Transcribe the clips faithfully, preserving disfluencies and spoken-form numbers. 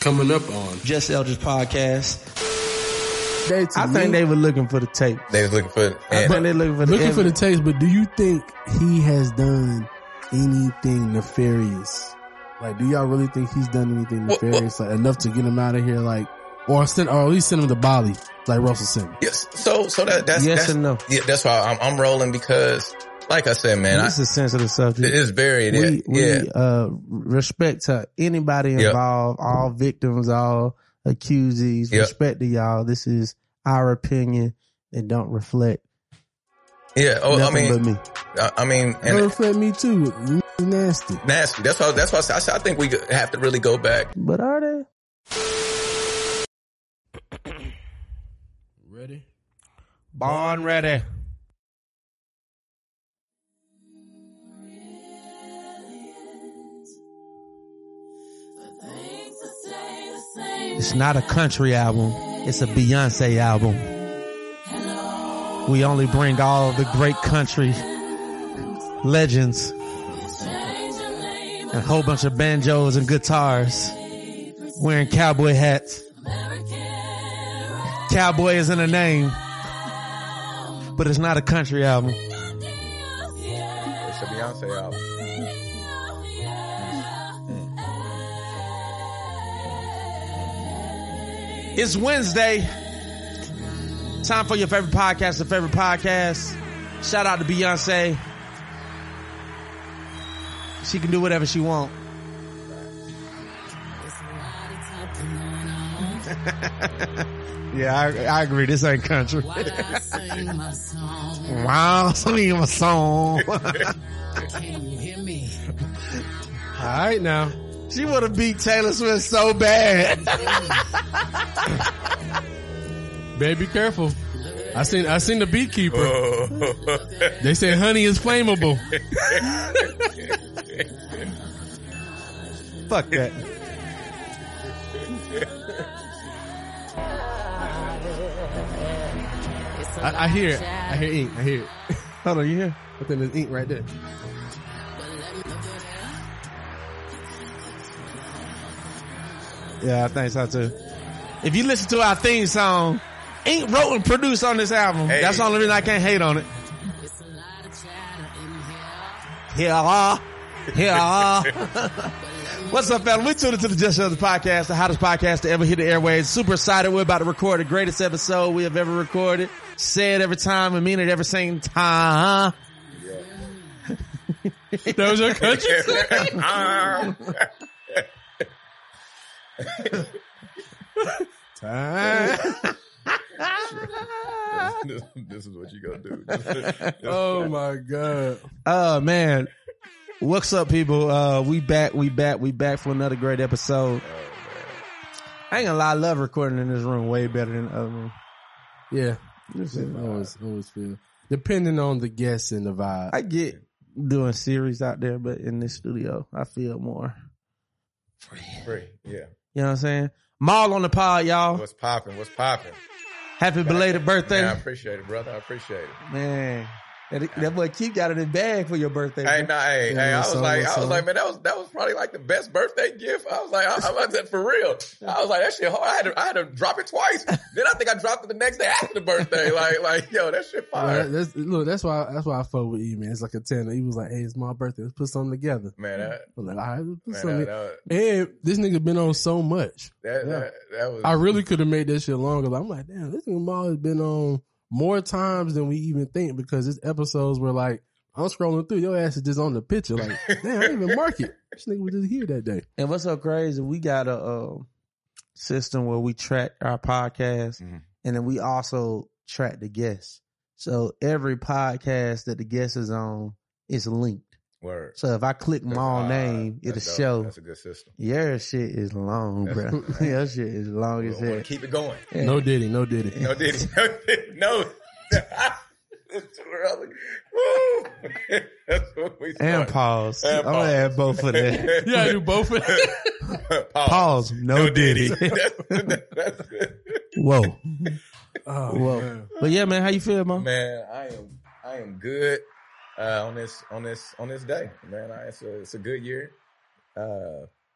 coming up on Just Eldridge Podcast. They, I me, think they were looking for the tape. They was looking for it. I think they looking for the looking for the evidence. tapes, but do you think he has done anything nefarious? Like, do y'all really think he's done anything Well, nefarious, like enough to get him out of here, like, or send, or at least send him to Bali, like Russell Simmons? Yes. So, so that, that's, Yes that's, and no. Yeah, that's why I'm, I'm rolling because, like I said, man, This I, is a sensitive subject. it is very, we, yeah. we uh, respect to anybody Yep. involved, all victims, all accusees. Yep. Respect to y'all. This is our opinion. It don't reflect Yeah. Oh, I nothing but mean, me. I, I mean, Don't and reflect me too. You nasty. nasty. That's why, that's why I, said- I, said I think we have to really go back. But are they? Ready? Born ready. It's not a country album. It's a Beyonce album. We only bring all the great country legends and a whole bunch of banjos and guitars wearing cowboy hats. Cowboy is in the name, but it's not a country album. It's a Beyonce album. It's Wednesday. Time for your favorite podcast, the favorite podcast. Shout out to Beyonce. She can do whatever she want. Yeah, I, I agree. This ain't country. Wow, sing my song. Can you hear me? All right now. She would have beat Taylor Swift so bad. Babe, be careful. I seen I seen the beekeeper. They say honey is flammable. Fuck that. I, I hear it. I hear ink. I hear it. Hold on, you hear? But then there's ink right there. Yeah, I think so too. If you listen to our theme song, Ink wrote and produced on this album. Hey. That's the only reason I can't hate on it. Yeah, yeah. What's up, fella? We tuned into the Just Other Podcast, the hottest podcast to ever hit the airwaves. Super excited. We're about to record the greatest episode we have ever recorded. Say it every time and mean it every single time. That was your country. this, this is what you gonna do. Oh my god. Oh man. What's up, people? Uh, we back, we back, we back for another great episode. I ain't gonna lie, I love recording in this room way better than the other room. Yeah. I always, always feel. Depending on the guests and the vibe. I get doing series out there, but in this studio, I feel more free. Free, yeah. You know what I'm saying? Maul on the pod, y'all. What's popping? What's popping? Happy belated birthday. Man, I appreciate it, brother. I appreciate it. Man. That, that boy Keith got it in bag for your birthday. Hey, bro. nah, hey, Yeah, hey, I was so, like, I so. was like, man, that was that was probably like the best birthday gift. I was like, I, I was like, for real. I was like, that shit hard. I had to, I had to drop it twice. Then I think I dropped it the next day after the birthday. Like, like, yo, that shit Well, fire. that- that's, look, that's why that's why I fuck with E, man. It's like a ten. He was like, "Hey, it's my birthday. Let's put something together." Man, that, I was like, "All right, let's put man, something." that, that, And this nigga been on so much. that, Yeah. that, that was. I really could have made that shit longer. I'm like, damn, this nigga Maul has been on more times than we even think because his episodes were like, I'm scrolling through, your ass is just on the picture. Like, damn, I didn't even mark it. This nigga was just here that day. And what's so crazy, we got a uh, system where we track our podcast Mhm. and then we also track the guests. So every podcast that the guest is on is linked. Word. So if I click my own Uh, name, it'll that's dope. show. That's a good system. Your shit is long, That's- bro. Your shit is long We'll, as we'll hell. keep it going. Yeah. No diddy, no diddy. No, did he? No, did he? No. It's too early. Woo. That's what we And start. pause. And I'm gonna pause. add both of that. You gotta do both of them. Pause. Pause. No, diddy. that's, that's it. Whoa. Oh, Whoa. man. But yeah, man, how you feel, man? Man, I am I am good uh, on this on this on this day, man. I, it's a it's a good year. Uh,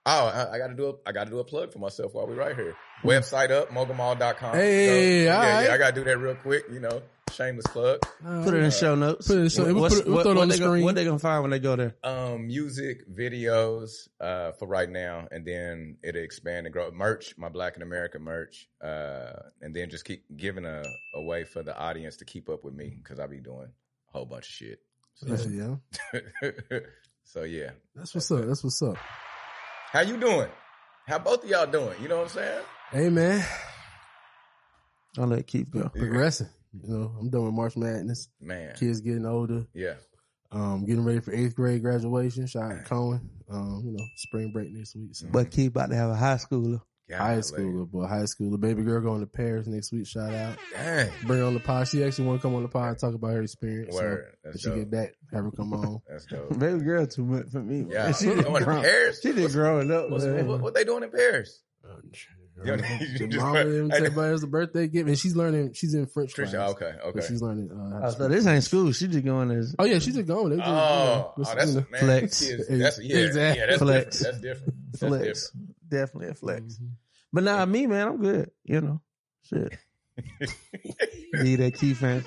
Oh, I, I got to do a I got to do a plug for myself while we're right here. Website up, mogul mall dot com. Hey, so, all yeah, right. yeah, I got to do that real quick. You know, shameless plug. Put it in the show notes. Put it in the show- we'll What's- put it- we'll what, throw it what on the they gonna- screen. what they gonna find when they go there? Um, music, videos, uh, for right now, and then it'll expand and grow. Merch, my Black in America merch, uh, and then just keep giving a, a way for the audience to keep up with me because I be doing a whole bunch of shit. So, That's, yeah. so yeah, That's what's up. That's what's up. how you doing? How both of y'all doing? You know what I'm saying? Hey, man. I'll let Keith go. Progressing. You know, I'm done with March Madness. Man, Kids getting older. yeah, Um, getting ready for eighth grade graduation. Shout out to Cohen. Um, you know, spring break next week. So. But Keith about to have a high schooler. High Golly. schooler, boy. High schooler. Baby girl going to Paris next week. Shout out. Dang, Bring her on the pod. She actually want to come on the pod and talk about her experience. word. So, if That's she dope. get that, have her come on. That's dope. Baby girl too much for me. Yeah, She she did going to grow- Paris. She did growing up. What's, man. what, what they doing in Paris? Your You just- mama didn't tell everybody it's a birthday gift, and she's learning. She's in French class. Trisha, okay, So okay. she's learning. Uh, how to Oh, speak so this French. ain't school. She just going as Oh yeah, she's just going. They just, Oh, you know, oh, just, that's you know. man, Flex. Kids, that's yeah, Exactly. yeah, that's Flex. different. That's different. That's flex. Definitely a flex. Mhm. But nah, me man, I'm good. You know, shit. different. Need that key fan.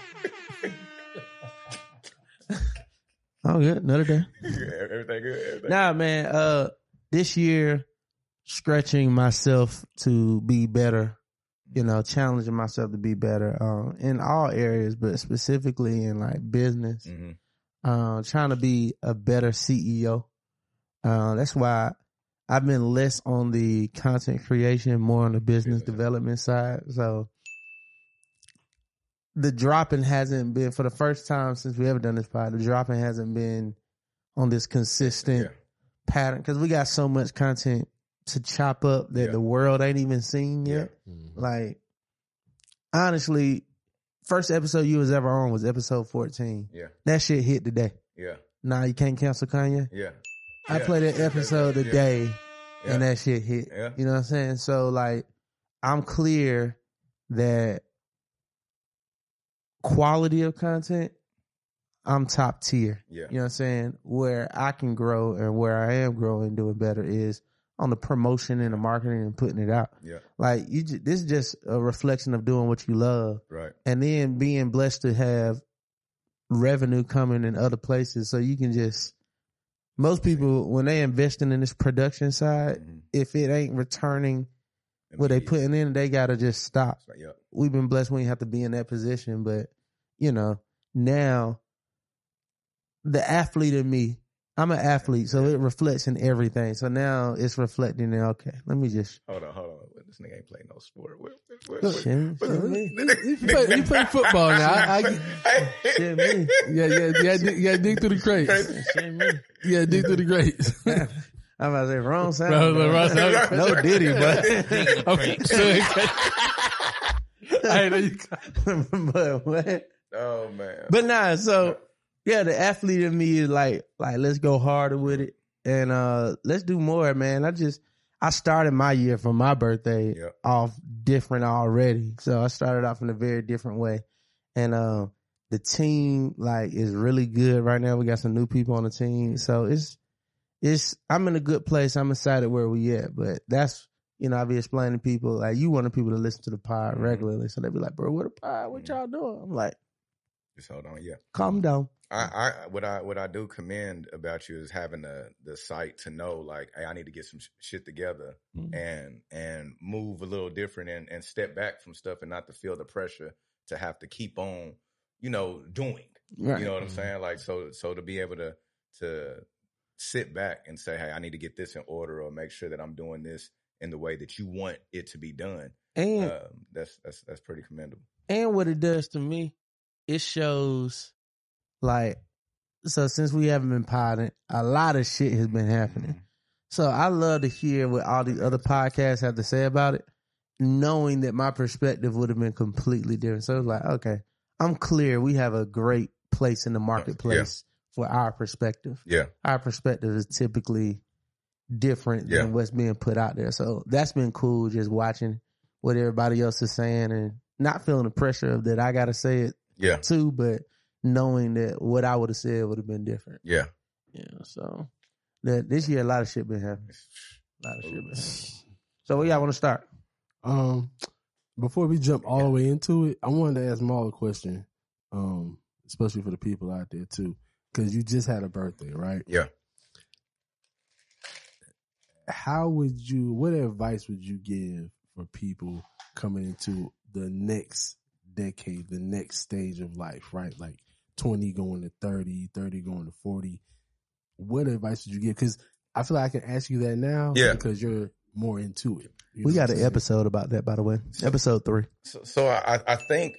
Oh, good. Another day. Everything good. Everything. Nah, man. Uh, this year, stretching myself to be better. You know, challenging myself to be better um, in all areas, but specifically in like business. hmm Uh, trying to be a better C E O. Uh, that's why I've been less on the content creation, more on the business Business. development side. So the dropping hasn't been, for the first time since we ever done this pod, the dropping hasn't been on this consistent Yeah. pattern because we got so much content to chop up that Yeah. the world ain't even seen Yeah. yet. Like, honestly, first episode you was ever on was episode fourteen. Yeah. That shit hit today. Yeah. Nah, you can't cancel Kanye. Yeah. I Yeah. played that episode Yeah. today Yeah. and that shit hit. Yeah. You know what I'm saying? So like, I'm clear that quality of content, I'm top tier. Yeah. You know what I'm saying? Where I can grow and where I am growing, doing better is on the promotion and the marketing and putting it out. Yeah. Like you, ju- this is just a reflection of doing what you love, Right. and then being blessed to have revenue coming in other places, so you can just. Most people, when they investing in this production side, Mhm. if it ain't returning what they Immediate. putting in, they gotta just stop. Right, yeah. We've been blessed when you have to be in that position, but you know, now the athlete in me, I'm an athlete, so it reflects in everything. So now it's reflecting in, okay, let me just Hold on, hold on. This nigga ain't playing no sport. What, what, Look, what, shit, what- shit, what- me. You play, you play football now. I, I, Shit, me. yeah, yeah, yeah, dig, yeah, dig through the crates. Shit, me. Yeah, dig through the crates. I'm about to say wrong sound. Bro, bro. wrong sound. No Diddy, but Okay. Hey, there you go. but what? Oh man. But nah, so yeah, the athlete in me is like, like let's go harder with it and uh let's do more, man. I just I started my year from my birthday Yeah. off different already, so I started off in a very different way, and uh, the team like is really good right now. We got some new people on the team, so it's it's I'm in a good place. I'm excited where we at, but that's. You know, I be explaining to people, like, you wanted people to listen to the pod regularly. So they be like, bro, what a pod? What y'all doing? I'm like, Just hold on. Yeah. calm down. I, I what I what I do commend about you is having the the sight to know like, hey, I need to get some sh- shit together Mhm. and and move a little different and, and step back from stuff and not to feel the pressure to have to keep on, you know, doing. Right. You know what I'm saying? Like so so to be able to to sit back and say, hey, I need to get this in order or make sure that I'm doing this in the way that you want it to be done. And Um, that's that's that's pretty commendable. and what it does to me, it shows like so since we haven't been potting, a lot of shit has been happening. So I love to hear what all these other podcasts have to say about it, knowing that my perspective would have been completely different. So it's like, okay, I'm clear we have a great place in the marketplace for our perspective. Yeah. Our perspective is typically different Yeah. than what's being put out there. So that's been cool, just watching what everybody else is saying and not feeling the pressure of that I got to say it Yeah. too, but knowing that what I would have said would have been different. Yeah. Yeah. So that this year, a lot of shit been happening. A lot of shit been happening. So where y'all want to start? Um, before we jump all the way into it, I wanted to ask Maul a question, um, especially for the people out there too, because you just had a birthday, right? Yeah. How would you? What advice would you give for people coming into the next decade, the next stage of life, right? Like twenty going to thirty, thirty going to forty. What advice would you give? Because I feel like I can ask you that now, yeah, because you're more into it. We got an episode about that, by the way. Episode three. So, so I, I think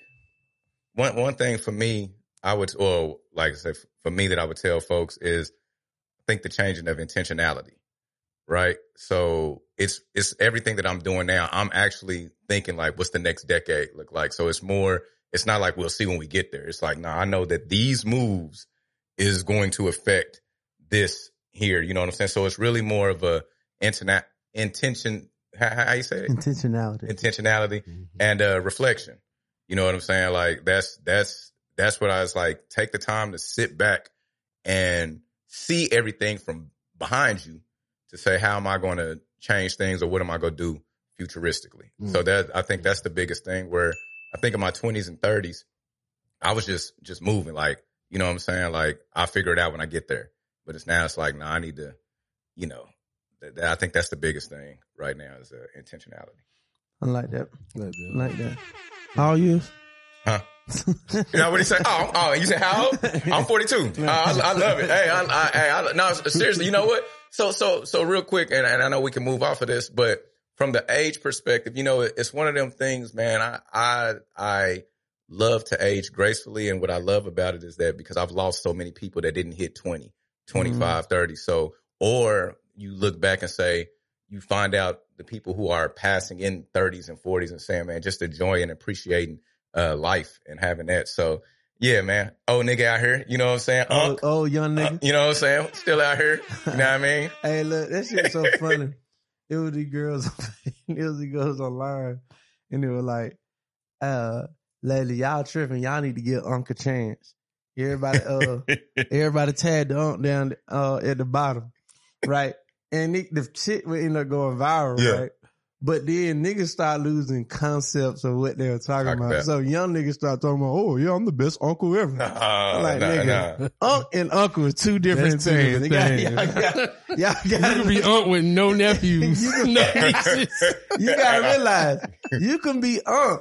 one one thing for me, I would, or like I said, for me that I would tell folks is, I think the changing of intentionality, right? So it's it's everything that I'm doing now. I'm actually thinking like, what's the next decade look like? So it's more, it's not like we'll see when we get there. It's like, nah, I know that these moves is going to affect this here. You know what I'm saying? So it's really more of a internet intention. How, how you say it? Intentionality. Intentionality mm-hmm. and uh, reflection. You know what I'm saying? Like that's that's that's what I was like. Take the time to sit back and see everything from behind you to say, how am I going to change things, or what am I going to do futuristically? Mm-hmm. So that I think that's the biggest thing. Where I think in my twenties and thirties, I was just just moving. Like, you know what I'm saying? Like I'll figure it out when I get there. But it's now it's like, no, nah, I need to, you know. I think that's the biggest thing right now is uh, intentionality. I like that. Like that. Like that. How old you? Huh? You know what he said? Oh, oh, you said how old? I'm forty-two. Uh, I, I love it. Hey, I, I, hey, I, no, seriously, you know what? So, so, so real quick, and, and I know we can move off of this, but from the age perspective, you know, it's one of them things, man. I, I, I love to age gracefully, and what I love about it is that because I've lost so many people that didn't hit twenty, twenty-five, mm-hmm. thirty. So, or you look back and say, you find out the people who are passing in thirties and forties and saying, man, just enjoying and appreciating uh, life and having that. So, yeah, man. Old nigga out here, you know what I'm saying? Old, old young nigga. Uh, you know what I'm saying? Still out here. You know what I mean? Hey, look, that shit's so funny. It was the girls, it was the girls online, and they were like, uh, lately, y'all tripping. Y'all need to give Unc a chance. Everybody, uh, everybody tagged the Unc down uh, at the bottom, right? And the shit would end up going viral, yeah. right? But then niggas start losing concepts of what they were talking Talk about. about. So young niggas start talking about, oh, yeah, I'm the best uncle ever. Nah, I'm like, nah, nigga, nah. Unc and uncle are two different That's things. Two different y'all, y'all, y'all, y'all, y'all, you can be unc with no nephews. you, can, no nieces. You gotta realize, you can be unc,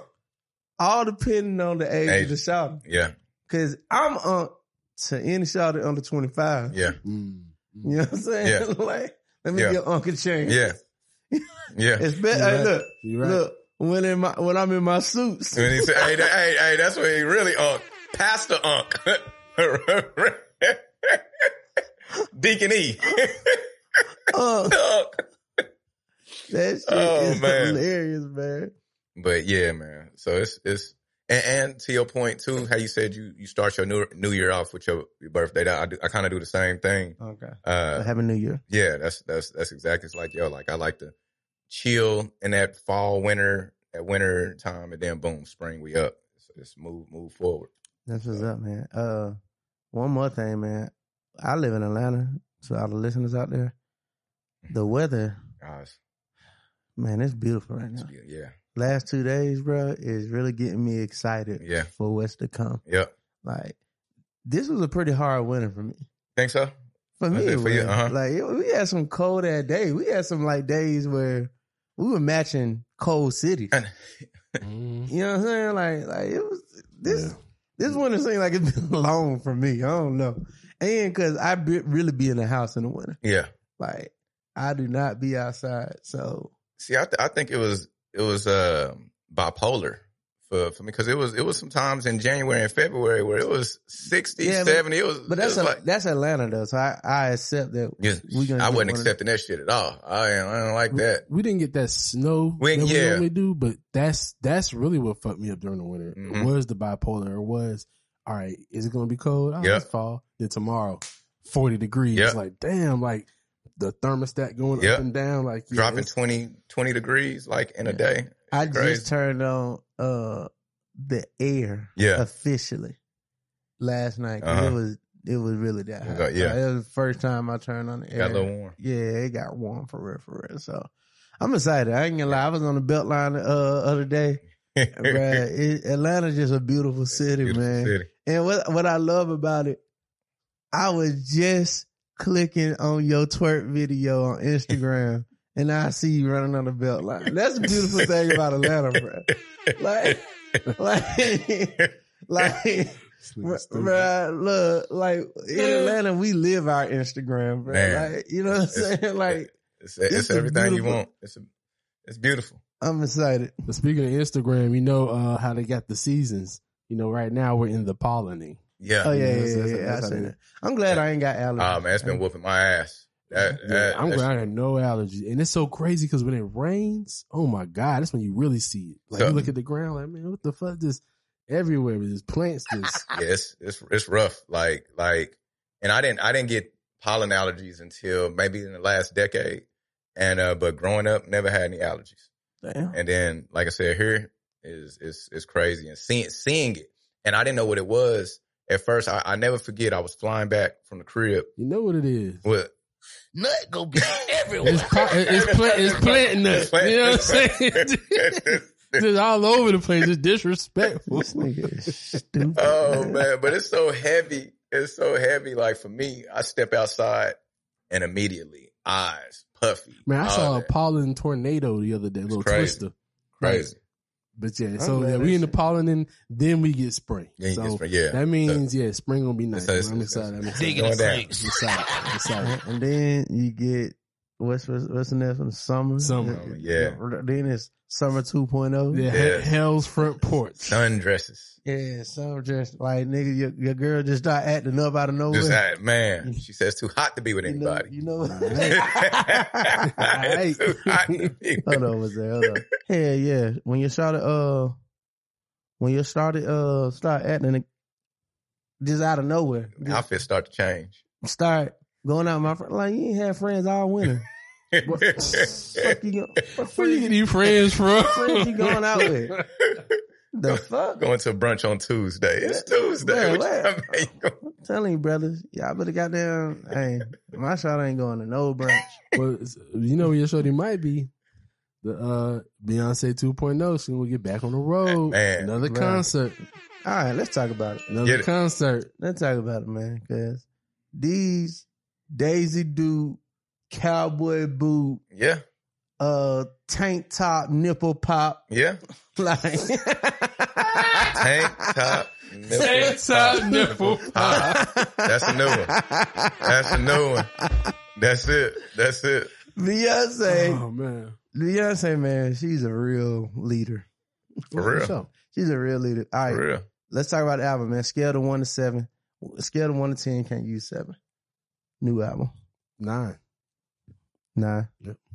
all depending on the age, age. of the child. Yeah. Cause I'm unc to any child under twenty-five. Yeah. Mm. You know what I'm saying? Yeah. Like, let me yeah. get Uncle Change. Yeah. Yeah. It's better. Hey, right. look, right. look, when in my, when I'm in my suits. When he said, hey, hey, hey, that's what he really Unc. Pastor Unc. Deacon E. Unc. That shit oh, is man. hilarious, man. But yeah, man. So it's, it's, and, and to your point too, how you said you, you start your new, new year off with your, your birthday. I, do, I kind of do the same thing. Okay. Uh, Have a new year. Yeah, that's, that's, that's exactly. It's like, yo, like I like to chill in that fall, winter, at winter time, and then boom, spring, we up. So just move, move forward. That's what's so. up, man. Uh, one more thing, man. I live in Atlanta, so all the listeners out there, the weather, Gosh. man, it's beautiful right now. Yeah. Last two days, bro, is really getting me excited yeah. for what's to come. Yep. Like, this was a pretty hard winter for me. Think so? For me, it for you? Uh-huh. Like, it, we had some cold ass days. We had some, like, days where we were matching cold cities. mm. You know what I'm saying? Like, like it was, this, yeah. this winter seemed like it's been long for me. I don't know. And because I be, really be in the house in the winter. Yeah. Like, I do not be outside, so. See, I, th- I think it was, It was uh, bipolar for, for me because it was it was sometimes in January and February where it was sixty, yeah, seventy. It was, but that's it was a, like, that's Atlanta though, so I, I accept that. Yeah, we gonna I wasn't accepting that shit at all. I I don't like we, that. We didn't get that snow we, that we yeah. normally do, but that's that's really what fucked me up during the winter. Mm-hmm. It was the bipolar. It was all right. Is it going to be cold? Oh, yep. It's fall. Then tomorrow, forty degrees. Yep. Like damn, like. The thermostat going yep. up and down, like yeah, dropping twenty, twenty degrees like in yeah. a day. It's I crazy. just turned on uh the air yeah. officially last night. Uh-huh. It was it was really that hot. Go- yeah. Like, it was the first time I turned on the air. Got a little warm. Yeah, it got warm for real, for real. So I'm excited. I ain't gonna lie. I was on the Beltline the uh, other day. Bruh, it, Atlanta's just a beautiful city, Beautiful man. city. And what what I love about it, I was just clicking on your twerk video on Instagram, and I see you running on the Beltline. That's the beautiful thing about Atlanta, bro. Like, like, like. Bruh, look, like in Atlanta, we live our Instagram, bro. Man. Like, you know what I'm saying? Like, It's, it's, It's a everything you beautiful- want. It's a, it's beautiful. I'm excited. But speaking of Instagram, you know uh, how they got the seasons. You know, right now we're in the pollinating. Yeah. Oh yeah, yeah, that's- yeah. that's- yeah, that's I how seen they- it. I'm glad I ain't got allergies. Oh man, it's been whooping my ass. That, Yeah, that, I'm that's- glad I had no allergies. And it's so crazy because when it rains, oh my God, that's when you really see it. Like So- you look at the ground, like, man, what the fuck? Just everywhere, there's plants just. Yeah, it's, it's it's rough. Like like, and I didn't I didn't get pollen allergies until maybe in the last decade. And uh, but growing up, never had any allergies. Damn. And then, like I said, here is is is crazy and seeing seeing it. And I didn't know what it was at first. I, I never forget. I was flying back from the crib You know what it is. with Nut go be everywhere. It's, po- it's, plant, it's plant nuts. You know what I'm saying? Just all over the place. Just disrespectful. This nigga is stupid. Oh man, but it's so heavy. It's so heavy. Like for me, I step outside and immediately eyes puffy. Man, I all saw a that. pollen tornado the other day, a little crazy. twister. Crazy. But yeah, I'm so glad yeah, that we in the shit- pollen, then we get spring. Yeah, you so get spring, yeah. that means yeah, spring gonna be nice. So it's- I'm it's- excited. I'm excited. Digging Going the down. crates. I'm excited. I'm excited. And then you get what's what's, what's the next one? Summer. Summer, yeah. Then it's summer two point oh. Yeah, Yeah. Hell's front porch. Sundresses. Yeah, summer just like nigga, your, your girl just start acting up out of nowhere. Just had, man, she says too hot to be with you know, anybody. you know. Hey. Too hot to be with- Hold on, what's that? Hold on. Hell yeah. When you started, uh, when you started, uh, start acting it just out of nowhere, just Outfits start to change. start going out with my friend. Like you ain't had friends all winter. What fuck you go, what Where you friends, get these friends from? friends you going out with? The fuck? Going to brunch on Tuesday. It's Yeah. Tuesday. Man, What what? you- I mean, you go- I'm telling you, brothers, y'all better goddamn. Hey, my shot ain't going to no brunch. Well, you know where your shorty might be. The uh, Beyonce two point oh. Soon we'll get back on the road. Man. Another Man. concert. All right, let's talk about it. Another Get it. concert. Let's talk about it, man. Because these Daisy Duke, cowboy boot, Yeah. uh, tank top, nipple pop, Yeah. like Tank top. Nipple Tank top, nipple pop. That's a new one. That's a new one. That's it. That's it. Beyonce, Oh man. Beyonce, man, she's a real leader. For real. sure. She's a real leader. All right, For real. let's talk about the album, man. Scale of one to seven. Scale of one to ten, can't use seven. New album, Nine. nine.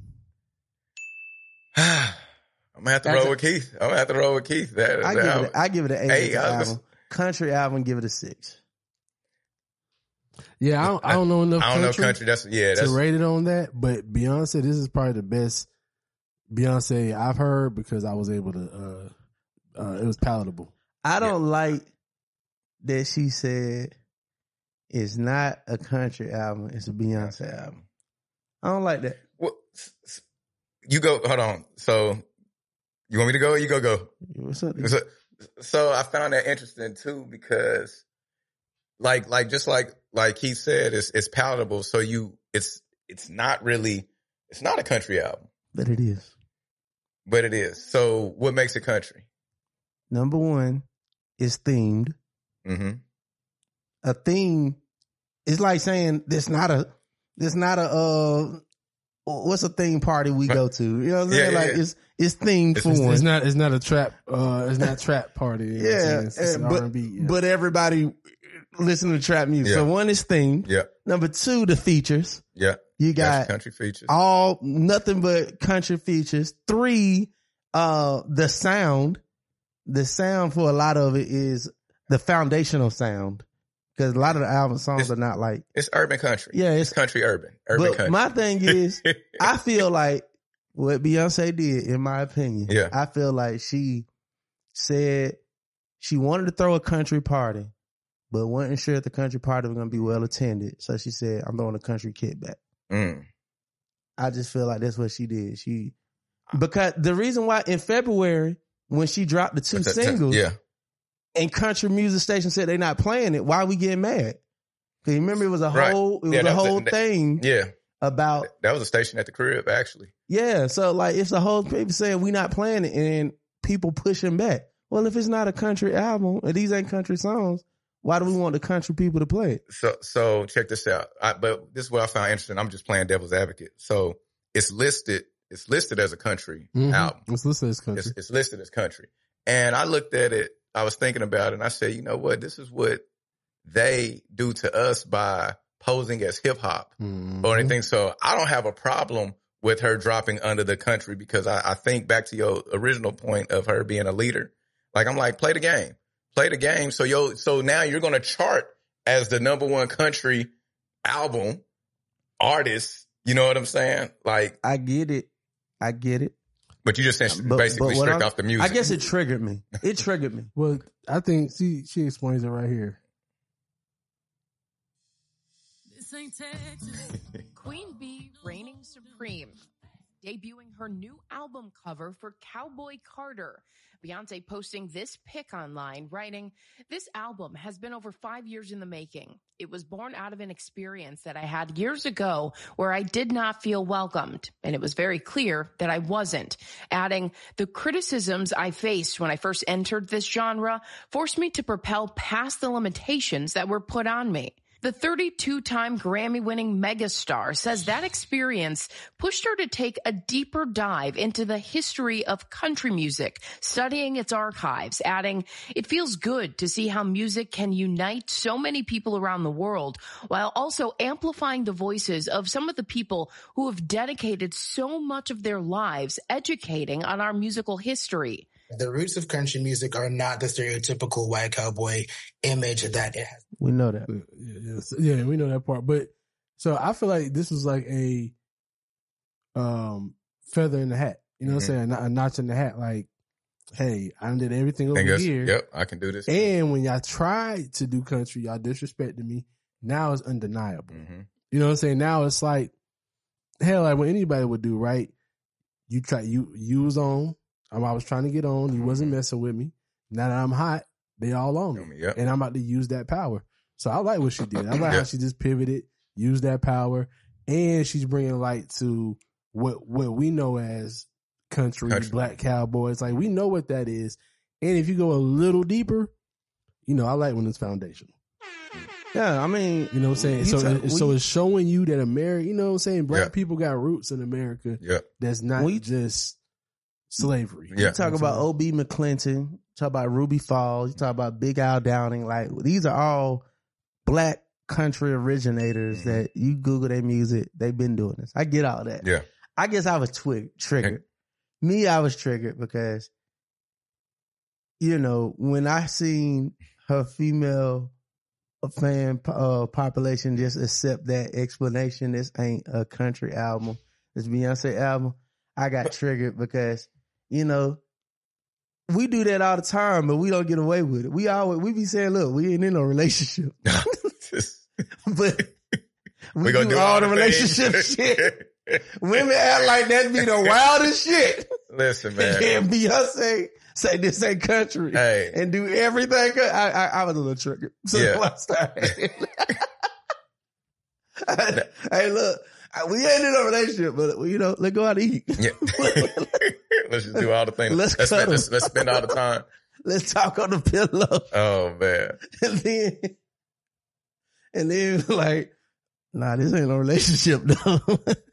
I'm gonna have to That's roll a- with Keith. I'm gonna have to roll with Keith. That, I that give album. it. A, I give it an eight. Hey, as an I was album. Country album, give it a six. Yeah, I don't, I don't know enough I don't country, know country. That's yeah. That's to rate it on that, but Beyonce, this is probably the best Beyonce I've heard because I was able to. uh uh It was palatable. I don't like that she said it's not a country album, it's a Beyonce album. I don't like that. well, s- s- you go. Hold on. So you want me to go? Or you go go. What's up? So, so I found that interesting too because, like, like just like like he said, it's it's palatable. So you, it's it's not really, it's not a country album, But it is. but it is. So what makes it country? Number one, it's themed. Mm-hmm. A theme is like saying there's not a there's not a uh what's a theme party we go to? You know what I'm Yeah, saying? yeah, like yeah. it's it's themed It's- for It's, one. it's not. It's not a trap. Uh, it's not trap party. You know what I'm Yeah, saying? it's, it's and- R but- and B. Yeah. But everybody listen to trap music. Yeah. So one is themed. Yeah, Number two, the features. yeah. You That's got country features. all nothing but country features. Three, uh, the sound. The sound for a lot of it is the foundational sound because a lot of the album songs It's- are not like. It's urban country. Yeah, It's it's. country urban. Urban But country. my thing is, I feel like what Beyonce did, in my opinion. Yeah. I feel like she said she wanted to throw a country party, but wasn't sure if the country party was going to be well attended. So she said, I'm throwing the country kit back. Mm. I just feel like that's what she did. She, because the reason why in February, when she dropped the two singles, yeah. and country music stations said they're not playing it, why are we getting mad? Because you remember it was a Right. whole, it was Yeah, a that was whole a- that- thing Yeah. about, That was a station at the crib, actually. yeah. So like, it's the whole people saying we not playing it and people pushing back. Well, if it's not a country album and these ain't country songs, why do we want the country people to play it? So, so check this out. I, but this is what I found interesting. I'm just playing devil's advocate. So it's listed, it's listed as a country Mhm. album. It's listed as country. It's, it's listed as country. And I looked at it, I was thinking about it, and I said, you know what? This is what they do to us by posing as hip hop Mhm. or anything. So I don't have a problem with her dropping under the country because I, I think back to your original point of her being a leader. Like, I'm like, play the game, play the game. So yo, so now you're going to chart as the number one country album artist. You know what I'm saying? Like, I get it. I get it. but you just said But- basically but what stripped I'm- off the music. I guess it triggered me. It triggered me. Well, I think she she explains it right here. This ain't Texas. Queen Bee reigning supreme, debuting her new album cover for Cowboy Carter. Beyonce posting this pic online, writing, "This album has been over five years in the making. It was born out of an experience that I had years ago where I did not feel welcomed, and it was very clear that I wasn't." Adding, "The criticisms I faced when I first entered this genre forced me to propel past the limitations that were put on me." The thirty-two-time Grammy-winning megastar says that experience pushed her to take a deeper dive into the history of country music, studying its archives, adding, "It feels good to see how music can unite so many people around the world while also amplifying the voices of some of the people who have dedicated so much of their lives educating on our musical history." The roots of country music are not the stereotypical white cowboy image that it has. We know that. Yeah, yeah, so- yeah, we know that part. But so I feel like this was like a um feather in the hat. You know what Mhm. I'm saying? A, a notch in the hat. Like, hey, I did everything over I guess, here. yep, I can do this. And when y'all tried to do country, y'all disrespected me. Now it's undeniable. Mhm. You know what I'm saying? Now it's like, hell, like what anybody would do, right? You try, you, you was on. Um, I was trying to get on. You wasn't messing with me. Now that I'm hot, they all on me. Yep. And I'm about to use that power. So I like what she did. I like how Yeah. she just pivoted, used that power, and she's bringing light to what what we know as country, Country. black cowboys. Like, we know what that is. And if you go a little deeper, you know, I like when it's foundational. Yeah, I mean, You know what I'm saying? You So, talk- it- so we- it's showing you that America, you know what I'm saying? Black Yeah. people got roots in America Yep. that's not We- just slavery. Yeah. you talk about O B McClinton, talk about Ruby Falls, you talk about Big Al Downing. Like, these are all black country originators Mhm. that you Google their music, they've been doing this. I get all that. Yeah. I guess I was twi- triggered. Me, I was triggered because, you know, when I seen her female fan uh, population just accept that explanation, this ain't a country album, this Beyonce album, I got triggered because, you know, we do that all the time, but we don't get away with it. We always, we be saying, look, we ain't in no relationship, but we, We gonna do, do all the things. relationship shit. Women act like that be the wildest shit. Listen, And man. then Beyonce say this ain't country Hey, and do everything. co- I, I, I was a little triggered. So Yeah. I started. Hey, look, we ain't in a relationship, but you know, let's go out to eat. yeah. Let's just do all the things. Let's let's, spend, cuddle. let's, let's spend all the time. Let's talk on the pillow. Oh man. And then, and then like, nah, this ain't no relationship though.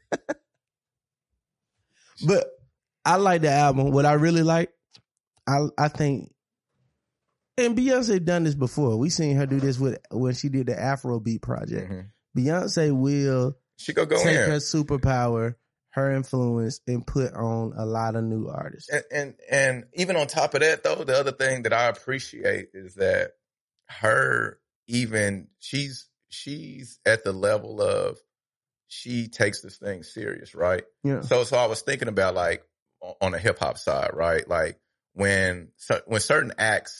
But I like the album. What I really like, I I think, and Beyonce done this before. We seen her do this with when she did the Afrobeat project. Mhm. Beyonce will She gonna go take in. her superpower, her influence, and put on a lot of new artists. And, and and even on top of that, though, the other thing that I appreciate is that her even she's she's at the level of she takes this thing serious, right? Yeah. So so I was thinking about like on the hip hop side, right? Like when cer- when certain acts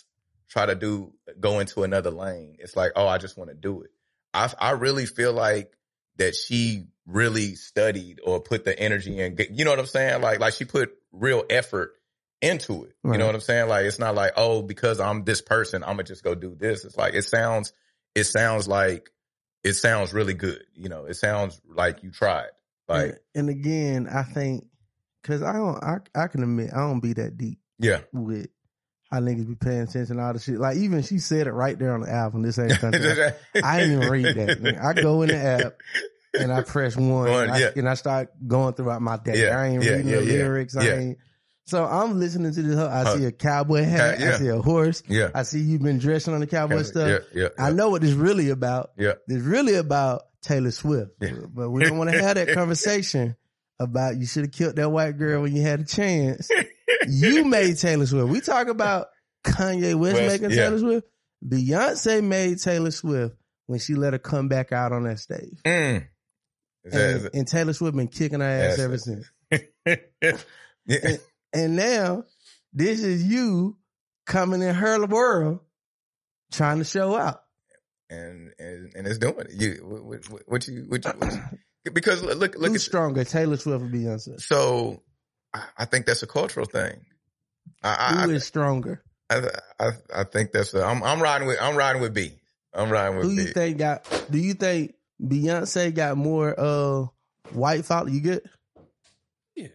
try to do, go into another lane. It's like, oh, I just want to do it. I, I really feel like that she really studied or put the energy in. You know what I'm saying? Like, like she put real effort into it. You Right. know what I'm saying? Like, it's not like, oh, because I'm this person, I'm gonna just go do this. It's like, it sounds, it sounds like, it sounds really good. You know, it sounds like you tried. Like, and, and again, I think, cause I don't, I, I can admit, I don't be that deep yeah. with how niggas be paying attention to all the shit. Like, even she said it right there on the album, this ain't country. I didn't even read that. Man. I go in the app and I press one, One, and, I, yeah. and I start going throughout my day. Yeah, I ain't yeah, reading yeah, the yeah, lyrics. I yeah. ain't. So I'm listening to this. I Huh. see a cowboy hat. Uh, yeah. I see a horse. Yeah. I see you've been dressing on the cowboy stuff. Yeah, yeah, I yeah. know what this really about. Yeah. It's really about Taylor Swift. Yeah. But we don't want to have that conversation about you should have killed that white girl when you had a chance. You made Taylor Swift. We talk about Kanye West, West, making yeah. Taylor Swift. Beyonce made Taylor Swift when she let her come back out on that stage. Mm. Is that, is And, and Taylor Swift been kicking her ass Yes. ever since. it- yeah. And, and now this is you coming in her world trying to show out. and and and it's doing it. You what, what, what you what you, what you because look look Who's at stronger, Taylor Swift or Beyonce? so I, I think that's a cultural thing. I Who I, is stronger? I, I I think that's a, I'm I'm riding with I'm riding with B. I'm riding with Who B. you think got? Do you think Beyonce got more uh white followers? You get? Yeah.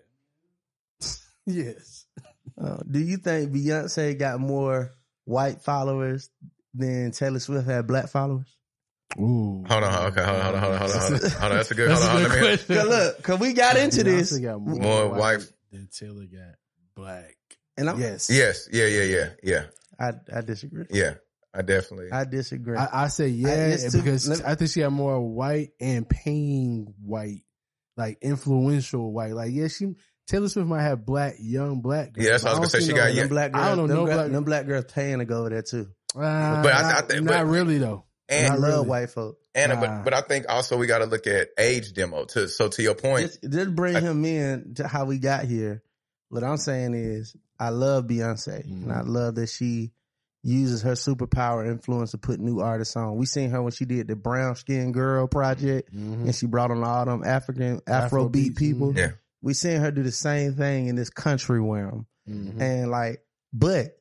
Yes. Uh, do you think Beyonce got more white followers than Taylor Swift had black followers? Ooh. Hold on, okay, hold on, hold on, hold on, hold on, hold on. Hold on, that's a good. That's hold on, a good let me hear- question. Cause look, cause we got into this, Beyonce got more, More white white. than Taylor got black. and I'm, Yes. Yes, yeah, yeah, yeah, yeah, I I disagree. yeah. I definitely. I disagree. I, I say yeah it's too- because let- I think she had more white and paying white, like influential white. Like yeah, she Taylor Swift might have black, young black girls. Yeah, that's what I was but gonna say. don't She see got no- them yeah. black girls, I don't know them, no gra- black- them black girls paying to go over there too. Uh, But I- I not, think- not but- really though. And I and Not love really. white folk. and Nah. but but I think also we got to look at age demo too. So to your point, Just, just bring I- him in to how we got here. What I'm saying is, I love Beyonce, Mhm. and I love that she uses her superpower influence to put new artists on. We seen her when she did the Brown Skin Girl project, Mhm. and she brought on all them African Afro Afrobeats, beat people. mhm. Yeah. We seen her do the same thing in this country realm, Mhm. and like, but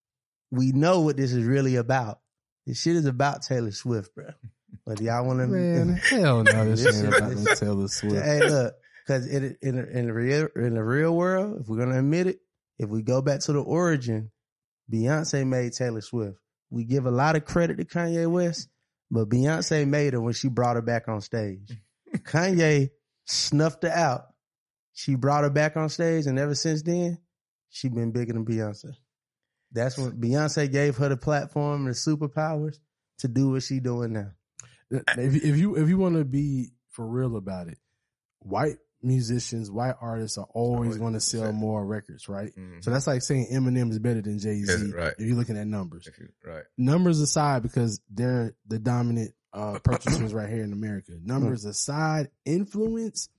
we know what this is really about. This shit is about Taylor Swift, bro. But y'all want to, Man, hell no, this This ain't shit- about no Taylor Swift. hey, look, because in, in in the real in the real world, if we're gonna admit it, if we go back to the origin, Beyonce made Taylor Swift. We give a lot of credit to Kanye West, but Beyonce made her when she brought her back on stage. Kanye snuffed her out. She brought her back on stage, and ever since then, she been bigger than Beyonce. That's when Beyonce gave her the platform and the superpowers to do what she doing now. If you, if you if you want to be for real about it, white musicians, white artists are always going to sell more records, right? Mhm. So that's like saying Eminem is better than Jay Z. Yes, right. If you're looking at numbers, if you, right, numbers aside, because they're the dominant uh, purchasers right here in America. Numbers aside, influence,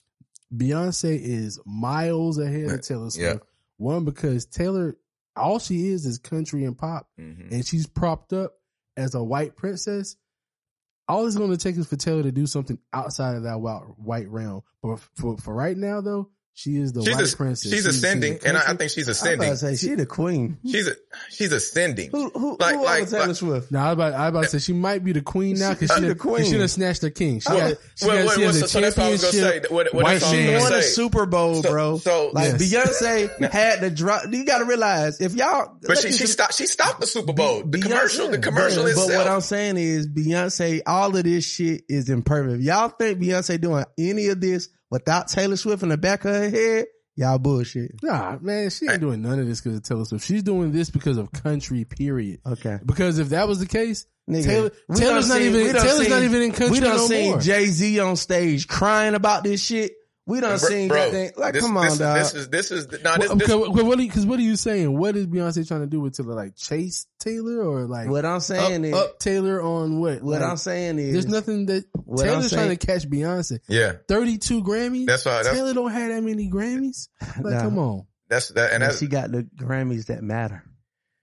Beyonce is miles ahead of Taylor Swift. Yeah. One, because Taylor, all she is is country and pop, Mhm. and she's propped up as a white princess. All it's going to take is for Taylor to do something outside of that white, white realm. But for, for right now, though, she is the she's white a, princess. she's ascending, and I, I think she's I'm about ascending. to say she the queen. She's a, she's ascending. Who who, Like- who like- over Taylor like- Swift? No, I was about, I was about to say she might be the queen now because She she, the done- queen. 'cause she done snatched her king. She Well, got, she well, got, well, she has so- a so that's what I was gonna championship. say. What- what white that's what I was She man. gonna won a say. Super Bowl, So- bro. so- like Yes. Beyonce had to drop. You got to realize if y'all, But she she stopped she stopped the Super Bowl. The Beyonce- commercial, the commercial but, itself. But what I'm saying is Beyonce, all of this shit is imperfect. If y'all think Beyonce doing any of this without Taylor Swift in the back of her head, y'all bullshit. Nah, man, she ain't doing none of this because of Taylor Swift. She's doing this because of country, period. Okay. Because if that was the case, Nigga, Taylor, we Taylor's done not seen- even we done Taylor's seen- not even in country We done no seen more. Jay-Z on stage crying about this shit. We done Bro, seen bro, goddamn, like, this, come on, this, dog. This is this is no, this, What, this, okay, what, what are you, cause what are you saying? What is Beyonce trying to do with Taylor? Like chase Taylor or like what I'm saying up, is, up Taylor on what? what Like, I'm saying is, there's nothing that What I'm Taylor's saying- trying to catch Beyonce. yeah. thirty-two Grammys. That's why that's Taylor don't have that many Grammys. Like, Nah. come on. that's that and and that's she got the Grammys that matter.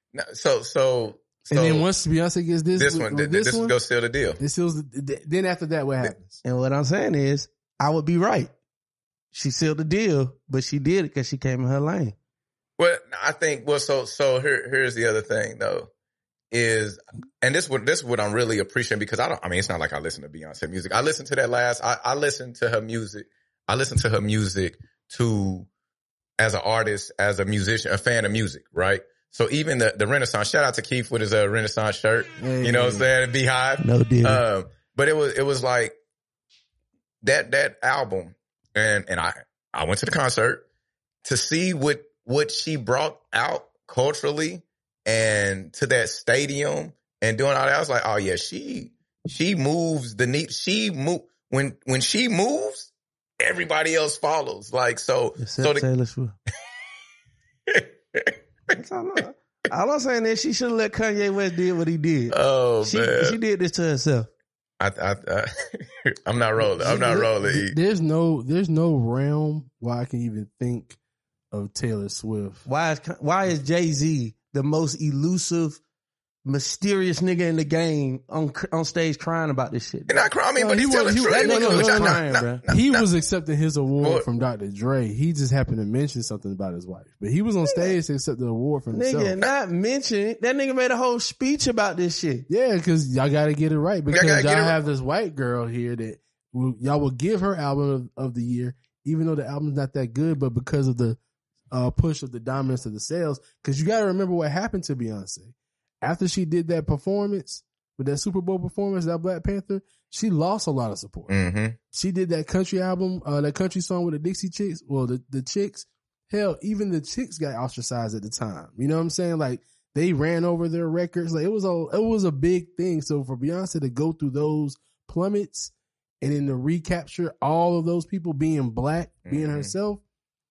No, so, so, so. And then once Beyonce gets this, this with, one, with this, this this one, go seal the deal. it seals the, then after that, what happens? And what I'm saying is, I would be right. She sealed the deal, but she did it because she came in her lane. Well, I think, well, so, so here, here's the other thing though, is, and this what, this is what I'm really appreciating because I don't, I mean, it's not like I listen to Beyonce music. I listened to that last, I, I listened to her music. I listened to her music to, as an artist, as a musician, a fan of music, right? So even the, the Renaissance, shout out to Keith with his uh, Renaissance shirt, Hey. you know what I'm saying? Beehive. No deal. Um, but it was, it was like that, that album. And, and I, I went to the concert to see what, what she brought out culturally and to that stadium and doing all that. I was like, oh yeah, she, she moves the need. She move when, when she moves, everybody else follows. Like, so, Except so the, Taylor Swift. That's all, I'm, all I'm saying is she should have let Kanye West do what he did. oh she, man, she did this to herself. I, I, I, I'm not rolling. I'm not rolling. E. There's no, there's no realm where I can even think of Taylor Swift. Why is why is Jay-Z the most elusive, mysterious nigga in the game on on stage crying about this shit? And not crying, I mean, No, but he he's telling was- the he- truth. that nigga But was y'all- crying, nah, bro. nah, He nah. was accepting his award What? from Doctor Dre. He just happened to mention something about his wife, but he was on stage to accept the award from himself. Nigga, not mention that nigga made a whole speech about this shit. Yeah, because y'all got to get it right because gotta y'all get it right. have this white girl here that will, y'all will give her album of, of the year, even though the album's not that good, but because of the uh, push of the dominance of the sales. Because you got to remember what happened to Beyonce after she did that performance with that Super Bowl performance, that Black Panther. She lost a lot of support. Mm-hmm. She did that country album, uh, that country song with the Dixie Chicks. Well, the, the chicks, hell, even the chicks got ostracized at the time. You know what I'm saying? Like they ran over their records. Like it was a, it was a big thing. So for Beyonce to go through those plummets and then to recapture all of those people being black, being Mhm. herself,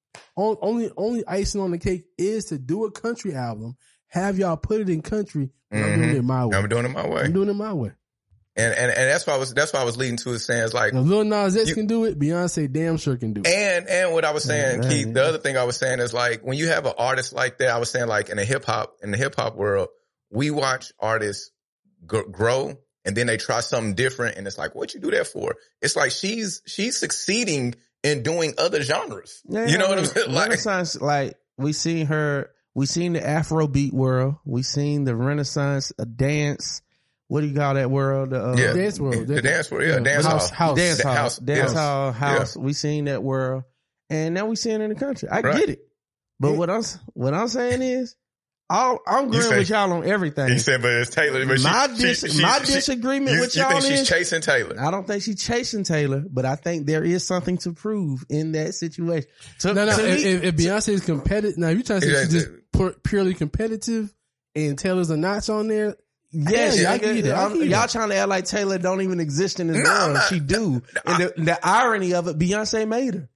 on, only, only icing on the cake is to do a country album, have y'all put it in country. And I'm doing Mhm. it my way. I'm doing it my way. I'm doing it my way. And, and, and that's why I was, that's why I was leading to it saying it's like, If Lil Nas X You- can do it, Beyonce damn sure can do it. and, and what I was saying, Yeah, Keith, yeah. the other thing I was saying is like, when you have an artist like that, I was saying like in the hip hop, in the hip hop world, we watch artists g- grow and then they try something different. And it's like, what you do that for? It's like she's, she's succeeding in doing other genres. Yeah, you know I what I'm mean, saying? Like, Renaissance, like we seen her, we seen the Afrobeat world, we seen the Renaissance, a dance. What do you call that world? The, uh, yeah, Dance world. the dance world, yeah, Yeah. dance House- hall. house. dance The hall, house, dance yeah. hall, house. We seen that world, and now we seeing it in the country. I Right. get it, but Yeah. what I'm what I'm saying is, all, I'm You agreeing say- with y'all on everything. He said, but it's Taylor. But my she, dis- she, she, my she- disagreement you, with you y'all think she's is, chasing Taylor? I don't think she's chasing Taylor, but I think there is something to prove in that situation. To, No, no. to If, me- if, if Beyonce is competitive, now if you're trying to say Yeah, she's just pu- purely competitive and Taylor's a notch on there, Yes, yeah, I nigga, give you that. I I'm- give you y'all that. trying to act like Taylor don't even exist in this No, I'm world. not- She do. no, and the, the irony of it, Beyonce made her.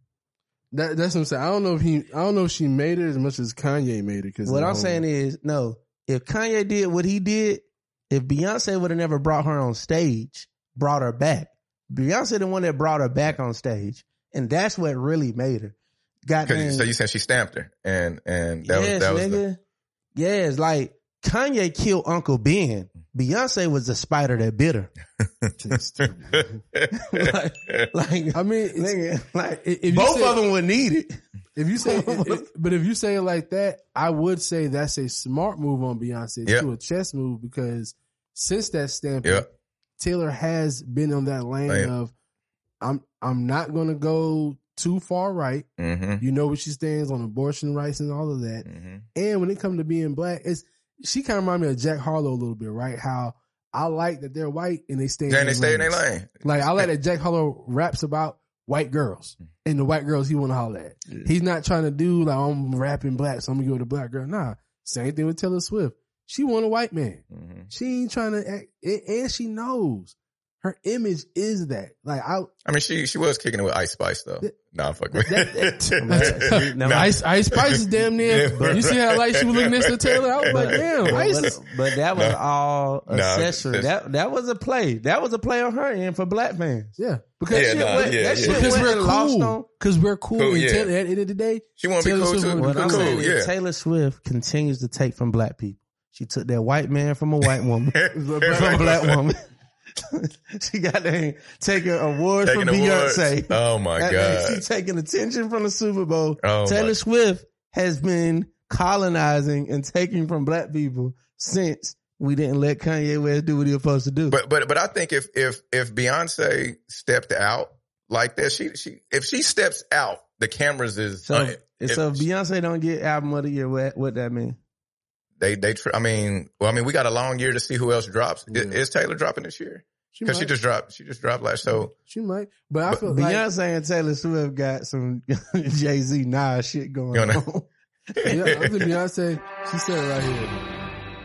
That, that's what I'm saying. I don't know if he, I don't know if she made it as much as Kanye made it. Cause What of the I'm whole- saying is, no, if Kanye did what he did, if Beyonce would have never brought her on stage, brought her back, Beyonce the one that brought her back on stage. And that's what really made her. Goddamn. So you said she stamped her, and and that yes, was that was nigga. the, Yes, like Kanye killed Uncle Ben. Beyonce was the spider that bit her. like, like, I mean, it's- nigga, like if you both say- of them were needed. If you say, if- but if you say it like that, I would say that's a smart move on Beyonce Yeah. to a chess move because since that stamping, Yeah. Taylor has been on that lane Lane. of I'm I'm not gonna go too far right. Mm-hmm. You know where she stands on abortion rights and all of that. Mm-hmm. And when it comes to being black, it's she kind of remind me of Jack Harlow a little bit, right? How I like that they're white and they stay in Then their they stay in their lanes. lane. Like I like that Jack Harlow raps about white girls and the white girls he want to holler at. Yeah. He's not trying to do like I'm rapping black, so I'm gonna go with a black girl. Nah, same thing with Taylor Swift. She want a white man. Mm-hmm. She ain't trying to act, and and she knows her image is that. Like I, I mean, she she was kicking it with Ice Spice though. That- No, I'm fucking with that- No. Ice, Ice Spice is damn near. Yeah, bro. You see how like she was looking next to Taylor? I was like, damn, but, Ice is. but that was No. all No, accessory. it's- that that was a play. That was a play on her end for black fans. Yeah, because Yeah, Shit nah, went- yeah, that yeah. shit because went we're and lost cool. on. Because we're cool. Cool, and yeah. Taylor, at the end of the day, She want to be Taylor cool Swift too. was What I'm Cool, saying is yeah. Taylor Swift continues to take from black people. She took that white man from a white woman, from a black woman. She got there taking awards Taking from awards. Beyonce. Oh my That- god. She's taking attention from the Super Bowl. Oh, Taylor my- Swift has been colonizing and taking from black people since we didn't let Kanye West do what he was supposed to do. But but but I think if if if Beyonce stepped out like that, she she if she steps out, the cameras is so, uh, if, so if if- Beyonce don't get album of the year, what what that mean? they they. Tr- I mean, well, I mean, we got a long year to see who else drops. Yeah. Is, is Taylor dropping this year? she Because might. she just dropped. She just dropped last. So She might, but I But feel like Beyonce and Taylor Swift got some Jay Z Nas shit going You know- on. yeah, I think Beyonce. She said it right here.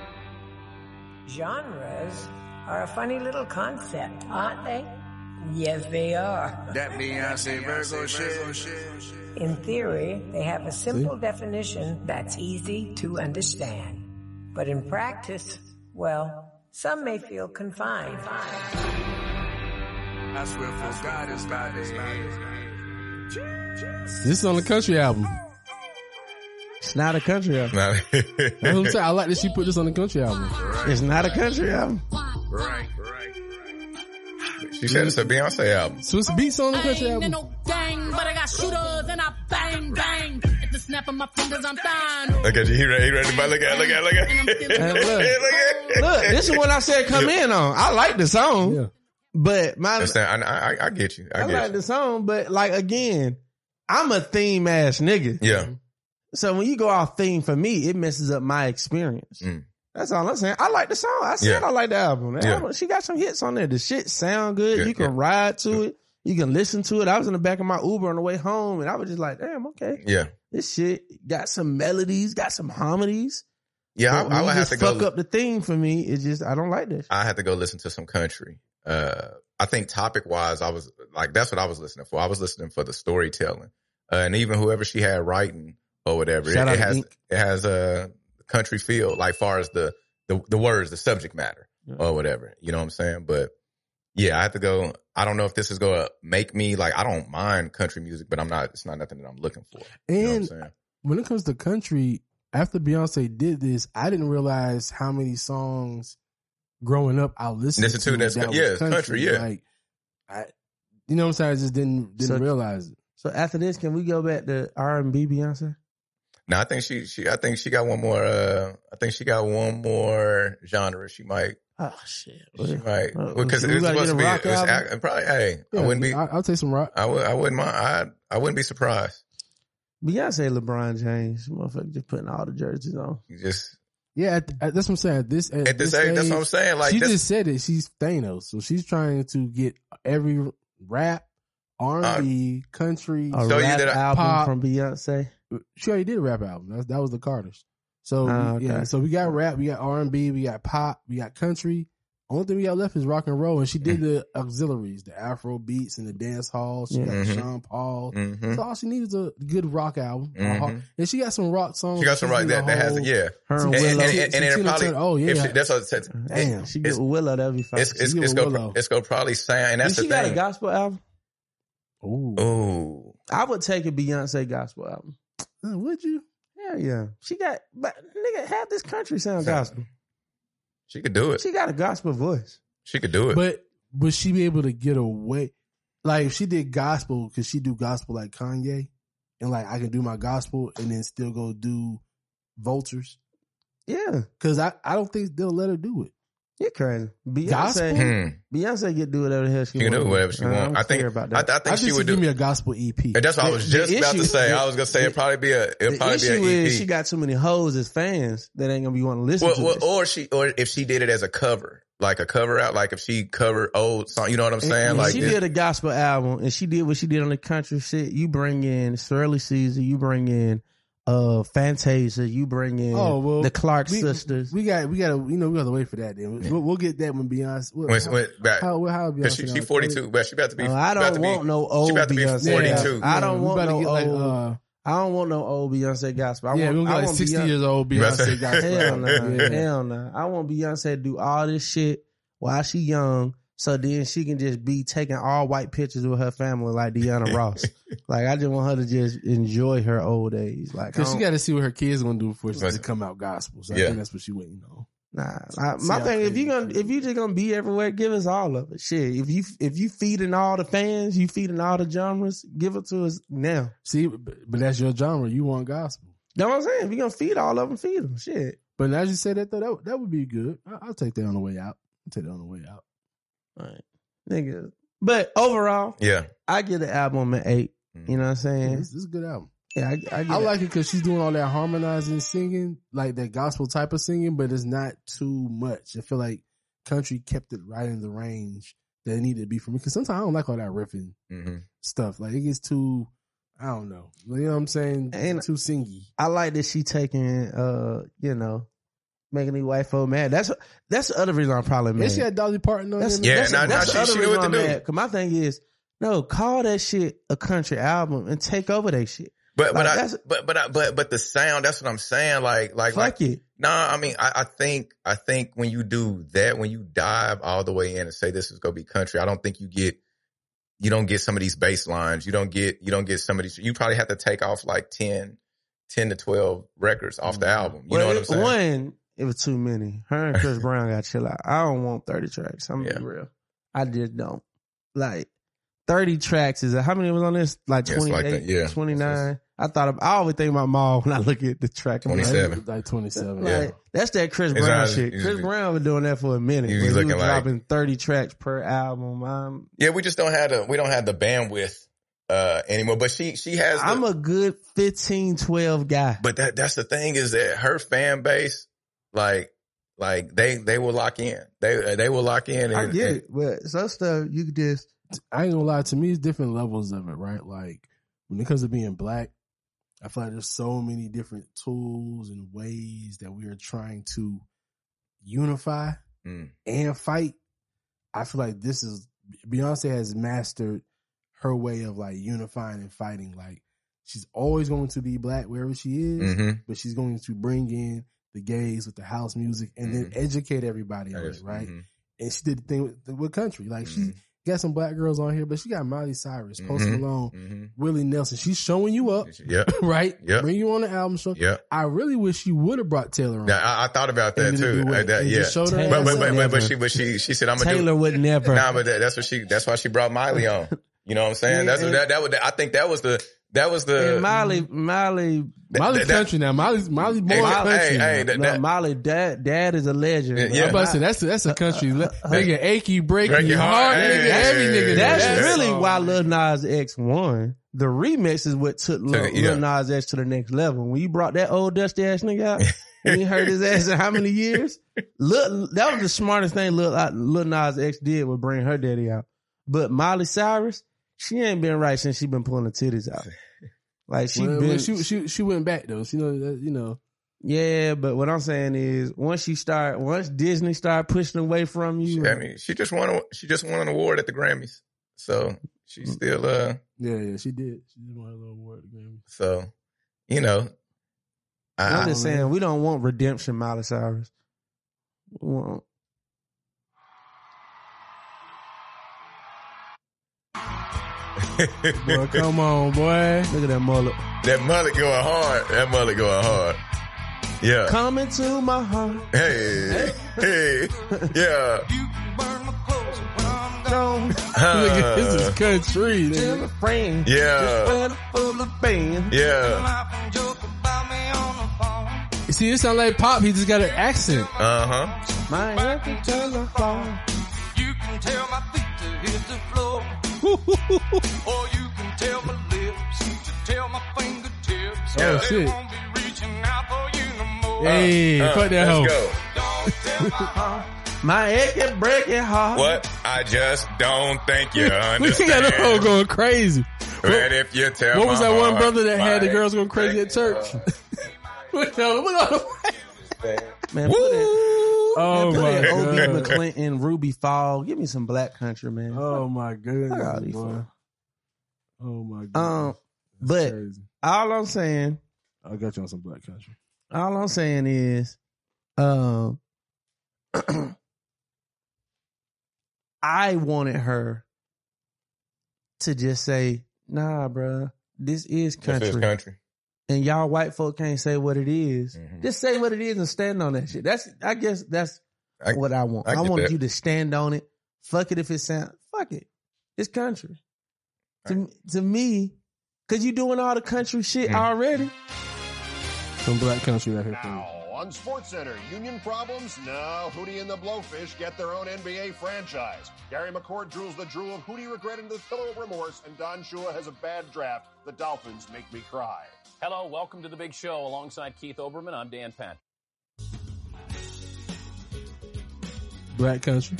Genres are a funny little concept, aren't they? Yes, they are. That Beyonce Virgo shit. In theory, they have a simple definition that's easy to understand. But in practice, well, some may feel confined. I swear for God, it's about This is on the country album. It's not a country album. nah. That's what I'm saying. I like that she put this on the country album. It's not a country album. right, right. she said it's a Beyonce album. Swiss Beats on the country Ain't album. no gang, but I got shooters and I bang bang. At the snap of my fingers, I'm dying. Look at you. He ready. He ready. But look at. Look at. Look at. And I'm still- Hey, look. look at. Look, this is what I said come in on. I like the song, Yeah. but my Understand? I, I I get you. I, I get like you. the song, but like again, I'm a theme ass nigga. Yeah. So when you go off theme for me, it messes up my experience. Mm. That's all I'm saying. I like the song. I said Yeah. I like the album. The Yeah. album. She got some hits on there. The shit sound good. Yeah, you can yeah. ride to it. You can listen to it. I was in the back of my Uber on the way home, and I was just like, "Damn, okay, Yeah. this shit got some melodies, got some harmonies." Yeah. But I, I when would you have just to go. fuck up the theme for me. It's just I don't like this. I had to go listen to some country. Uh, I think topic wise, I was like, that's what I was listening for. I was listening for the storytelling, uh, and even whoever she had writing or whatever, it, Shout out it to has Ink. it has a country feel, like far as the the, the words, the subject matter, Yeah. or whatever. You know what I'm saying? But yeah, I have to go. I don't know if this is going to make me like. I don't mind country music, but I'm not. It's not nothing that I'm looking for. You know what I'm And saying? when it comes to country, after Beyonce did this, I didn't realize how many songs growing up I listened Listen to, to. that's- that was yeah, it's country, yeah. Like, I, you know what I'm saying? I just didn't didn't So- realize it. So after this, can we go back to R and B Beyonce? No, I think she she. I think she got one more. Uh, I think she got one more genre. She might. Oh shit! She might Uh, because we it's gotta supposed get to a be. rock It's, album? ac- probably. Hey, Yeah, I wouldn't be. I, I'll take some rock. I would. I wouldn't mind. I. I wouldn't be surprised. Beyonce, LeBron James, motherfucker, just putting all the jerseys on. You just Yeah, at, at, that's what I'm saying. At this at, at this this age, that's what I'm age, saying. Like she that's, just said it. She's Thanos, so she's trying to get every rap, R and B, country. A So you rap did a- album pop. from Beyonce. She already did a rap album. That, that was the Carters. So Oh, okay. yeah, so we got rap, we got R and B, we got pop, we got country. Only thing we got left is rock and roll, and she did the auxiliaries, the Afro beats and the dance hall. She got Mhm. Sean Paul. Mhm. So all she needs is a good rock album, a Mhm. hard- and she got some rock songs. She got some She's right in that the that has whole- yeah. Her and And, Willow. and, and, and, Tina it'll probably. Turner. Oh, yeah. If she, that's what it says. Damn, she get it's, with Willow, that'd be fine. it's it's She it's get gonna Willow. it's gonna probably sound, and that's Did she the got thing. a gospel album? Ooh. Ooh, I would take a Beyonce gospel album. Uh, would you? Hell yeah. She got, but nigga, have this country sound gospel. she could do it. She got a gospel voice. She could do it. But would she be able to get away? Like if she did gospel, could she do gospel like Kanye? And like I can do my gospel and then still go do Vultures? Yeah, Cause I, I don't think they'll let her do it. you're crazy. Beyonce, Gospel? Hmm. Beyonce get do whatever the hell she, She can do want. whatever she Uh, want. I'm I think. scared about I, that. I I think just she would give do. me a gospel E P. And that's what I The- was the just about to issue- say. the- I was gonna say the- it'd probably be a it'll the probably be issue an E P. is she got too many hoes as fans that ain't gonna be wanting to listen Well, to well, this. or she, or if she did it as a cover, like a cover out, like if she covered old song, you know what I'm saying? And Like she this- did a gospel album, and she did what she did on the country shit. You bring in Shirley Caesar, you bring in uh, Fantasia. You bring in Oh, well, the Clark we, sisters. We got, we got to, you know, we got to wait for that. Then we'll, we'll get that when Beyonce. What, When, how, when, back, how, how Beyonce? she, she now? forty-two, but she about to be. No, I about don't to want be, no old She about to be Beyonce. forty-two. I don't we want about to no get like, old. uh, I don't want no old Beyonce gospel. I yeah, want, we I got like want sixty Beyonce, years old Beyonce gospel. Hell no, Yeah. hell no. I want Beyonce to do all this shit while she young, so then she can just be taking all white pictures with her family like Deanna Ross. Like I just want her to just enjoy her old age. Like Cause I she don't- got to see what her kids gonna do before she Right. to come out gospel. So I Yeah. think that's what she waiting on. Nah, I, See my how thing if crazy you gonna she if you just gonna be everywhere, give us all of it. Shit, if you if you feeding all the fans, you feeding all the genres, give it to us now. See, but, but that's your genre. You want gospel. Know what I'm saying? If you gonna feed all of them, feed them. Shit. But now you say that though, that, that would be good. I, I'll take that on the way out. I'll take that on the way out. All right, nigga. But overall, Yeah. I get the album at eight. You know what I'm Yeah, saying? this, this is a good album. Yeah, I, I, get I it. like it because she's doing all that harmonizing singing, like that gospel type of singing, but it's not too much. I feel like country kept it right in the range that it needed to be for me. Because sometimes I don't like all that riffing Mm-hmm. stuff. Like it gets too, I don't know. You know what I'm saying? And- too singy. I like that she taking, uh, you know, making these white folk mad. That's that's the other reason I'm probably mad. And she had Dolly Parton on That's, there. Yeah, that's, nah, that's nah, the she- other she knew reason what I'm to do. mad. Cause my thing is, no, call that shit a country album and take over that shit. But but Like, I, that's- but but I, but but the sound. That's what I'm saying. Like like like. Fuck it. No, I mean I, I think I think when you do that, when you dive all the way in and say this is gonna be country, I don't think you get. You don't get some of these bass lines. You don't get. You don't get some of these. You probably have to take off like ten, ten to twelve records off the album. You Well, know what I'm it- saying? One, it was too many. Her and Chris Brown got chill out. I don't want thirty tracks. I'm gonna be Yeah. real. I just don't. Like, thirty tracks is, how many was on this? Like Yeah, it's like twenty-eight, that, yeah. twenty-nine. I thought, of, I always think about Maul when I look at the track. I'm like, twenty-seven. Like twenty-seven. Like, Yeah. that's that Chris It's Brown not- shit. it's- Chris Brown was doing that for a minute. He He was was, he looking was like- dropping thirty tracks per album. I'm, Yeah, we just don't have the. We don't have the bandwidth uh, anymore. But she she has. The, I'm a good fifteen, twelve guy. But that that's the thing is that her fan base, like like they they will lock in. They they will lock in. And, I get and- it, but some stuff you could just, I ain't gonna lie, to me, it's different levels of it, right? Like, when it comes to being black, I feel like there's so many different tools and ways that we are trying to unify Mm. and fight. I feel like this is, Beyonce has mastered her way of like unifying and fighting. Like, she's always going to be black wherever she is, Mhm. but she's going to bring in the gays with the house music and then educate everybody on Yes, it, right? mhm. And she did the thing with, with country. Like, she Mhm. got some black girls on here, but she got Miley Cyrus, Post Mhm. Malone, Mhm. Willie Nelson. She's showing you up, Yep. right? Yep. Bring you on the album show. Yep. I really wish you would have brought Taylor on. Yeah, I, I thought about that And too. didn't do it. Uh, that- And yeah, just showed her but, ass but, up. but, but, Never. but she but she she said I'm gonna Taylor do. would never. Nah, but that, that's what she. That's why she brought Miley on. You know what I'm saying? Yeah, that's what and- that that would. I think that was the that was the. and Miley, Miley, Miley's that- country now. Miley's Miley's more Hey, country. hey, now. hey, that- no, that- Miley, dad, dad is a legend. Yeah, bro. yeah. I'm about to say that's a, that's a country. Nigga, achy, breaky, Break your hard, heart. nigga, Hey, every hey, nigga. hey, That's Yeah. really song. why Lil Nas X won. The remix is what took Lil, yeah. Lil Nas X to the next level. When you brought that old dusty ass nigga out, and you heard his ass in how many years? Lil, that was the smartest thing Lil, uh, Lil Nas X did, was bring her daddy out. But Miley Cyrus, she ain't been right since she been pulling the titties out. Like she Well, been, well, she she she went back though. She know that, you know. yeah. But what I'm saying is, once you start, once Disney start pushing away from you, I mean, she just won. a- She just won an award at the Grammys, so she's still uh. Yeah, yeah, she did. She did won a little award at the Grammy. So, you know, I, I'm just saying, we don't want redemption, Miley Cyrus. We want, Boy, come on, boy. look at that mullet. that mullet going hard. That mullet going hard. Yeah. Coming to my heart. Hey, hey, yeah. Don't Nigga, this is Uh, country. tell a Nigga. friend. Yeah. Just full of band. yeah. You see, it sound like pop. He just got an accent. Uh huh. My head can tell the fall. You can tell my feet to hit the floor. Or you can tell my lips to tell my fingertips. Oh, They shit. won't be reaching out for you no more. Hey, Uh, fuck that let's hoe. go. Don't tell my heart. My head can break it hard. What? I just don't think you We understand. got the hoe going crazy. And if you tell What was my that one heart, brother that had the my girls going crazy at church? Look at him, look at him. Man, put it. Oh Man, put my that O B god. McClinton, Ruby Fall. Give me some black country, man. Oh my goodness, Look at all these boy. folks. Oh my goodness. Um, That's but crazy. all I'm saying, I got you on some black country. all I'm saying is, um, I wanted her to just say, "Nah, bruh, this is This country." is country. And y'all white folk can't say what it is. Mhm. Just say what it is and stand on that shit. That's, I guess that's I- what I want. I I, get want that. you to stand on it. Fuck it if it sound, fuck it. It's country. To, to me, cause you doing all the country shit Mm. already. Some black country right here for you. Now, on SportsCenter, union problems? No, Hootie and the Blowfish get their own N B A franchise. Gary McCord drools the drool of Hootie regret into the pillow of remorse, and Don Shula has a bad draft. The Dolphins make me cry. Hello, welcome to The Big Show. Alongside Keith Olbermann, I'm Dan Pat. Black country.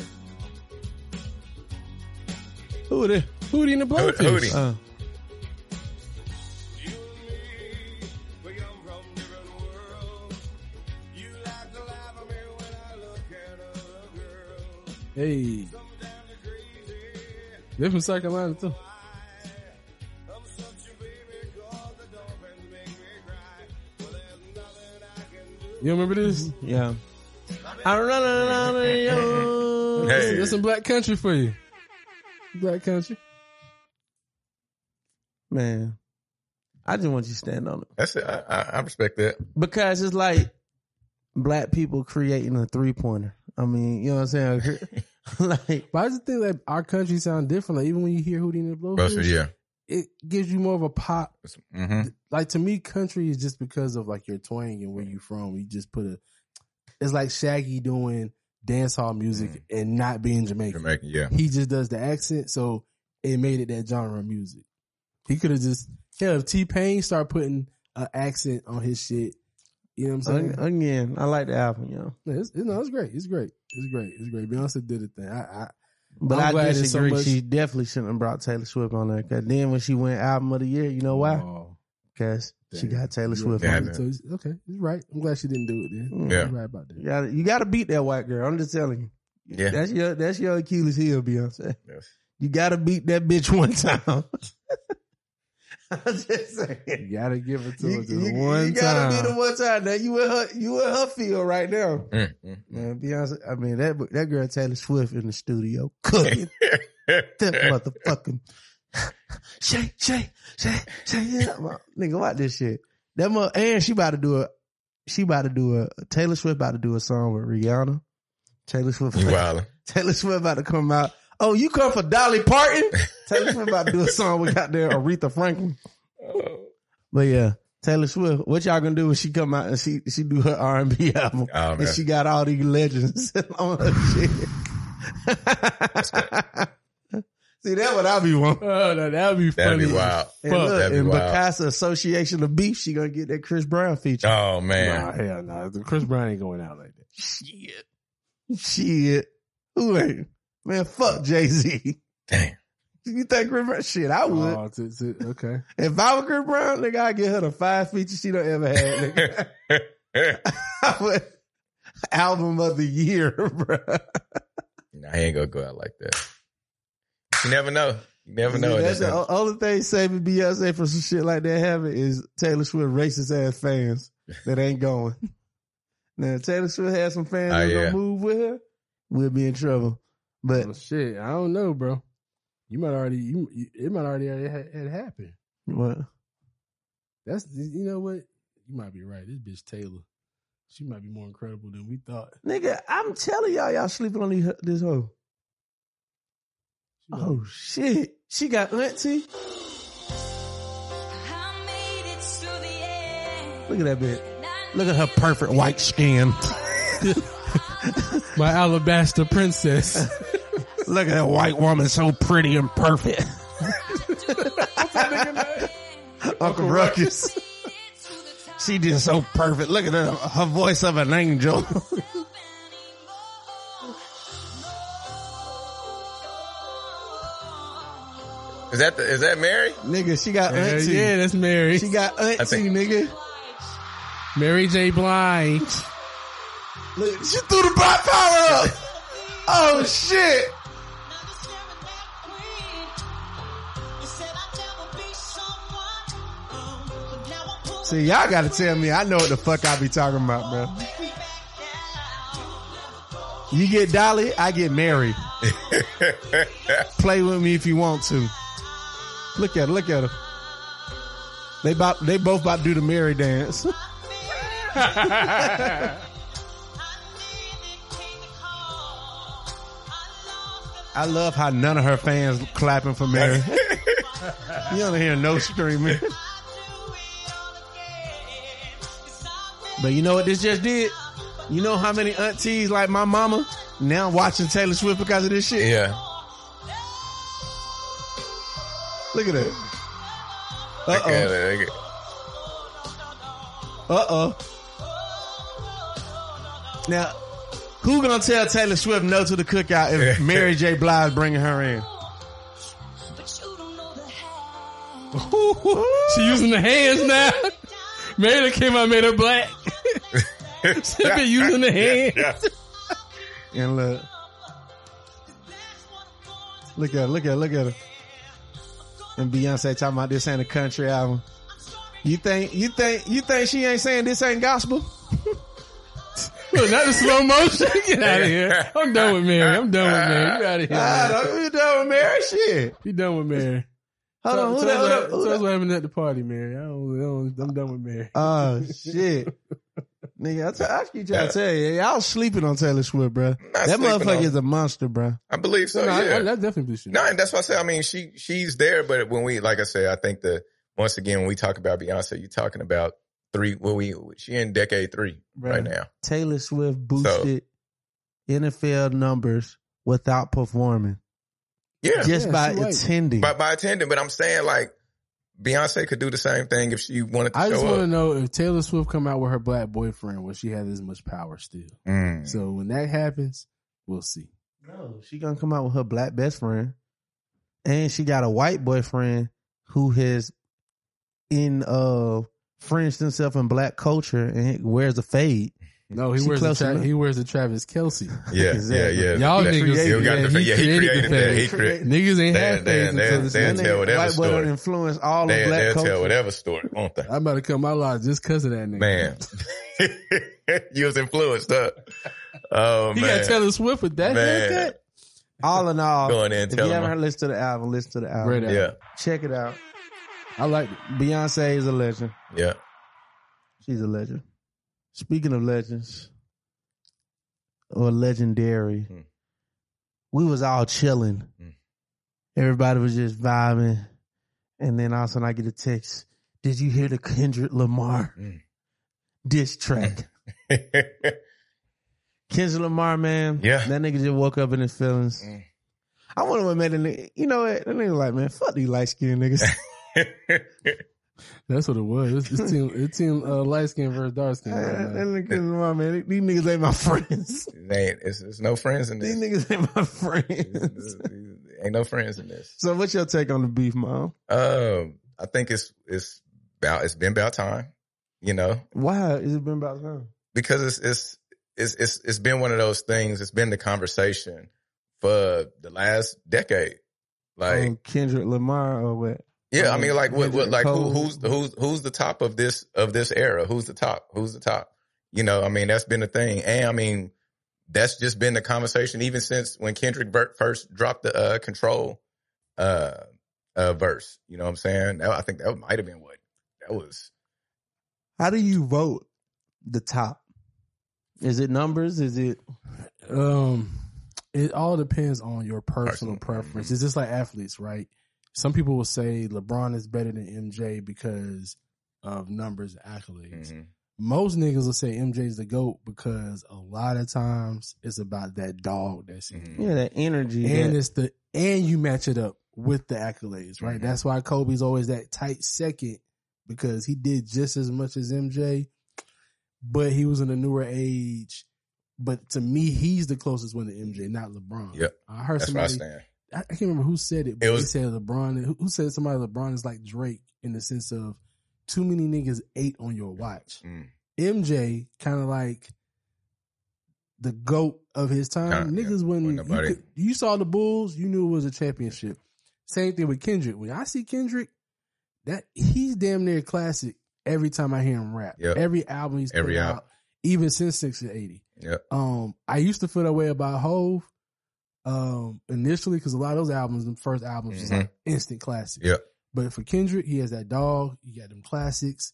Who the? Hootie and the Blowfish. Hootie. Uh, Hey. They're from South Carolina too. You remember this? yeah. I run around the yard. Hey. There's some black country for you. Black country. Man, I just want you to stand on it. That's it. I, I, I respect that. Because it's like black people creating a three pointer. I mean, you know what I'm saying? Like, But I just think that our country sound different. Like even when you hear Hootie and the Blowfish, Buster, yeah. it gives you more of a pop. Mm-hmm. Like to me, country is just because of like your twang and where you from. You just put a. It's like Shaggy doing dance hall music Mm. and not being Jamaican. Jamaican, yeah. He just does the accent, so it made it that genre of music. He could have just hell if T Pain start putting an accent on his shit. You know what I'm saying? again, I like the album, you know. Yeah, it's, no, it's great. It's great. It's great. It's great. Beyonce did a thing. I, I But I'm i glad it's disagree. so much- She definitely shouldn't have brought Taylor Swift on there. Cause then when she went album of the year, you know why? Oh, Because she damn. got Taylor Yeah, Swift yeah, on So it. it's- okay, he's right. I'm glad she didn't do it then. Mm. Yeah. You're right about that. You gotta, you gotta beat that white girl. I'm just telling you. Yeah. That's your that's your Achilles heel, Beyonce. Yes. You gotta beat that bitch one time. I'm just saying. You gotta give it to You, her just you- one you gotta time. beat her one time. Now you in her you in her field right now. Mm, mm, Man, Beyonce, I mean that that girl Taylor Swift in the studio cooking. That motherfucking shake, shake, shake, shake it up. Nigga, watch this shit. That mother, and she about to do a she about to do a Taylor Swift about to do a song with Rihanna. Taylor Swift You wildin'. Taylor Swift about to come out. Oh, you come for Dolly Parton? Taylor Swift about to do a song with goddamn Aretha Franklin. But yeah, Taylor Swift, what y'all gonna do when she come out and she she do her R and B album Oh, and man. she got all these legends on her shit? See, that's what I be wanting. Oh, no, that'd be funny. That'd be wild. And Fuck, look, that'd be in wild. Picasso Association of Beef, she gonna get that Chris Brown feature. Oh, Nah, man. hell no. The Chris Brown ain't going out like that. Shit. Shit. Who ain't? Man, fuck Jay-Z. Damn. You think Chris Brown? Shit, I would. Oh, to, to, okay. If I were Chris Brown, nigga, I'd get her the five features she don't ever had, nigga. I would, album of the year, bro. Nah, he ain't gonna go out like that. You never know. You never know. That's the That's o- only thing saving Beyonce from some shit like that happening is Taylor Swift racist ass fans that ain't going. Now, if Taylor Swift has some fans Oh, that yeah. gonna move with her, we'll be in trouble. But Well, shit, I don't know, bro. You might already, you, you it might already already had, had happened. what? That's, you know what? You might be right. This bitch Taylor, she might be more incredible than we thought. Nigga, I'm telling y'all, y'all sleeping on these, this hoe. She might- Oh shit. She got auntie. Look at that bitch. Look at her perfect white skin. My alabaster princess. Look at that white woman, so pretty and perfect. Uncle Ruckus. She just so perfect. Look at her, her voice of an angel. Is that the, is that Mary? Nigga, she got Yeah, auntie. yeah, that's Mary. She got auntie, think- nigga. Mary J. Blige. Look, she threw the black power up. Oh shit. See, y'all gotta tell me. I know what the fuck I be talking about, bro. You get Dolly, I get Mary. Play with me if you want to. Look at her, look at her. They about, they both about to do the Mary dance. I love how none of her fans clapping for Mary. You don't hear no screaming. But you know what this just did? You know how many aunties like my mama now watching Taylor Swift because of this shit? Yeah. Look at that. Look at Uh-oh. it, look at- Uh-oh. Now, who gonna tell Taylor Swift no to the cookout if Mary J. Blige bringing her in? She using the hands now. Mary that came out and made her black. She been using the hands. Yeah. And look. Look at her, look at her, look at her. And Beyonce talking about this ain't a country album. You think, you think, you think she ain't saying this ain't gospel? Look, not the slow motion. Get out of here. I'm done with Mary. I'm done with Mary. You out of here. Ah, man. don't be done with Mary shit. You done with Mary. Hold on, who Tell that, who us that, what- who tell us that? what happened at the party, Mary. I don't, I don't, I'm done with Mary. Oh shit. Nigga, I, t- I keep trying to tell you, y'all sleeping on Taylor Swift, bro. That sleeping motherfucker on- is a monster, bro. I believe so. No, I- yeah. I- that's definitely true. No, and that's what I say. I mean, she she's there, but when we, like I said, I think the once again when we talk about Beyonce, you're talking about three. Well, we she in decade three Bruh. right now. Taylor Swift boosted N F L numbers without performing, Yeah, just Yeah, by she right. attending. by by attending. But I'm saying like Beyonce could do the same thing if she wanted to I just show want to up. know if Taylor Swift come out with her black boyfriend, will she have as much power still? Mm. So when that happens, we'll see. No, she gonna come out with her black best friend, and she got a white boyfriend who has in uh fringed himself in black culture and wears a fade. No, he She wears the close tra- enough. he wears the Travis Kelce. Yeah, Exactly. yeah, yeah. Y'all That- niggas, yeah, got yeah, the- he yeah, he created created the that. fade. He created. Niggas ain't They- half they- fades they- until this they- nigga. That tell nigga- whatever white boy story. done influenced all They, of black they'll culture. tell whatever story, won't they? I'm about to cut my life just because of that nigga. Man, you was influenced up. Oh He man, got Taylor Swift with that Man. haircut. All in all, Go in there and if tell you him. haven't listened to the album, listen to the album. Great album. Yeah, Check it out. I like it. Beyonce is a legend. yeah. She's a legend. Speaking of legends or legendary, Hmm. we was all chilling. Hmm. Everybody was just vibing. And then all of a sudden I get a text. Did you hear the Kendrick Lamar Hmm. diss track? Kendrick Lamar, man. Yeah. That nigga just woke up in his feelings. Mm. I wonder what made the nigga, you know what? That nigga like, man, fuck these light skinned niggas. That's what it was. It's, it's team, it's team uh, light skin versus dark skin. that Right now. nigga Kendrick Lamar, man. These niggas ain't my friends. They ain't, it's, it's no friends in These this. niggas ain't my friends. Ain't no friends in this. So what's your take on the beef, Mom? Um, I think it's it's about it's been about time, you know, Why has it been about time? because it's it's it's it's it's been one of those things. It's been the conversation for the last decade. Like, Oh, Kendrick Lamar or what? yeah, I um, mean, like, what, what, Kendrick like, who, Cole. who's who's who's the top of this of this era? Who's the top? Who's the top? You know, I mean, that's been the thing, and I mean, that's just been the conversation even since when Kendrick ver- first dropped the uh, Control uh, uh, verse. You know what I'm saying? That, I think that might have been what that was. How do you vote the top? Is it numbers? Is it Um, it all depends on your personal Personal. preference. It's just like athletes, right? Some people will say LeBron is better than M J because of numbers and accolades. Mhm. Most niggas will say M J's the GOAT because a lot of times it's about that dog that's in Mhm. you. yeah, that energy? And that- it's the and you match it up with the accolades, right? Mhm. That's why Kobe's always that tight second because he did just as much as M J, but he was in a newer age. But to me, he's the closest one to M J, not LeBron. Yep. I heard That's where I somebody. stand. I can't remember who said it, but It was- they said LeBron. Who, who said somebody LeBron is like Drake in the sense of too many niggas ate on your watch. Mm. M J kind of like the GOAT of his time. Kinda, Niggas yeah. when Wasn't you, nobody- could, you saw the Bulls, you knew it was a championship. Same thing with Kendrick. When I see Kendrick, that he's damn near classic every time I hear him rap. Yep. Every album he's put Every out, album. even since sixty eighty. Yep. Um, I used to feel that way about Hove um, initially because a lot of those albums, the first albums, was Mhm. like instant classics. Yep. But for Kendrick, he has that dog. He got them classics,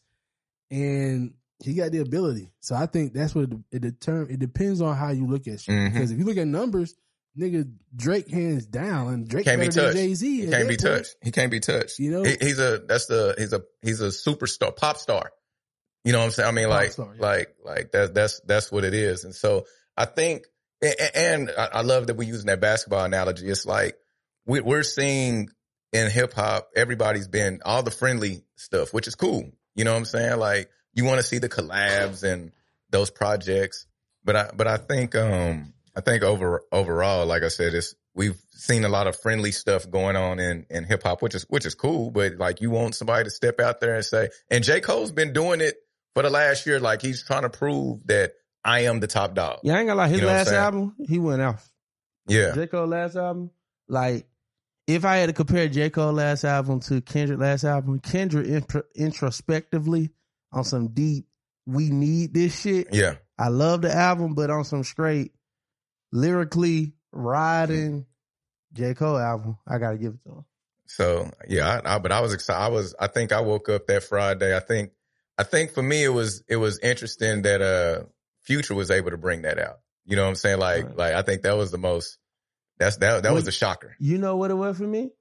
and he got the ability. So I think that's what it, it determine. It depends on how you look at shit. Mhm. Because if you look at numbers, nigga, Drake hands down, and Drake Can't be better than touched. Jay Z. He can't be touched. He can't be touched. You know? He, he's a that's the he's a he's a superstar, pop star. You know what I'm saying? I mean, Pop like star, yeah. like like that's that's that's what it is. And so I think, and, and I I love that we're using that basketball analogy. It's like we, we're seeing in hip hop, everybody's been all the friendly stuff, which is cool. You know what I'm saying? Like you want to see the collabs and those projects, but I but I think um I think over overall, like I said, it's we've seen a lot of friendly stuff going on in, in hip hop, which is which is cool. But like you want somebody to step out there and say, and J. Cole's been doing it for the last year, like he's trying to prove that I am the top dog. Yeah, I ain't gonna lie. His You know what I'm last saying? album, he went off. Yeah. J. Cole last album, like, if I had to compare J. Cole last album to Kendrick last album, Kendrick intro- introspectively on some deep, we need this shit. Yeah. I love the album, but on some straight, lyrically, riding, J. Cole album, I gotta give it to him. So yeah, I, I, but I was excited. I was, I think I woke up that Friday. I think, I think for me, it was, it was interesting that, uh, Future was able to bring that out. You know what I'm saying? Like, Right. like, I think that was the most, that's, that, that was Well, the shocker. You know what it was for me?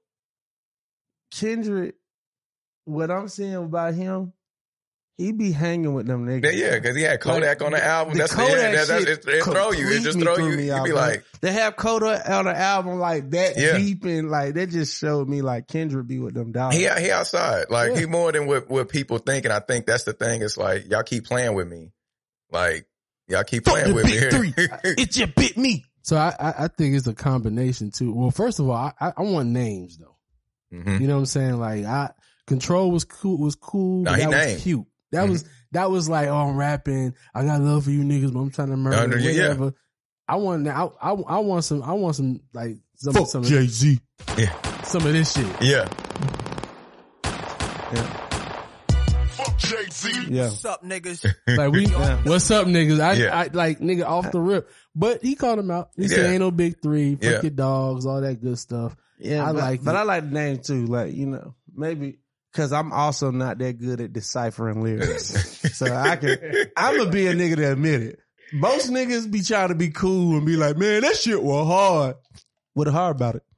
Kendrick, what I'm seeing about him, he be hanging with them niggas. Yeah, yeah, because he had Kodak Like, on the album. the That's Kodak the end. That, that's, shit it, it throw you. It just completely throw threw you. me You out, be bro. like, They have Kodak on the album like that Yeah. deep and like that just showed me like Kendrick be with them dogs. he he outside. Like Yeah. he more than what, what people think. And I think that's the thing. It's like, y'all keep playing with me. Like, y'all keep Fuck playing the with me big here. three. It just bit me. So I, I, I think it's a combination too. Well, first of all, I, I, I want names though. Mhm. You know what I'm saying? Like I Control was cool was cool. Nah, but he that named. was cute. That Mhm. was that was like, oh, I'm rapping. I got love for you niggas, but I'm trying to murder Under you, yeah. whatever. I want I, I I want some I want some like some Fuck some Jay Z. Yeah. some of this shit. Yeah. Fuck Jay-Z. Yeah. What's up, niggas? Like we, what's up, niggas? I, Yeah. I like nigga off the rip, but he called him out. He said, Yeah. "Ain't no big three, fuck Yeah. your dogs, all that good stuff." Yeah, I but, like but it. I like the name too. Like, you know, maybe because I'm also not that good at deciphering lyrics. So I can, I'm going to be a nigga to admit it. Most niggas be trying to be cool and be like, man, that shit was hard. What hard about it?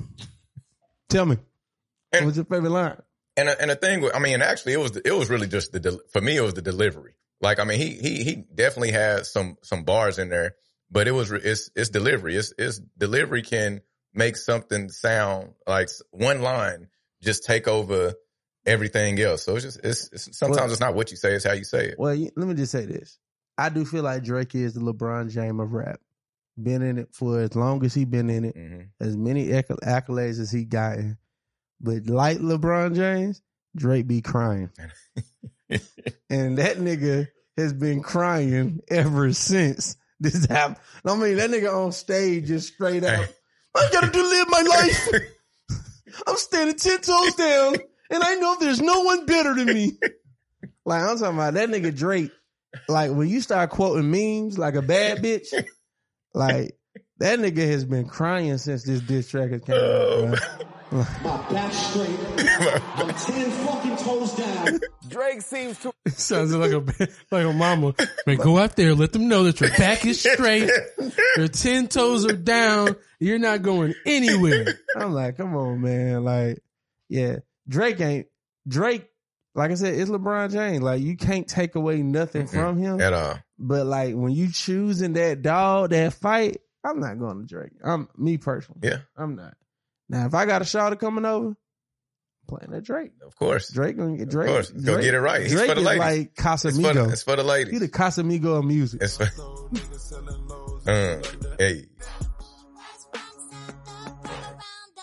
Tell me. And- What's your favorite line? And and the thing, with- I mean, actually, it was it was really just the del- for me, it was the delivery. Like, I mean, he he he definitely had some some bars in there, but it was re- it's it's delivery. It's it's delivery can make something sound like one line just take over everything else. So it's just it's, it's sometimes Well- it's not what you say, it's how you say it. Well, you- let me just say this. I do feel like Drake is the LeBron James of rap. Been in it for as long as he been in it. Mhm. As many acc- accolades as he gotten. But like LeBron James, Drake be crying. And that nigga has been crying ever since this happened. I mean, that nigga on stage just straight out, I gotta do live my life. I'm standing ten toes down, and I know there's no one better than me. Like, I'm talking about that nigga Drake. Like, when you start quoting memes like a bad bitch, like, that nigga has been crying since this diss track has came out. Bro. My back straight. I'm ten fucking toes down. Drake seems to. It sounds like a like a mama. Man, go out there, let them know that your back is straight, your ten toes are down, you're not going anywhere. I'm like, come on, man. Like, yeah, Drake ain't Drake. Like I said, it's LeBron James. Like, you can't take away nothing from him At all. But like, when you choosing that dog, that fight, I'm not going to Drake. I'm me personally. Yeah. I'm not. Now, if I got a shawty coming over, I'm playing that Drake. Of course. Drake gonna get Drake. Of course. Go Drake, get it right. He's Drake for the is ladies. like It's for the, Casamigo. it's for the ladies. He the Casamigo of music. It's for, uh, hey.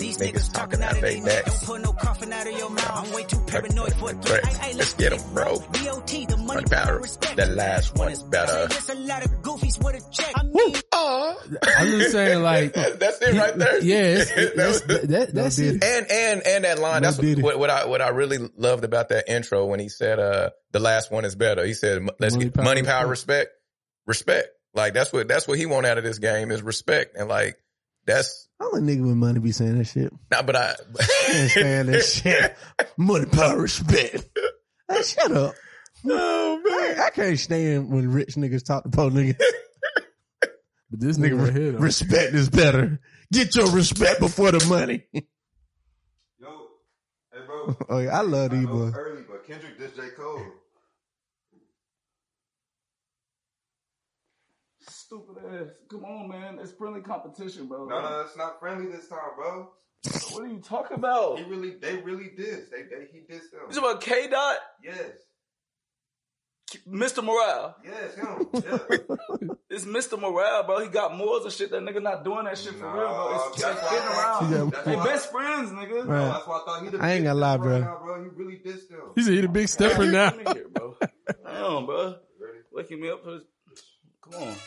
These Niggas niggas talking talking out out of they their necks. neck. Don't put no coughing out of your mouth. I'm way too paranoid for a threat. Hey, hey, Let's get 'em, bro. B O T, the money, Money power. power, respect. That last one is better. There's a lot of goofies with a check. I mean, I'm just saying, like, that's it right there. Yeah, it's, it, that's, that, that's it. And and and that line. No That's diddy. what, what I what I really loved about that intro when he said, "Uh, the last one is better." He said, "Let's Money, get power, money, power, respect, respect." Like that's what that's what he want out of this game is respect, and like that's I'm a nigga with money be saying that shit. not. But I can't stand that shit. Money, power, respect. Hey, shut up. Oh man, I, I can't stand when rich niggas talk to poor niggas. But this nigga right here, though. Respect is better. Get your respect before the money. Yo, hey bro. Oh yeah, I love these I know boys. it's early, but Kendrick dissed J. Cole. Stupid ass. Come on, man. It's friendly competition, bro. No, no, it's not friendly this time, bro. What are you talking about? He really, they really dissed. They, they, he dissed them. You talking about K Dot? Yes. Mister Morale. Yes, him. Yeah. It's Mister Morale, bro. He got morals and shit. That nigga not doing that shit for Nah, real, bro. It's, it's that's why getting I around. thought- that's They why- best friends, nigga. Right. That's why I thought he the I ain't gonna lie, right bro. now, bro. He really dissed them. He said he the big stepper now. Come in here, bro. Damn, bro. Waking me up for this. Come on.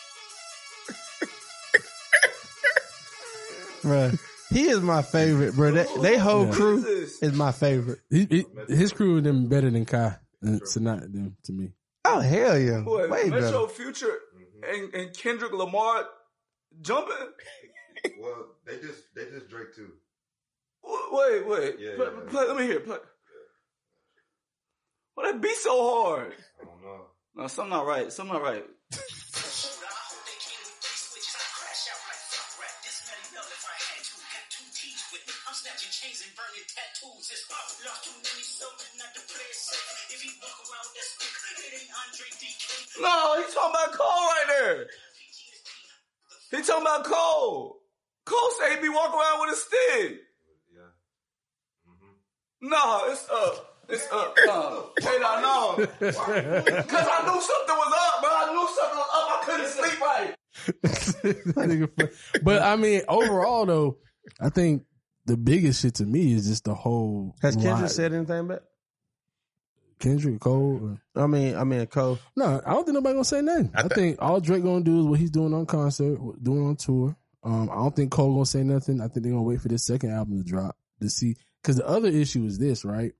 Bruh, he is my favorite, bro. They, they whole Yeah. crew is my favorite. He, he, his crew of them better than Kai. And so not them to me. Oh hell yeah! Boy, Way Metro better. Future and, and Kendrick Lamar jumping. Well, they just, they just Drake too. Wait, wait. Yeah, play, yeah, play, let me hear. Play. Why that beat so hard? I don't know. No, something not right. Something not right. No, he talking about Cole right there. He talking about Cole. Cole say he be walking around with a stick. Yeah. No, it's up. It's up. No. Hey, I know. Because I knew something was up, bro. I knew something was up. I couldn't sleep right. But I mean, overall though, I think the biggest shit to me is just the whole. Has Kendrick ride. said anything back? Kendrick Cole? I mean, I mean Cole. No, I don't think nobody gonna say nothing. I, I th- think all Drake gonna do is what he's doing on concert, doing on tour. Um, I don't think Cole gonna say nothing. I think they're gonna wait for this second album to drop to see. Because the other issue is this, right?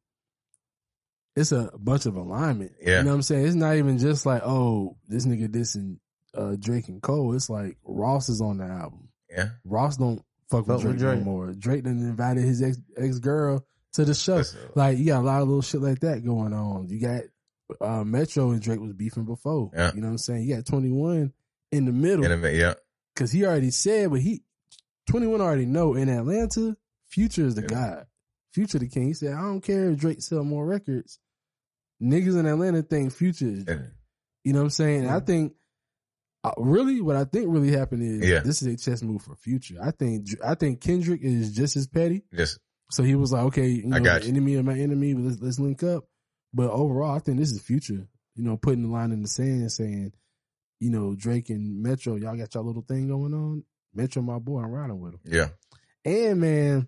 It's a bunch of alignment. Yeah. You know what I'm saying? It's not even just like, oh, this nigga dissing uh, Drake and Cole. It's like Ross is on the album. Yeah. Ross don't fuck with Fuck Drake, with Drake. no more. Drake done invited his ex ex girl to the show. That's a- Like you got a lot of little shit like that going on. You got uh, Metro and Drake was beefing before. Yeah. You know what I'm saying? You got twenty-one in the middle In a minute, yeah. because he already said, but he twenty-one already know in Atlanta, Future is the Yeah. guy. Future the king. He said, I don't care if Drake sell more records. Niggas in Atlanta think Future is Drake. You know what I'm saying? And I think uh, really what I think really happened is Yeah. this is a chess move for Future. I think I think Kendrick is just as petty. Just So he was like, okay, you know, I got the you. enemy of my enemy, but let's let's link up. But overall, I think this is Future. You know, putting the line in the sand and saying, you know, Drake and Metro, y'all got y'all little thing going on. Metro, my boy, I'm riding with him. yeah. And man,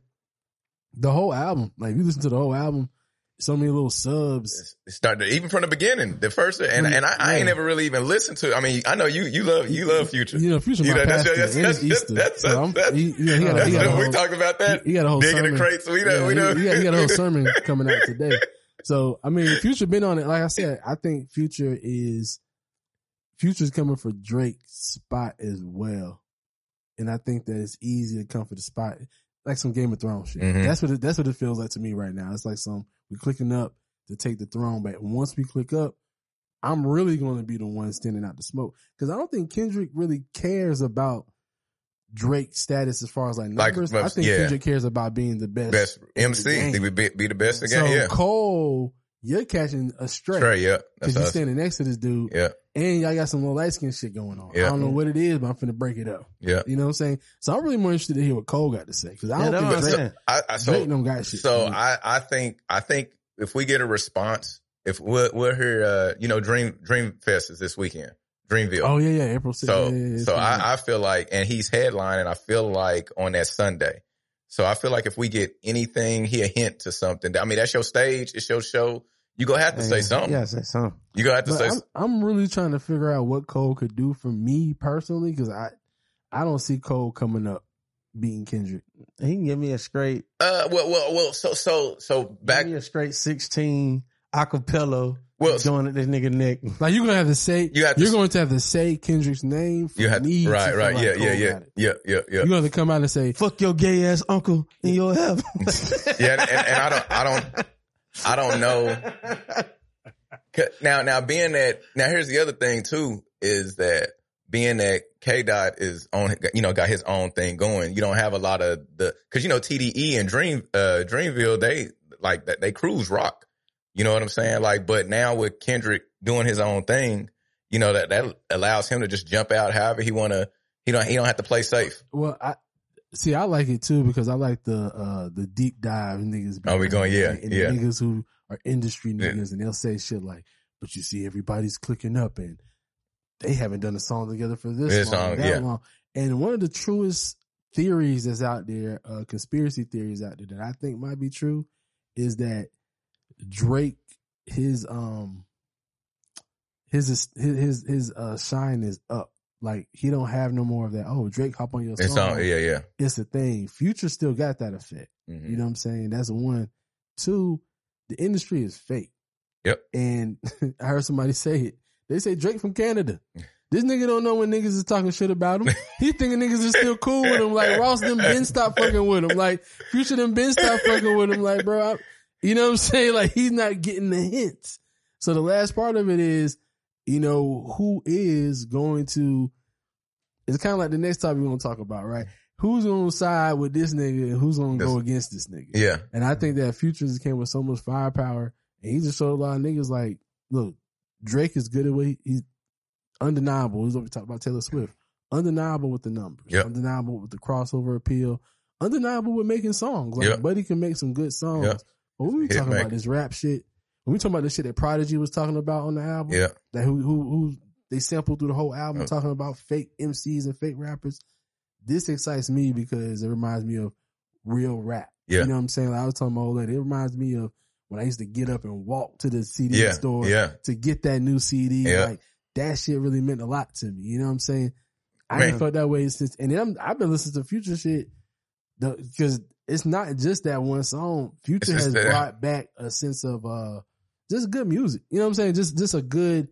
the whole album, like if you listen to the whole album, so many little subs. It started even from the beginning, the first, and and I, I ain't Yeah. never really even listened to. I mean, I know you you love you love Future. You know, Future You my know, that's- pastor, that's- and it's that's- Easter. that's- So I'm- that's- he- you know, he got a- he got a that's- we whole- talked about that. He, he got a whole Digging the sermon. crates. We know- Yeah, we know. He, he got, he got a whole sermon coming out today. So I mean, Future been on it. Like I said, I think Future is Future's coming for Drake's spot as well, and I think that it's easy to come for the spot, like some Game of Thrones shit. Mhm. That's what it, that's what it feels like to me right now. It's like some we clicking up to take the throne back. Once we click up, I'm really going to be the one standing out the smoke because I don't think Kendrick really cares about Drake's status as far as like Like, numbers. I think yeah. Kendrick cares about being the best, Best M C, in the he game. would be, be the best again. So Yeah, Cole, you're catching a stray. Straight, yeah. Because That's you're us. standing next to this dude. Yeah, And y'all got some little light skin shit going on. Yeah. I don't know what it is, but I'm finna break it up. yeah. You know what I'm saying? So I'm really more interested to hear what Cole got to say. Because I Yeah, don't that's think what I'm Drake, saying. I, I so Drake don't got shit. so Mm. I I think I think if we get a response, if we're we're here, uh, you know, Dream Dream Fest is this weekend, Dreamville. Oh, yeah, yeah. April sixth. So, yeah, yeah, yeah, so yeah. I, I feel like, and he's headlining, I feel like on that Sunday. So I feel like if we get anything, he a hint to something. I mean, that's your stage. It's your show. You gonna have to Yeah, say something. Yeah, say something. You gonna have to But say I'm, something. I'm really trying to figure out what Cole could do for me personally because I, I don't see Cole coming up beating Kendrick. He can give me a straight. Uh, well, well, well. So, so, so back. Give me a straight sixteen acapella. Well, going at this nigga neck. Like you're gonna have to say, You have to you're s- going to have to say Kendrick's name. For You have me to, to right, feel right, like yeah, Cole yeah, yeah, got it. yeah, yeah, yeah. You're going to come out and say, "Fuck your gay ass uncle in your heaven." Yeah, and, and I don't, I don't, I don't know. 'Cause Now, now being that, now here's the other thing too, is that being that K Dot is on, you know, got his own thing going. You don't have a lot of the, cause you know, T D E and Dream, uh, Dreamville, they like that, they cruise rock. You know what I'm saying? Like, but now with Kendrick doing his own thing, you know, that, that allows him to just jump out however he want to, he don't, he don't have to play safe. well, I see, I like it too because I like the, uh, the deep dive niggas. be Oh, we going, doing, yeah, like, and yeah. The niggas who are industry Yeah. niggas and they'll say shit like, but you see everybody's clicking up and they haven't done a song together for this This long, song, that yeah. long. And one of the truest theories that's out there, uh, conspiracy theories out there that I think might be true is that Drake, his, um, his, his, his, his, uh, shine is up. Like he don't have no more of that. Oh, Drake hop on your song. It's on, yeah, yeah. It's a thing. Future still got that effect. Mhm. You know what I'm saying? That's one. Two, the industry is fake. Yep. And I heard somebody say it. They say Drake from Canada. This nigga don't know when niggas is talking shit about him. He thinking niggas is still cool with him. Like Ross them been stop fucking with him. Like Future them been stop fucking with him. Like bro, I, you know what I'm saying? Like he's not getting the hints. So the last part of it is, you know, who is going to, it's kind of like the next topic we're going to talk about, right? Who's going to side with this nigga and who's going to go against this nigga? Yeah. And I think that Future just came with so much firepower and he just showed a lot of niggas like, look, Drake is good at what he, he's undeniable. He's what we talked about Taylor Swift. Undeniable with the numbers. Yep. Undeniable with the crossover appeal. Undeniable with making songs. Like, Yep. Buddy can make some good songs. Yep. But when we Hit talking maker. about this rap shit, when we talking about the shit that Prodigy was talking about on the album, Yeah. that who, who, who they sampled through the whole album Oh. talking about fake M Cs and fake rappers, this excites me because it reminds me of real rap. Yeah. You know what I'm saying? Like I was telling my old lady, it reminds me of when I used to get up and walk to the C D Yeah, store yeah. to get that new C D. Yeah. Like that shit really meant a lot to me. You know what I'm saying? I Man. ain't felt that way since, and then I'm, I've been listening to Future shit because it's not just that one song. Future It's has just that- brought back a sense of uh just good music. You know what I'm saying? Just just a good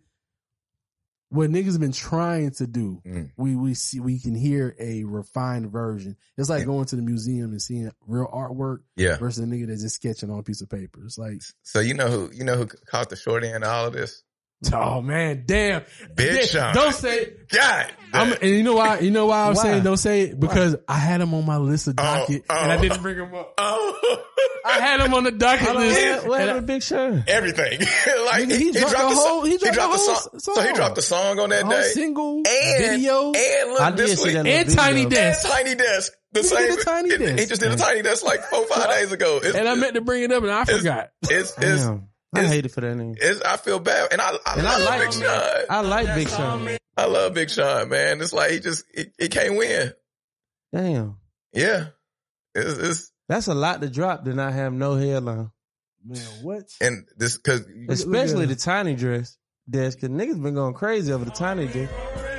what niggas been trying to do. Mm. We we see we can hear a refined version. It's like Yeah. going to the museum and seeing real artwork Yeah. versus a nigga that's just sketching on a piece of paper. It's like, So you know who, you know who caught the short end of all of this? oh man, damn. Big Yeah, Sean. Don't say it. God. I'm, and you know why? You know why I'm Why? saying don't say it? Because I had him on my list of docket oh. and I didn't bring him up. Oh, I had him on the docket Hold on, list. what, what and I- happened to Big Sean? everything. like Nigga, he dropped the the whole- song. he dropped the the whole song. s- So he song. dropped the song on that whole day. single, And video, and look I did this see week. that little and video. Tiny And Desk. Tiny Desk. The He same. did a Tiny he- Desk. He just did a Tiny Desk like four, five days ago. It's, And I meant to bring it up and I it's- forgot. It's, it's, Damn. I it's- hate it for that nigga. it's, I feel bad. And I, I And I love like Big Sean. I like Big Sean. I love Big Sean, man. It's like he just, he, he can't win. Damn. Yeah. It's, it's, That's a lot to drop to not have no headline. Man, what? and this, cause Especially at- the tiny dress. Desk, cause niggas been going crazy over the tiny dress.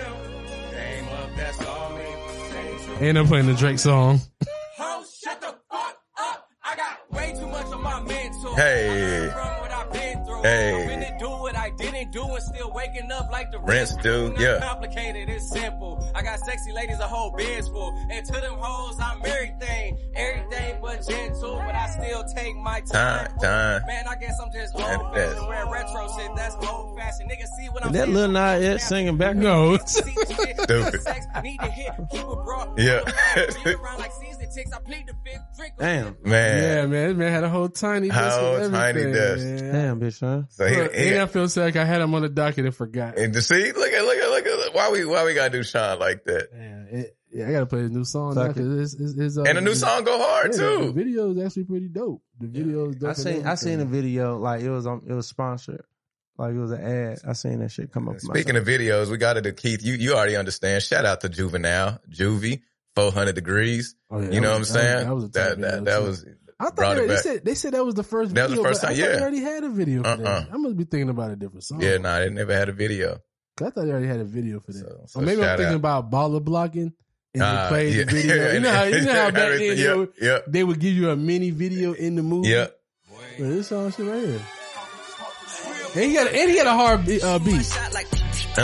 And I'm playing the Drake song. Ho, shut the fuck up. I got way too much on my mental. Hey. From what I've been through. Hey. I'm finna do what I didn't do and still waking up like the Rinse rest do, Not yeah. complicated, it's simple. I got sexy ladies, a whole bench full. And to them hoes, I'm everything. Everything but gentle, but I still take my time. time, time. Man, I guess I'm just That's old best. fashioned. Wear retro shit, that's old fashioned. Niggas see what I'm Is that saying. Lil Nas X singing back? No. Stupid. Sex, need to hit, keep it broad. Yeah. Around like season ticks, I plead the fifth, drink with Damn. Man. Yeah, man. This man had a whole tiny desk. Whole with tiny everything, desk. man. Damn, Big Sean. So he, Look, he and I feel sick. I had him on the docket and forgot. and to see, look at, look at, look at, why we, why we gotta do Sean like that? Man, it, yeah, I gotta play his new song. Fuck Now, 'cause it's, it's, it's, uh, And the new song go hard yeah, too. The video is actually pretty dope. The video is dope. I and seen I seen a everything. video like it was on it was sponsored. Like it was an ad. I seen that shit come up. Speaking of videos, we got to do Keith. You, you already understand. Shout out to Juvenile, Juvie four hundred degrees. Oh, yeah, you know what I'm was, saying? That was, that that, that was. I thought brought they, it they back. said they said that was the first. That was video, the first but time. I thought Yeah, they already had a video for uh-uh. that. I must be thinking about a different song. Yeah, no, nah, they never had a video. I thought they already had a video for that. So, so or maybe I'm shout thinking out. about baller blocking and Uh, they played yeah. the video. You know how you know how back then Yeah, they, would, yeah. they would give you a mini video in the movie. Yeah. But this song shit right here. And he got a, and he got a hard be- uh, beat. Uh,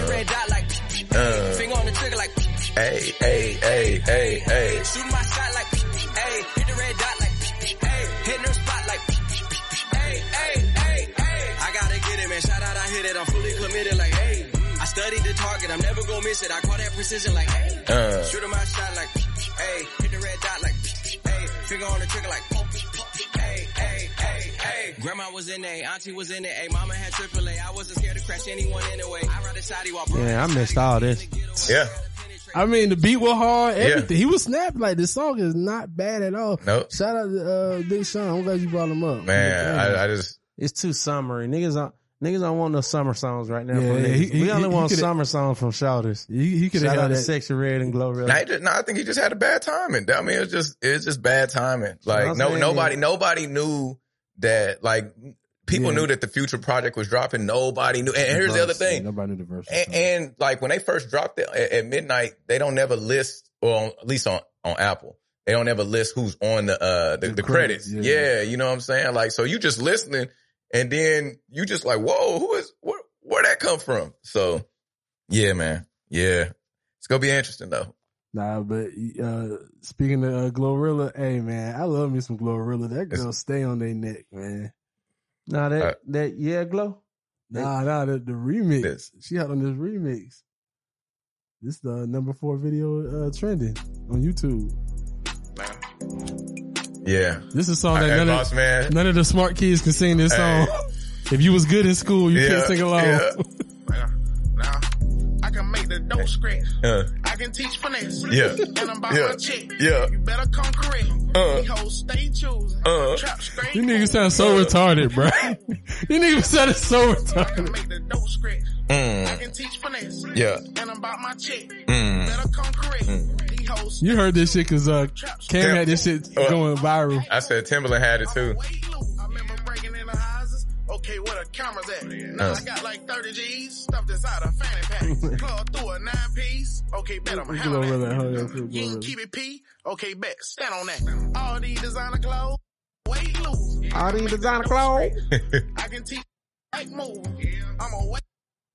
uh, Finger on the trigger like, hey, hey, hey, hey, hey. shoot my shot like, hey, hit the red dot like, hey, hitting her spot like, hey, hey, hey, hey. I gotta get it, man. Shout out, I hit it. I'm fully committed like, hey. I studied the target. I'm never gonna miss it. I call that precision like, hey. Uh. Shoot my shot like, hey, hit the red dot like, hey, finger on the trigger like, hey, hey, hey, hey. Grandma was in there, auntie was in there, hey, mama had triple A. I wasn't scared to crash anyone anyway. I ride a shotty while bro. Yeah, I missed all this. Yeah. I mean, the beat was hard. Everything. Yeah. He was snapping. Like, this song is not bad at all. Nope. Shout out to uh, Big Sean. I'm glad you brought him up. Man, I, I just. It's too summery. Niggas don't, niggas don't want no summer songs right now. Yeah, from yeah, niggas. he- he- we only he- want he coulda- summer songs from shouters. He, he could have Shout out had to that. Sexy Red and Glorilla. No, I, just, no, I think he just had a bad timing. I mean, it's just, it's just bad timing. Like, I'm no, saying, nobody, yeah. nobody knew that, like, people Yeah. knew that the Future project was dropping. Nobody knew. And here's the other Verse, yeah, thing. Nobody knew the verse. And, and like, when they first dropped it at, at midnight, they don't never list, or at least on, on Apple, they don't ever list who's on the, uh, the, the, The credits. credits, Yeah. yeah. You know what I'm saying? Like, so you just listening and then you just like, whoa, who is, where, where'd that come from? So, yeah, man. Yeah. It's going to be interesting though. Nah, but uh, speaking of uh, Glorilla, hey man, I love me some Glorilla. That girl stay on their neck, man. Nah, that, Uh, that, yeah, Glow. Nah, nah, the, the remix. This. She out on this remix. This is the number four video uh, trending on YouTube. Yeah. This is a song that Hey, none boss of, man. none of the smart kids can sing this Hey. song. If you was good in school, you Yeah, couldn't sing along. yeah. Now, I can make the dope scratch. Uh, I can teach finesse. Yeah. And I'm about Yeah. my check. Yeah. You better come correct. Uh. These hoes stay choosing. Uh. Trap straight. These niggas sound so retarded, bro. These niggas sound so I can retarded. make the dope scratch. I mm, can teach finesse. Yeah. And I'm about my check. mm. Better come correct. These hoes You heard this shit cause uh, Cam Yeah. had this shit Uh. going viral. I said Timberland had it too. way loose. I remember breaking in the houses. Okay, where the cameras at? Now Uh. I got like thirty G's stuffed inside a fanny pack. Club through a nine piece. Okay, bet I'm We handle Glorilla, that. hold on, too, You can Glorilla. keep it P. Okay, bet. Stand on that. All these designer clothes. Way loose. All these designer clothes. I can teach like move. I'm a way.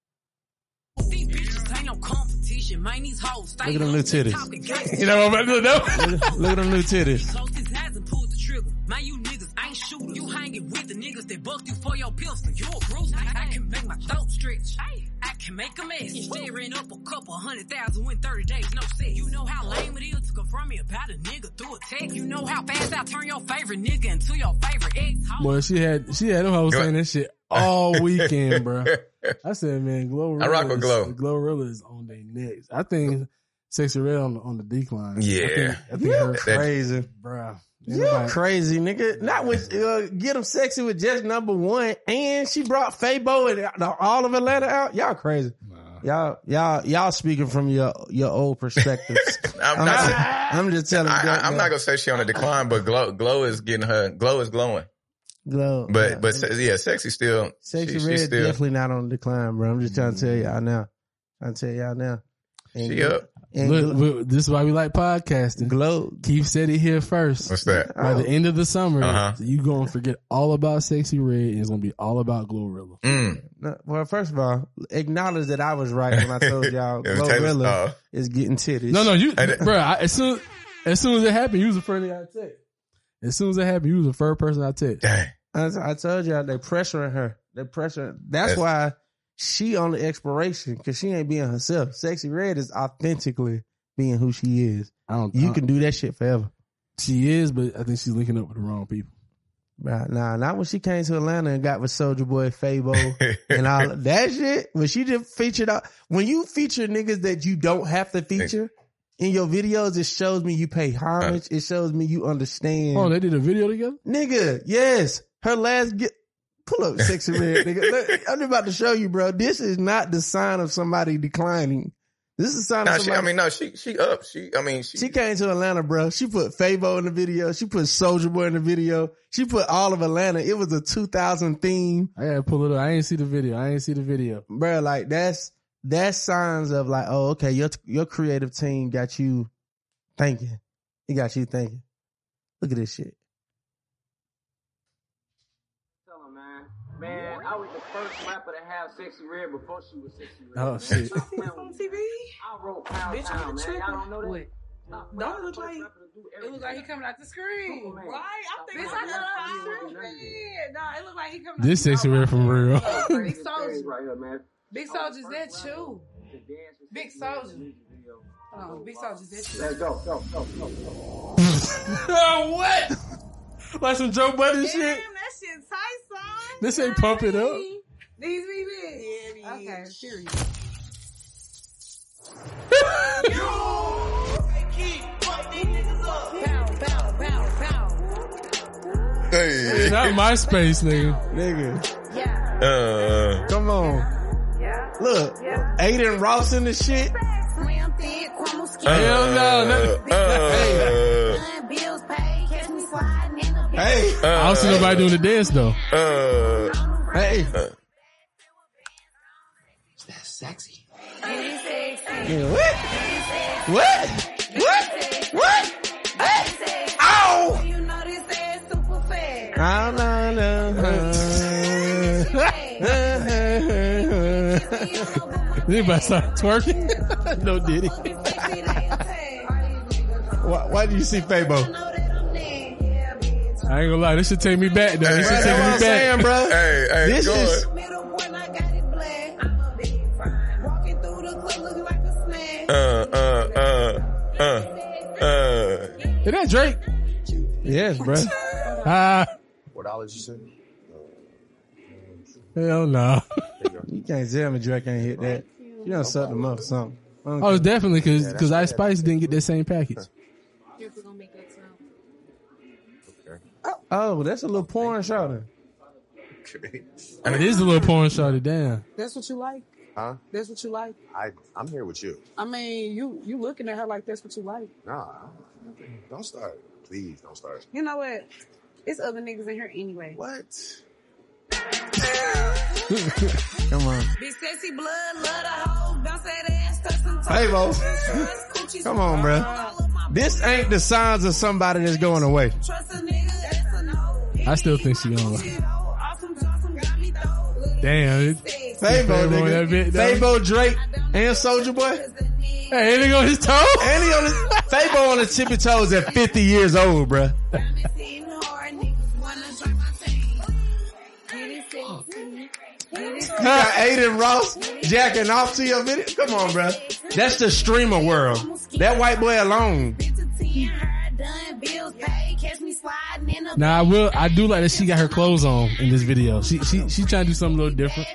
These bitches ain't no competition, man. These hoes stay Look at them new titties. talking gangsta. You know what I'm about to do? Look, look at them new titties. Close his eyes and pull the trigger. Man, you niggas ain't shooters. You hanging with the niggas that bucked you for your pistol. You a bruise. I, I can make my throat stretch. I can make a mess. Staring up a couple hundred thousand in thirty days, no sex. You know how lame it is to confront me about a nigga through a text. You know how fast I turn your favorite nigga into your favorite ex. Boy, she had she had them hoes Go- saying that shit all weekend, bro. I said, man, Glorilla. I rock with Glow. Is, Glorilla is on their necks. I think Sexy Red on, on the decline. Yeah. I think, I think You her, crazy. bro. You crazy, nigga. Not with, uh, get them sexy with just number one. And she brought Fabo and all of Atlanta out. Y'all crazy. Y'all, y'all, y'all speaking from your, your old perspectives. I'm I'm, not. just, I'm just telling you. I, that, I, I'm not gonna say she on a decline, but Glow, Glow is getting her. Glow is glowing. Glow. But Yeah. but se- yeah, sexy still. Sexy she, Red she still. definitely not on the decline, bro. I'm just trying to tell y'all now. I'm trying to tell y'all now. And She up. And Look, Glow, look, this is why we like podcasting. Glow. Keith said it here first. What's that? By the end of the summer, Uh-huh. you gonna forget all about Sexy Red and it's gonna be all about Glorilla. Mm. No, well, first of all, acknowledge that I was right when I told y'all It was Taylor Glorilla Swift. is getting titties. No, no, you, And- bro. I, as soon as soon as it happened, you was the first nigga I text. As soon as it happened, you was the first person I text. Dang. I, I told y'all they pressuring her. They pressuring. That's Yes. why she on the expiration because she ain't being herself. Sexy Red is authentically being who she is. I don't. You I, can do that shit forever. She is, but I think she's linking up with the wrong people. Right, nah, not when she came to Atlanta and got with Soulja Boy, Fabo, and all of that shit. When she just featured out, when you feature niggas that you don't have to feature in your videos, it shows me you pay homage. It shows me you understand. Oh, they did a video together? Nigga, yes. Her last get pull up Sexy Red, nigga. Look, I'm about to show you, bro. This is not the sign of somebody declining. This is a sign Nah, of she, I somebody. mean, no, she she up. She, I mean, she. She came to Atlanta, bro. She put Fabo in the video. She put Soulja Boy in the video. She put all of Atlanta. It was a two thousand theme. I gotta pull it up. I ain't see the video. I ain't see the video. Bro, like that's, that's signs of like, oh, okay, your, your creative team got you thinking. It got you thinking. Look at this shit. Man, I was the first rapper to have Sexy Red before she was Sexy Red. Oh, shit. On T V? I wrote Pound Bitch, Town, I'm man. tripping. Y'all don't know that? What? Don't it look like it look like he coming out the screen, right? I'm thinking Bitch, I like know that. Yeah, nah, it look like he coming. This Sexy Red from real. Big Soldier, right here, man. Big Soldier's that you? Big Soldier. Oh, Big Soldier's that you? Let's go, go, go, go, go. Oh, what? Like some Joe Budden shit? Damn, that shit tight, son. This ain't Pump It Up. These be big. Yeah, okay, serious. Pow, pow, pow, pow. Hey. Not MySpace, nigga. Nigga. Yeah. Uh, Come on. Yeah. Look. Yeah. Aiden Ross in the shit. Slim, thick, crumble skin. Hell no. uh, uh, Bills paid, catch me sliding in the Hey. uh, I don't see nobody doing the dance though. Uh, Hey. uh, That's sexy. Yeah, what? What? What? What? Hey. Ow! You know this ass super fast. I don't know. Anybody start twerking? No Diddy. Why, why do you see Fabo? I ain't gonna lie, this should take me back though. This Bro, should that's take what me I'm back. saying, bro. hey, hey, This go is on. Uh, uh, uh, uh, uh. Is that Drake? yes, bro. Ah, What dollars you said? hell no. You can't tell me Drake ain't hit that. You done sucked him up or something. I don't Oh, it's care. definitely because because Ice Spice didn't get that same package. Oh, that's a little porn shot. It is a little porn shot. Damn. That's what you like? Huh? That's what you like? I I'm here with you. I mean, you you looking at her like that's what you like. Nah, don't start. Please don't start. You know what? It's other niggas in here anyway. What? Come on. Big sexy blood, love the hoe, bounce that ass, touch some toes. Fabo. Come on, bro. This ain't the signs of somebody that's going away. Trust a nigga, that's a no. I still think she gonna. Damn. It, Fabo, Fabo nigga. that bit, though. Fabo, Drake, and Soulja Boy. Hey, ain't he on his toe? And he on his, Fabo on his tippy toes at fifty years old, bro. You got Aiden Ross jacking off to your video. Come on, bro. That's the streamer world. That white boy alone. Nah, I will. I do like that she got her clothes on in this video. She she she trying to do something a little different.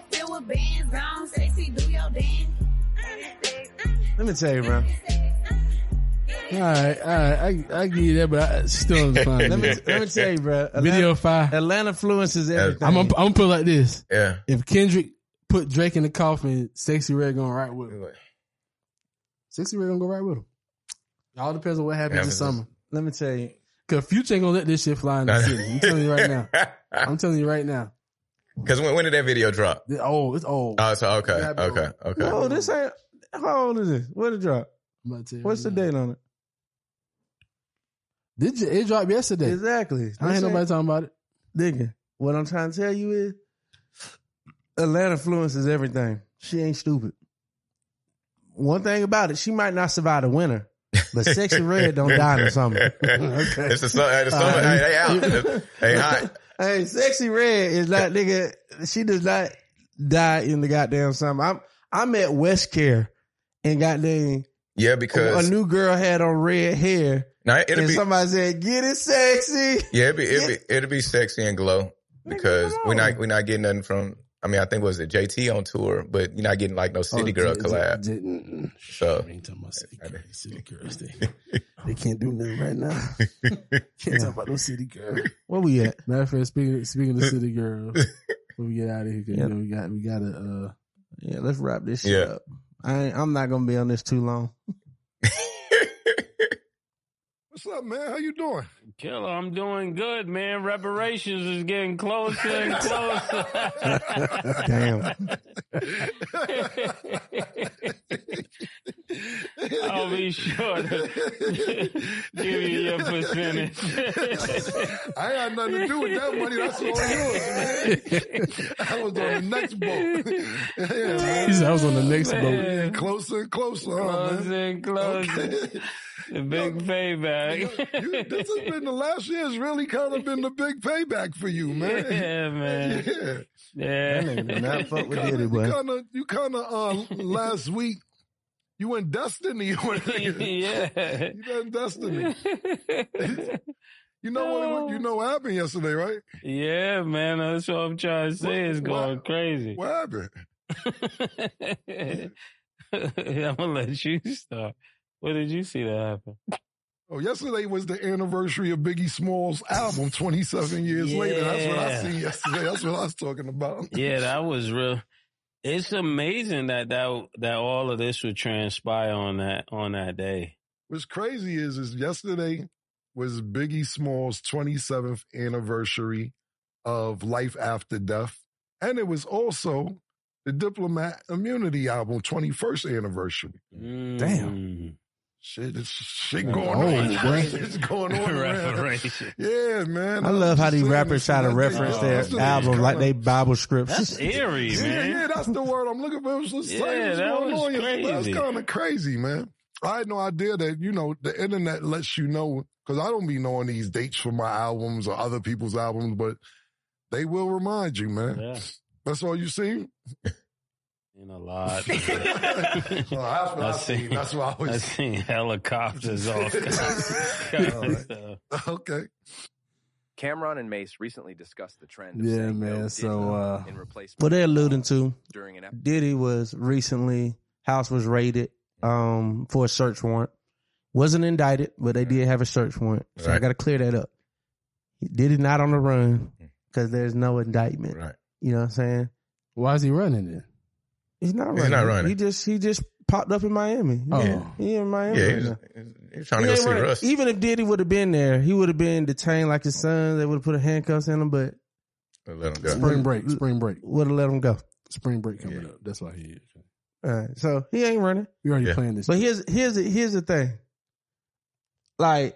Let me tell you, bro. All right, all right. I I give you that, but I still don't find Let me it. let me tell you, bro. Atlanta, Video five. Atlanta influences everything. I'm gonna, I'm gonna put it like this. Yeah. If Kendrick put Drake in the coffin, Sexy Red gonna right with him. Sexy Red gonna go right with him. All depends on what happens this summer. Let me tell you. Cause Future ain't gonna let this shit fly in the city. I'm telling you right now. I'm telling you right now. Cause when, when did that video drop? It's old. It's old. Oh, so okay, Yeah, okay, okay. Oh, this ain't. How old is this? What it drop? I'm about to tell you What's the right date on it? Did you, it dropped yesterday. Exactly. I ain't nobody talking about it. Nigga, what I'm trying to tell you is Atlanta influences everything. She ain't stupid. One thing about it, she might not survive the winter, but Sexy Red don't die in the summer. Okay. It's the, sun, the summer. Hey, they out. They hot. Hey, Sexy Red is like, nigga, she does not die in the goddamn summer. I'm, I'm at West Care and goddamn Yeah, because a new girl had on red hair. Now, it'll and be, somebody said, "Get it sexy." Yeah, it'll be, it'll be, it'll be sexy and glow because we're not we're not getting nothing from. I mean, I think was it J T on tour, but you're not getting like no City Oh, Girl J- collab. J- J- so I ain't talking about City Girls. City Girls, they, they can't do nothing right now. Can't talk about no City Girl. Where we at? Matter of fact, speaking speaking of City Girls, when we get out of here, 'cause, Yeah. you know, we got we gotta uh Yeah, let's wrap this shit Yeah. up. I ain't, I'm not gonna be on this too long. What's up, man? How you doing? Killer, I'm doing good, man. Reparations is getting closer and closer. Damn. I'll be sure to give you your percentage. I ain't had nothing to do with that money. That's all yours, man. I was on the next boat. Yeah, man. He said I was on the next Man, boat. Closer and closer, huh, Closer man? and closer. Okay. The big payback. You, this has been the last year's really kind of been the big payback for you, man. Yeah, man. Yeah. Yeah. That nigga not fuck with kinda, Diddy, boy. You kind of, you kind of, uh, last week, you went Destiny. You went, Yeah. You done Destiny. You know what, you know what happened yesterday, right? Yeah, man. That's what I'm trying to say. It's going what, crazy. What happened? I'm gonna let you start. What did you see that happen? Oh, yesterday was the anniversary of Biggie Smalls' album, twenty-seven years Yeah. later. That's what I seen yesterday. That's what I was talking about. Yeah, that was real. It's amazing that that that all of this would transpire on that on that day. What's crazy is, is yesterday was Biggie Smalls' twenty-seventh anniversary of Life After Death. And it was also the Diplomat Immunity album, twenty-first anniversary. Damn. Shit, it's shit Oh, going on. boy. It's going on around. Reparation. Yeah, man. I love how these saying rappers this try to that reference day, their uh, that's album kinda- like they Bible scripts. That's eerie, Yeah, man. yeah, that's the word I'm looking for. It was just Yeah, saying what's that going was on yesterday. That's crazy. kind of crazy, man. I had no idea that, you know, the internet lets you know, because I don't be knowing these dates for my albums or other people's albums, but they will remind you, man. Yeah. That's all you see? In a lot. Well, that's what I, I seen. seen- That's what I was I seen helicopters off. Okay. Cameron and Mace recently discussed the trend of Yeah, saying man. no So, uh, in replacement What they're alluding to, during an Diddy was recently, house was raided um, for a search warrant. Wasn't indicted, but they did have a search warrant. So I Right. got to clear that up. Diddy not on the run because there's no indictment. Right. You know what I'm saying? Why is he running then? He's not He's running. not running. He just he just popped up in Miami. Oh. Yeah. He in Miami. Yeah, right he's, now. he's trying to He go ain't see running. Russ. Even if Diddy would have been there, he would have been detained like his son. They would have put handcuffs in him, but Let him go. Spring break. Spring break. would have let him go. Spring break coming up. That's why he is. All right. So he ain't running. We already Yeah. playing this. But here's here's the, here's the thing. Like,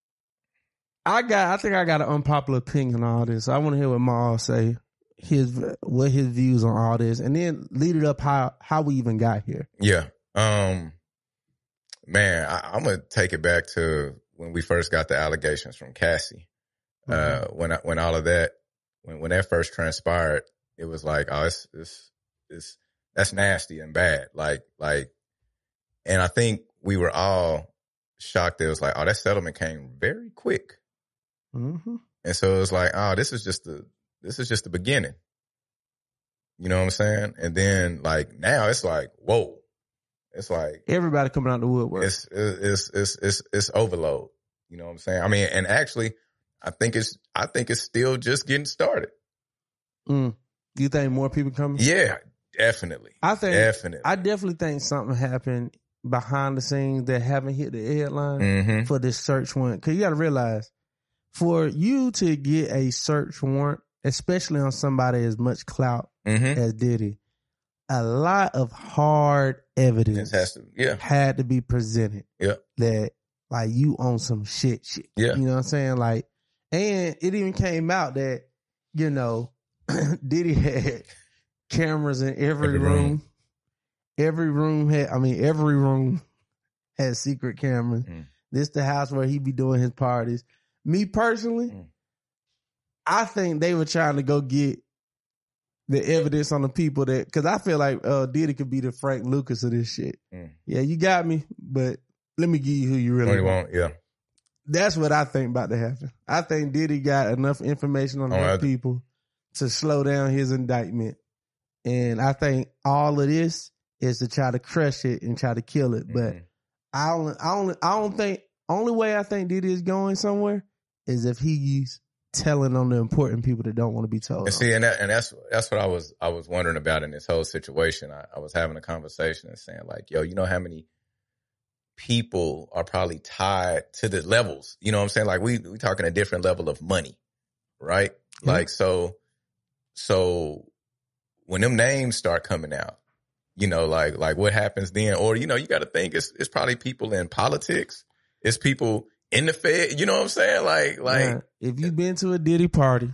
I got I think I got an unpopular opinion on all this. I want to hear what Maul say, his what his views on all this, and then lead it up how how we even got here. Yeah. Um, man, I, I'm gonna take it back to when we first got the allegations from Cassie. Uh, when I, when all of that, when when that first transpired, it was like, oh, it's it's it's that's nasty and bad. Like like, and I think we were all shocked. It was like, oh, that settlement came very quick, Mm-hmm. and so it was like, oh, this is just the this is just the beginning. You know what I'm saying? And then like now it's like, whoa. It's like Everybody coming out the woodwork. it's it's it's it's it's overload. You know what I'm saying? I mean, and actually, I think it's I think it's still just getting started. Mm. You think more people coming? Yeah, definitely. I think Definitely. I definitely think something happened behind the scenes that haven't hit the headline Mhm. for this search warrant. Because you got to realize, for you to get a search warrant, especially on somebody as much clout Mhm. as Diddy, a lot of hard evidence It has to, yeah. had to be presented. Yeah. That like you on some shit shit. Yeah. You know what I'm saying? Like, and it even came out that, you know, Diddy had cameras in every, Every room. room. Every room had, I mean, every room had secret cameras. Mm. This the house where he be doing his parties. Me personally, Mm. I think they were trying to go get the evidence on the people that, because I feel like uh, Diddy could be the Frank Lucas of this shit. Mm. Yeah, you got me, but let me give you who you really What do you want. want? Yeah. That's what I think about to happen. I think Diddy got enough information on Oh, enough I- people to slow down his indictment. And I think all of this is to try to crush it and try to kill it. But Mhm. I don't, I don't, I don't think, only way I think Diddy is going somewhere is if he's telling on the important people that don't want to be told. And see, and, that, and that's that's what I was I was wondering about in this whole situation. I, I was having a conversation and saying like, yo, you know how many people are probably tied to the levels? You know what I'm saying? Like we we talking a different level of money, right? Yeah. Like so, so when them names start coming out, you know, like like what happens then? Or you know, you got to think it's it's probably people in politics, it's people in the Fed. You know what I'm saying? Like like yeah. If you've been to a Diddy party,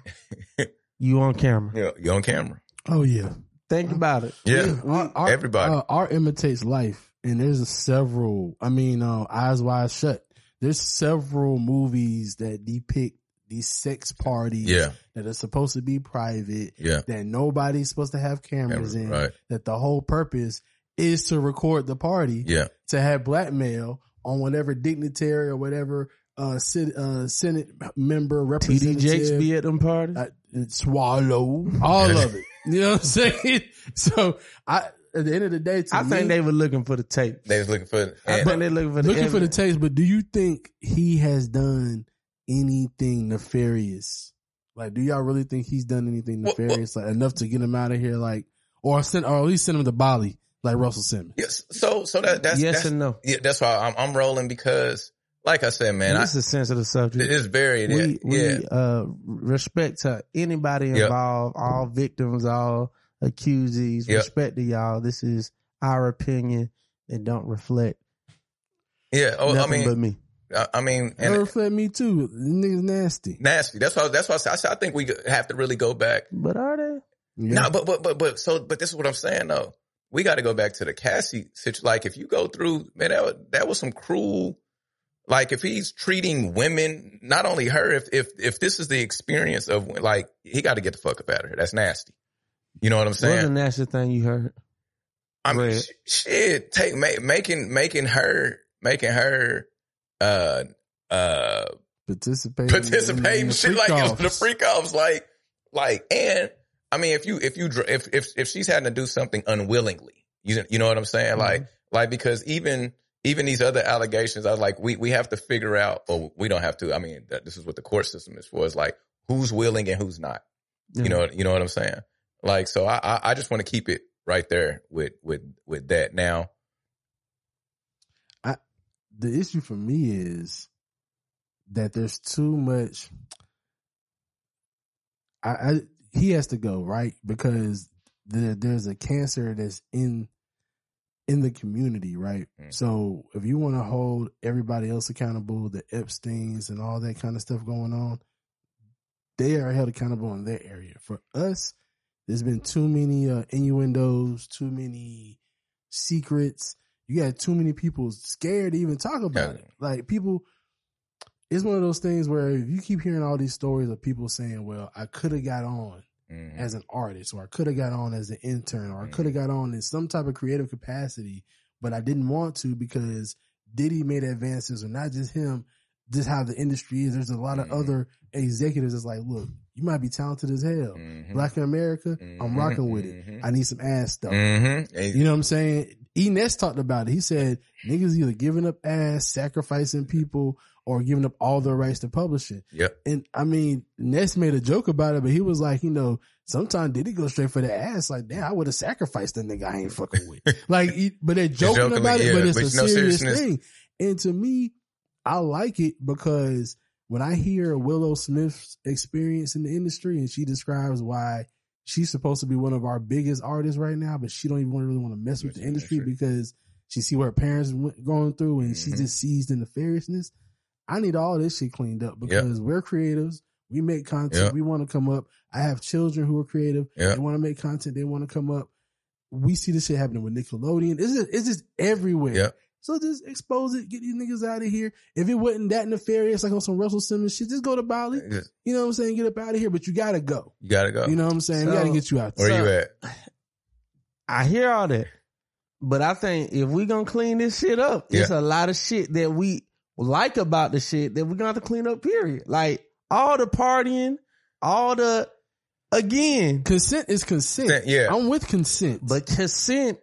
you on camera. Yeah, you on camera. Oh yeah. Think about it. Yeah, our, our, everybody. Uh, art imitates life, and there's several. I mean, uh, Eyes Wide Shut. There's several movies that depict these sex parties yeah. that are supposed to be private. Yeah. That nobody's supposed to have cameras in. Right. That the whole purpose is to record the party. Yeah. To have blackmail on whatever dignitary or whatever uh, Senate, uh, Senate member, representative. T D Jakes be at them parties. Uh, swallow all of it. You know what I'm saying? So I, at the end of the day, to I me, think they were looking for the tape. They was looking for. I think they looking for the looking evidence. for the tapes. But do you think he has done anything nefarious? Like, do y'all really think he's done anything nefarious, like enough to get him out of here, like, or send, or at least send him to Bali, like Russell Simmons? Yes. So, so that that's yes that's, and no. Yeah, that's why I'm I'm rolling because, like I said, man, this I, is a sensitive subject. It is very. We, yeah. we uh, respect to anybody involved, yep. all victims, all accusees. Yep. Respect to y'all. This is our opinion and don't reflect. Yeah. Oh, nothing I mean, but me. I, I mean, and don't reflect me too. The niggas nasty. Nasty. That's why. That's why I, said, I think we have to really go back. But are they? Yeah. No, but but but but so but this is what I'm saying though. We got to go back to the Cassie situation. Like if you go through, man, that was, that was some cruel. Like if he's treating women, not only her, if if if this is the experience of like he got to get the fuck up out of here. That's nasty. You know what I'm saying? What's the nasty thing you heard? I mean, sh- shit, take ma- making making her making her uh uh participating participating shit like the freak offs, like like and I mean if you if you if if if she's having to do something unwillingly, you you know what I'm saying? Mm-hmm. Like like because even. Even these other allegations, I was like, we, we have to figure out, or we don't have to. I mean, that, this is what the court system is for. It's like who's willing and who's not. Yeah. You know, you know what I'm saying? Like, so I, I, I just want to keep it right there with, with, with that. Now, I, the issue for me is that there's too much. I, I he has to go, right? Because there, there's a cancer that's in. in the community, right? Mm. So if you want to hold everybody else accountable, the Epsteins and all that kind of stuff going on, they are held accountable in their area. For us, there's been too many uh, innuendos, too many secrets. You got too many people scared to even talk about yeah. it. Like people, it's one of those things where if you keep hearing all these stories of people saying, well, I could have got on Mm-hmm. as an artist, or I could have got on as an intern, or I could have got on in some type of creative capacity, but I didn't want to because Diddy made advances, or not just him, just how the industry is. There's a lot of mm-hmm. other executives that's like, look, you might be talented as hell. Mm-hmm. Black in America, mm-hmm. I'm rocking with it. Mm-hmm. I need some ass stuff. Mm-hmm. You know what I'm saying? E. Ness talked about it. He said, niggas either giving up ass, sacrificing people, or giving up all their rights to publishing. Yep. And I mean, Ness made a joke about it, but he was like, you know, sometimes did he go straight for the ass? Like, damn, I would have sacrificed the nigga I ain't fucking with. Like, he, but they're joking Jokingly, about it, yeah, but it's but a no serious thing. And to me, I like it because when I hear Willow Smith's experience in the industry and she describes why she's supposed to be one of our biggest artists right now, but she don't even really want to mess with the industry because she see what her parents went going through and mm-hmm. she just sees the nefariousness. I need all this shit cleaned up because yep. we're creatives. We make content. Yep. We want to come up. I have children who are creative. Yep. They want to make content. They want to come up. We see this shit happening with Nickelodeon. It's just, it's just everywhere. Yep. So just expose it. Get these niggas out of here. If it wasn't that nefarious, like on some Russell Simmons shit, just go to Bali. Yeah. You know what I'm saying? Get up out of here. But you got to go. You got to go. You know what I'm saying? So, we got to get you out there. Where so, you at? I hear all that. But I think if we going to clean this shit up, yeah. it's a lot of shit that we like about the shit that we're going to have to clean up, period. Like all the partying, all the, again. Consent is consent. consent yeah. I'm with consent. But consent,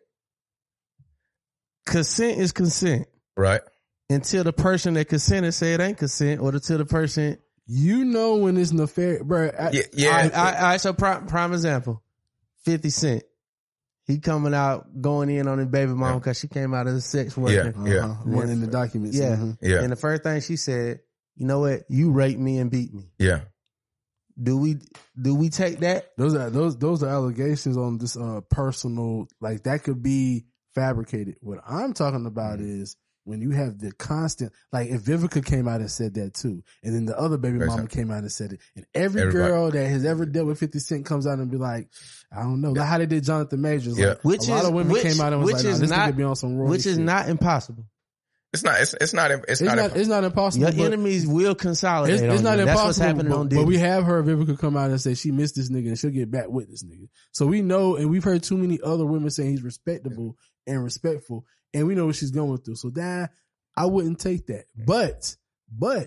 consent is consent. Right. Until the person that consented say it ain't consent, or until the person You know when it's nefarious, bro. I, Yeah, yeah. All right, all right, all right, so prime, prime example, fifty Cent. He coming out, going in on his baby mom because she came out as a sex worker. Yeah, yeah. Uh-huh. One in the documents. Yeah. Mhm. Yeah. And the first thing she said, you know what? You raped me and beat me. Yeah. Do we do we take that? Those are those those are allegations on this uh personal, like that could be fabricated. What I'm talking about Mm-hmm. is when you have the constant, like if Vivica came out and said that too, and then the other baby Very mama simple. came out and said it, and every Everybody. girl that has ever dealt with fifty Cent comes out and be like, I don't know, like how they did Jonathan Majors. Yeah. Like, Which a lot is of women which, came out and was which like, nah, is this not nigga be on some Roy which is shit. not impossible. It's not. It's, it's not. It's, It's not. not. It's not impossible. Your but enemies will consolidate. It's, it's on not you. impossible. That's what's happening but, on but Diddy. we have heard Vivica come out and say she missed this nigga and she'll get back with this nigga. So we know, and we've heard too many other women saying he's respectable and respectful, and we know what she's going through. So that I wouldn't take that. But, but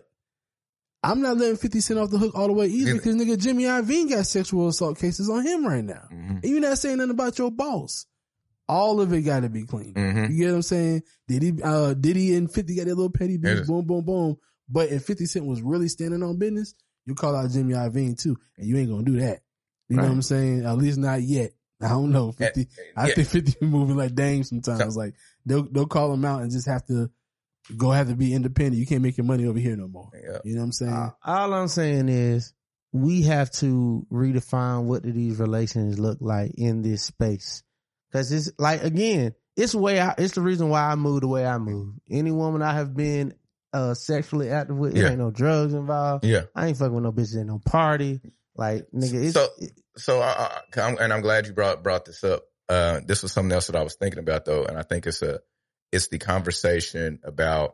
I'm not letting fifty Cent off the hook all the way either because nigga Jimmy Iovine got sexual assault cases on him right now. Mm-hmm. And you're not saying nothing about your boss. All of it got to be clean. Mm-hmm. You get what I'm saying? Diddy, uh, Diddy and fifty got their little petty beef, Yes. boom, boom, boom. But if fifty Cent was really standing on business, you call out Jimmy Iovine too, and you ain't gonna do that. You know Right. what I'm saying? At least not yet. I don't know. fifty, I yeah. think fifty be moving like Dame sometimes. Like they'll they'll call him out and just have to go have to be independent. You can't make your money over here no more. Yeah. You know what I'm saying? Uh, all I'm saying is we have to redefine what do these relations look like in this space. Cause it's like, again, it's the way I, it's the reason why I move the way I move. Any woman I have been uh, sexually active with, it Yeah. ain't no drugs involved. Yeah. I ain't fucking with no bitches at no party. Like, nigga, it's, so, so I, I, I'm, and I'm glad you brought brought this up. Uh, this was something else that I was thinking about though, and I think it's a, it's the conversation about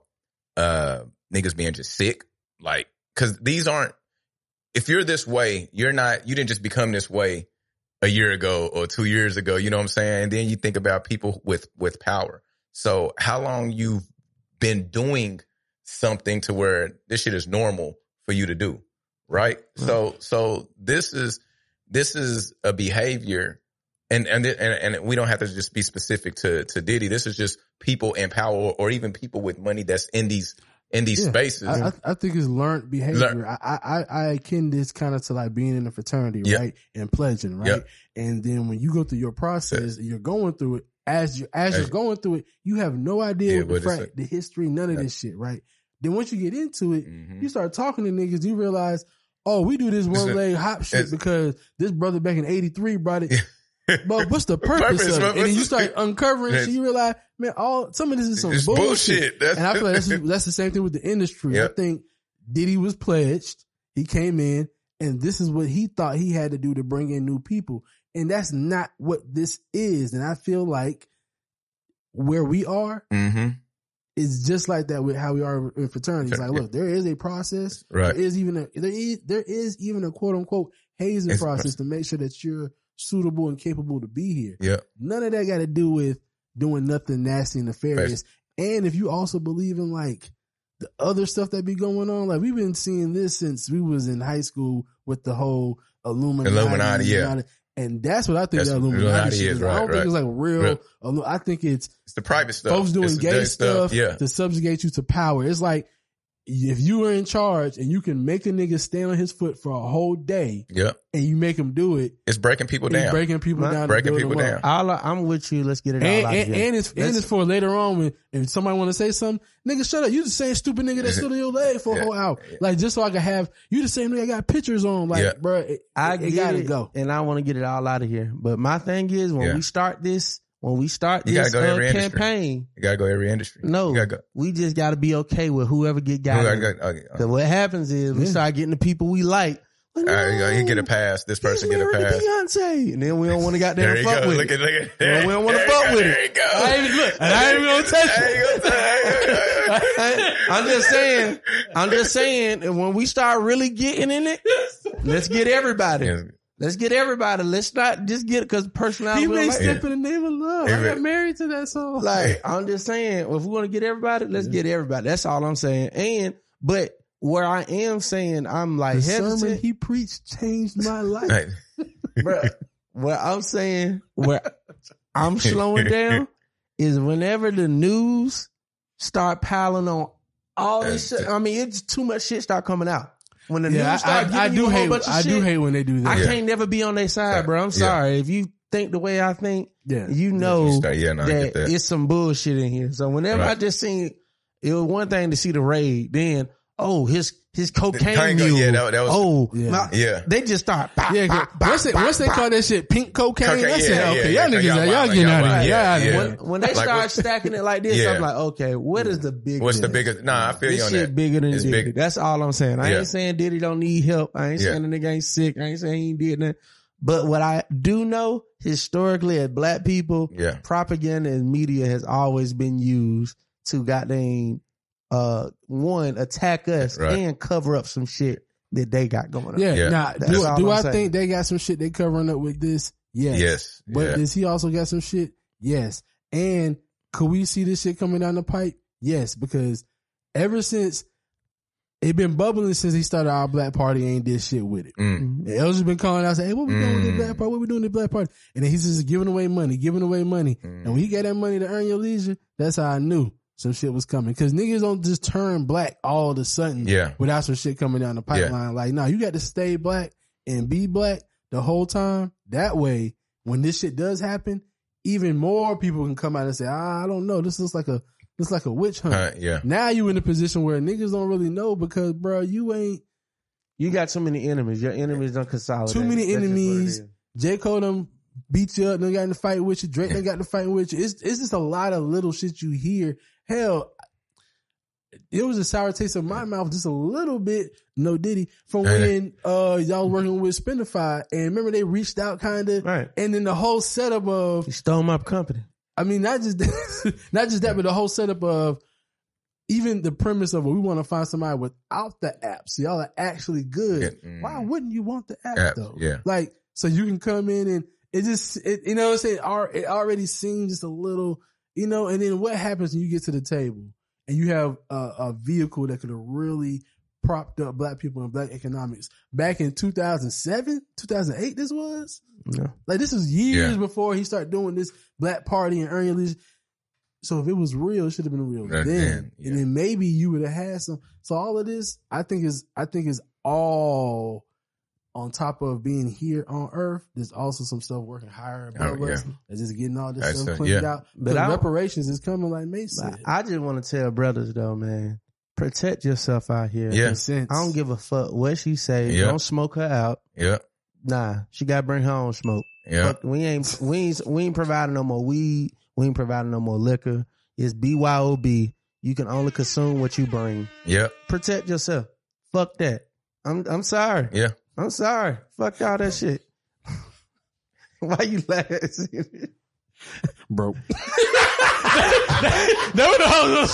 uh niggas being just sick, like, because these aren't. If you're this way, you're not. You didn't just become this way a year ago or two years ago. You know what I'm saying? And then you think about people with with power. So how long you've been doing something to where this shit is normal for you to do, right? Mm-hmm. So so this is this is a behavior. And, and and and we don't have to just be specific to, to Diddy. This is just people in power, or, or even people with money that's in these in these Yeah. spaces. I, I, I think it's learned behavior. Learn. I, I I akin this kind of to like being in a fraternity, Yeah. right, and pledging, right. Yeah. And then when you go through your process, and you're going through it as you as you're Hey. going through it, you have no idea Yeah, what the, what is frat, it? the history, none of this shit, right. Then once you get into it, Mm-hmm. you start talking to niggas, you realize, oh, we do this one It's a- leg hop shit it's- because this brother back in eighty-three brought it. But what's the purpose, Purpose, of it? what- And then what's you the- start uncovering Yes. shit. You realize, man, all some of this is some It's bullshit. bullshit. That's- and I feel like that's, that's the same thing with the industry. Yep. I think Diddy was pledged. He came in, and this is what he thought he had to do to bring in new people. And that's not what this is. And I feel like where we are Mm-hmm. is just like that with how we are in fraternities. Like, look, there is a process. Right. There is even a there is there is even a quote unquote hazing It's a process process. to make sure that you're suitable and capable to be here. Yeah. None of that got to do with doing nothing nasty and nefarious. And if you also believe in like the other stuff that be going on, like we've been seeing this since we was in high school with the whole Illuminati. Illuminati, yeah. Illuminati. And that's what I think That's the what Illuminati, Illuminati shit is, is. I right, don't think right. it's like real. Right. Illu- I think it's It's the private stuff. folks doing It's the gay dirty stuff, Yeah. to subjugate you to power. It's like if you are in charge and you can make a nigga stand on his foot for a whole day Yeah. and you make him do it, It's breaking people it's down. breaking people down, and Breaking building people them up. down. All I, I'm with you. Let's get it all And, out and, here. and it's and Let's- it's for later on when if somebody want to say something, nigga, shut up. You the same stupid nigga that stood on your leg for a Yeah. whole hour. Like just so I can have you the same nigga I got pictures on. Like, Yeah. bro, it, I it, get it gotta it, go. and I want to get it all out of here. But my thing is, when Yeah. we start this, when we start You gotta this go uh, every industry. campaign, You gotta go every industry. no, You gotta go. we just got to be okay with whoever get got. Who in. gotta go- okay, okay. Because what happens is we Yeah. start getting the people we like. All right, you, go. You get a pass. This person get a Married to pass. Beyonce, and then we don't want to There goddamn you fuck go. with Look it. at, look at, We don't, we don't want to there you fuck go, with there it. you go. I ain't even look, and I ain't even gonna touch it. I- I'm just saying. I'm just saying. And when we start really getting in it, let's get everybody. Let's get everybody. Let's not just get because personality. He we may don't like step it. in the name of love. Yeah. I got married to that song. Like, I'm just saying, if we want to get everybody, let's get everybody. That's all I'm saying. And, but where I am saying, I'm like, the sermon hesitant, he preached changed my life. bro. What I'm saying, where I'm slowing down is whenever the news start piling on all this shit. I mean, it's too much shit start coming out. when the Yeah, news start I- giving I you do a whole hate- bunch of I shit, do hate when they do that. I Yeah. can't never be on their side, bro. I'm Yeah. sorry. If you think the way I think, Yeah. you know You start- yeah, no, I get that that. it's some bullshit in here. So whenever I Right. just seen, it was one thing to see the raid, then, oh, his his cocaine cocaine, mule. yeah, that- that was- oh, Yeah. my- Yeah. they just start. Bop, Yeah, bop, bop, once they, bop, once they bop. call that shit pink cocaine, Cocaine, I yeah, said, yeah, okay, yeah, y'all niggas, y'all y'all, wild, getting y'all out of wild. here. Yeah, Y'all out of yeah. here. When, when they Like start what- stacking it like this, Yeah. I'm like, okay, what is the big? What's the deal? biggest? Nah, I feel This you on shit that. bigger than It's Diddy. big. That's all I'm saying. I Yeah. ain't saying Diddy don't need help. I ain't Yeah. saying the nigga ain't sick. I ain't saying he ain't did nothing. But what I do know, historically, as black people, Yeah. propaganda and media has always been used to goddamn, uh, one, attack us Right. and cover up some shit that they got going on. Yeah. Yeah. Now, That's do, all do I'm I saying. think they got some shit they covering up with this? Yes. Yes. But Yeah. does he also got some shit? Yes. And could we see this shit coming down the pipe? Yes, because ever since it been bubbling since he started our black party, ain't did shit with it. Mm. And Elger's been calling out saying, hey, what we doing with Mm. the black party? What we doing with the black party? And then he's just giving away money, giving away money. Mm. And when he got that money to earn your leisure, that's how I knew some shit was coming. Cause niggas don't just turn black all of a sudden Yeah. without some shit coming down the pipeline. Like, no, you got to stay black and be black the whole time. That way, when this shit does happen, even more people can come out and say, ah, I don't know. This looks like a, this like a witch hunt. Uh, yeah. Now you in a position where niggas don't really know because, bro, you ain't You got too many enemies. Your enemies don't consolidate. too many That's just what it enemies. is. J. Cole done beat you up, done got in the fight with you. Drake done got in the fight with you. It's, it's just a lot of little shit you hear. Hell, it was a sour taste in my mouth just a little bit, no Diddy, from when uh y'all working with Spendify. And remember they reached out kind of, Right. and then the whole setup of, You stole my company. I mean, not just not just that, but the whole setup of even the premise of, well, we want to find somebody without the app. So y'all are actually good. Yeah, mm. Why wouldn't you want the app Apps, though? yeah. Like, so you can come in and it just, it, you know what I'm saying? Ar- It already seems just a little, you know, and then what happens when you get to the table and you have a, a vehicle that could have really propped up black people and black economics back in two thousand seven, two thousand eight, this was? No. Like, this was years Yeah. before he started doing this black party and earning leisure. So if it was real, it should have been real Right then. then, yeah. And then maybe you would have had some. So all of this, I think is, I think is all on top of being here on earth. There's also some stuff working higher above Oh, yeah. us. That's just getting all this That's stuff a- cleaned yeah. out. But But I- reparations is coming, like Mason said. I just want to tell brothers though, man, protect yourself out here. Yeah. In a sense. I don't give a fuck what she say. Yeah. Don't smoke her out. Yeah. Nah, she got to bring her own smoke. Yeah. Fuck, we ain't we ain't we ain't providing no more weed. We ain't providing no more liquor. It's B Y O B. You can only consume what you bring. Yeah. Protect yourself. Fuck that. I'm I'm sorry. Yeah. I'm sorry. Fuck all that shit. Why you laughing? Broke. That was the whole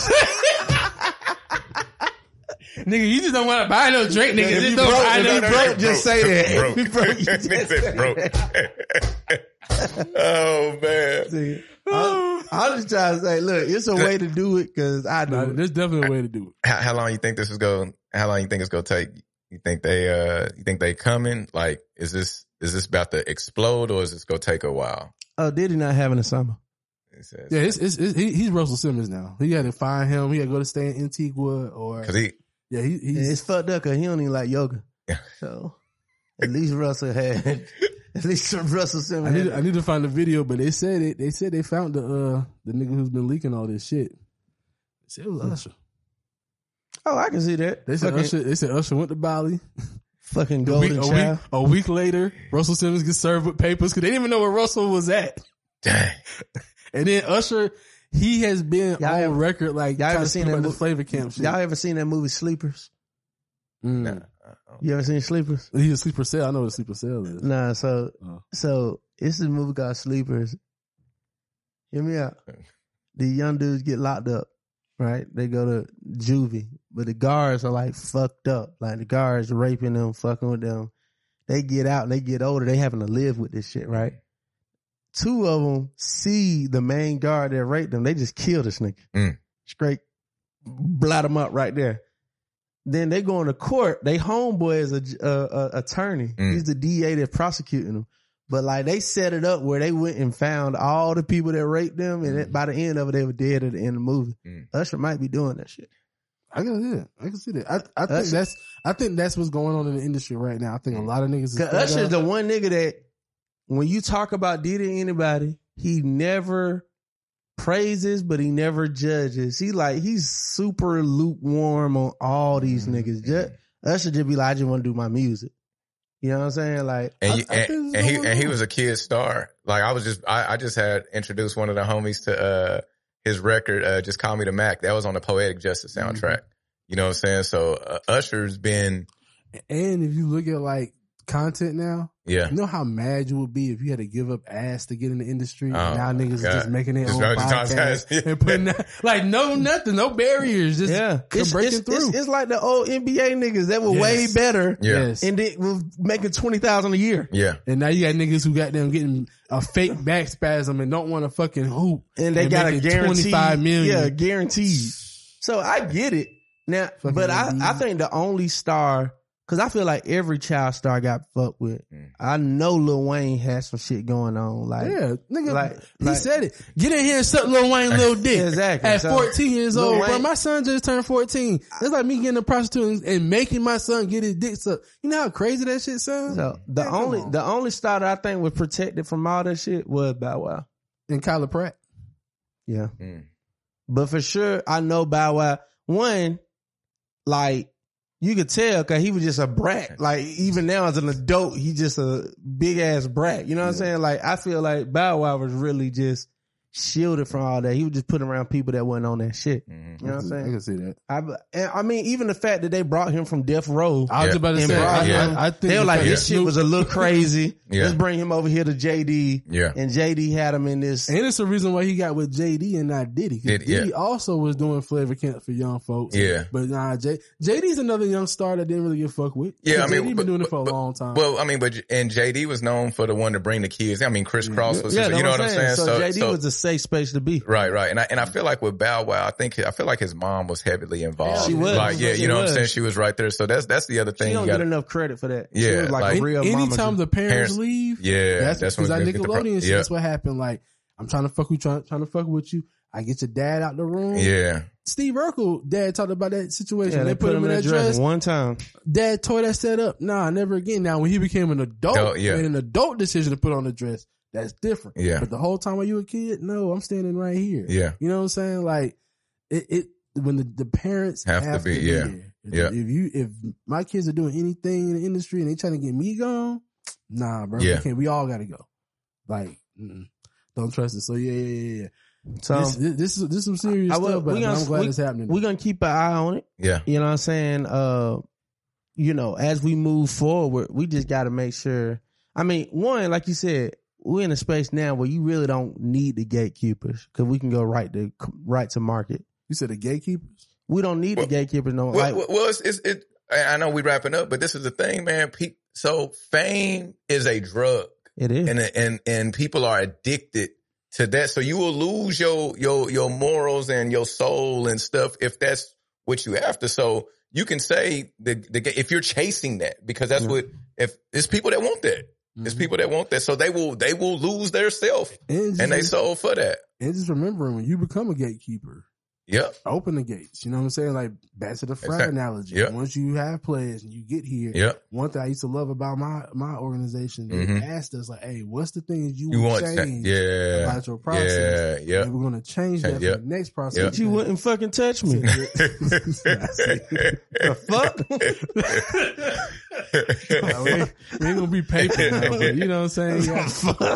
nigga, you just don't want to buy no drink, nigga. If Just you don't broke, buy if no you drink. broke, just say that. Broke. If you broke, you just Nigga say said broke. that. Oh man. See, I'm, I'm just trying to say, look, it's a way to do it because I do Nah, it. there's definitely a way to do it. How, how long you think this is going? How long you think it's going to take? You think they? Uh, you think they coming? Like, is this is this about to explode or is this going to take a while? Oh, Diddy not having a summer. It says, Yeah, it's, it's, it's, he, he's Russell Simmons now. He had to find him. He had to go to stay in Antigua or because he. yeah, he, Yeah, he's it's fucked up because he don't even like yoga. Yeah. So at least Russell had, at least Russell I Simmons need had. to, I need to find the video, but they said it. They said they found the uh the nigga who's been leaking all this shit. They said it was Usher. Oh, I can see that. They said fucking, Usher. They said Usher went to Bali. fucking A golden week, a child. week, a week later, Russell Simmons gets served with papers because they didn't even know where Russell was at. Dang. And then Usher, he has been Y'all on ever- record like y'all y'all ever ever seen seen that about the mo- Flavor Camp shit. Y'all ever seen that movie Sleepers? Mm. Nah. You ever seen Sleepers? He's a sleeper cell. I know what a sleeper cell is. Nah, so Oh. so it's this movie called Sleepers. Hear me out. The young dudes get locked up, right? They go to juvie, but the guards are like fucked up. Like the guards raping them, fucking with them. They get out and they get older. They having to live with this shit, right? Two of them see the main guard that raped them. They just kill this nigga. Mm. Straight blot him up right there. Then they go into court. They homeboy is a, a, a attorney. Mm. He's the D A that's prosecuting them. But like they set it up where they went and found all the people that raped them, and Mm. it, by the end of it, they were dead at the end of the movie. Mm. Usher might be doing that shit. I can see that. I can see that. I, I think Usher. that's I think that's what's going on in the industry right now. I think a lot of niggas is fed Usher's up. the one nigga that when you talk about Diddy anybody, he never praises, but he never judges. He like he's super lukewarm on all these niggas. Just, Usher just be like, I just want to do my music. You know what I'm saying? Like, And, I- you, I think and, this and is he what and he we're was a kid star. Like I was just I, I just had introduced one of the homies to uh his record, uh, Just Call Me the Mac. That was on the Poetic Justice soundtrack. Mm-hmm. You know what I'm saying? So uh, Usher's been And if you look at like content now, Yeah. you know how mad you would be if you had to give up ass to get in the industry. Oh, now my niggas is God. just making their Just own just podcast podcast. and putting that, like no nothing, no barriers, just yeah, it's, breaking it's, through. It's, it's like the old N B A niggas that were Yes. way better. Yeah. Yes. And they were making twenty thousand a year. Yeah. And now you got niggas who got them getting a fake back spasm and don't want to fucking hoop. And they got a making guarantee. twenty-five million. Yeah, guaranteed. So I get it. Now, Fucking but I, indeed. I think the only star, cause I feel like every child star got fucked with. Mm. I know Lil Wayne has some shit going on. Like, Yeah, nigga, like- he like- said it. Get in here and suck Lil Wayne little dick. Exactly. At So, fourteen years Lil old, bro. Wayne- My son just turned fourteen. That's like me getting a prostitute and, and making my son get his dick sucked. You know how crazy that shit sounds? So the Man, come only, on. the only star that I think was protected from all that shit was Bow Wow. And Kyla Pratt. Yeah. Mm. But for sure, I know Bow Wow. One, like, you could tell because he was just a brat. Like, even now as an adult, he just a big ass brat. You know what I'm saying? Like, I feel like Bow Wow was really just shielded from all that. He was just put around people that wasn't on that shit. Mm-hmm. You know what I'm I saying? can see that. I, and I mean, even the fact that they brought him from Death Row. I was Yeah. about to and say, brought I, him, I, I think they were like, because this shit Snoop- was a little crazy. Yeah. Let's bring him over here to J D. Yeah. And J D had him in this. And it's the reason why he got with J D and not Diddy. 'Cause Diddy, Diddy yeah. also was doing flavor camp for young folks. Yeah. But nah, J, JD's another young star that didn't really get fucked with. Yeah, I J D mean, been but- doing it for a but- long time. Well, I mean, but and J D was known for the one to bring the kids. I mean, Chris Cross was, yeah, you know what I'm saying? So, J D was a safe space to be. Right, right. And I, and I feel like with Bow Wow, I think, I feel like his mom was heavily involved. She was. Like, yeah, She you know what was. I'm saying? She was right there. So that's, that's the other thing. She you don't gotta, get enough credit for that. She Yeah, was like, like- a real mama. Anytime the parents, Parents- leave, yeah, that's, that's because when that you get the pro- Nickelodeon shit, yeah. that's what happened. Like, I'm trying to fuck with trying, trying to fuck with you. I get your dad out the room. Yeah. Steve Urkel, dad talked about that situation. Yeah, they, put him in that dress dress. one time. Dad tore that set up. Nah, never again. Now, when he became an adult, Adult, yeah. made an adult decision to put on the dress, that's different. Yeah. But the whole time while you were a kid, no, I'm standing right here. Yeah. You know what I'm saying? Like, it, it when the, the parents Have have, to be, yeah. there. If, Yeah. if you, if my kids are doing anything in the industry and they trying to get me gone, nah, bro. Yeah. We can't. We all got to go. Like, mm-mm. Don't trust it. So yeah, yeah, yeah, yeah. So this, this, this is this is some serious I will- stuff, but we gonna- I'm glad we- it's happening. We're gonna keep an eye on it. Yeah. You know what I'm saying? Uh, you know, as we move forward, we just got to make sure. I mean, one, like you said, we're in a space now where you really don't need the gatekeepers because we can go right to right to market. You said the gatekeepers? We don't need Well- the gatekeepers. No, Well, like well, well, it's, it's, it, I I know we wrapping up, but this is the thing, man. Pe- so fame is a drug. it is. And, and, and people are addicted to that. So you will lose your, your, your morals and your soul and stuff if that's what you after. So you can say the, the, if you're chasing that, because that's Yeah. what, if it's people that want that, it's Mhm. people that want that. So they will, they will lose their self And just, and they sold for that. and just remembering when you become a gatekeeper, Yep. open the gates. You know what I'm saying? Like back to the frat Exactly. analogy. Yep. Once you have players and you get here, Yep. one thing I used to love about my my organization, they Mhm. asked us like, "Hey, what's the things you, You would want that. change Yeah. about your process?" Yeah. Yep. And we're gonna change that Yep. for the next process. Yep. you wouldn't fucking touch me. The fuck? Nah, we, ain't, we ain't gonna be paper now, but you know what I'm saying? Yeah.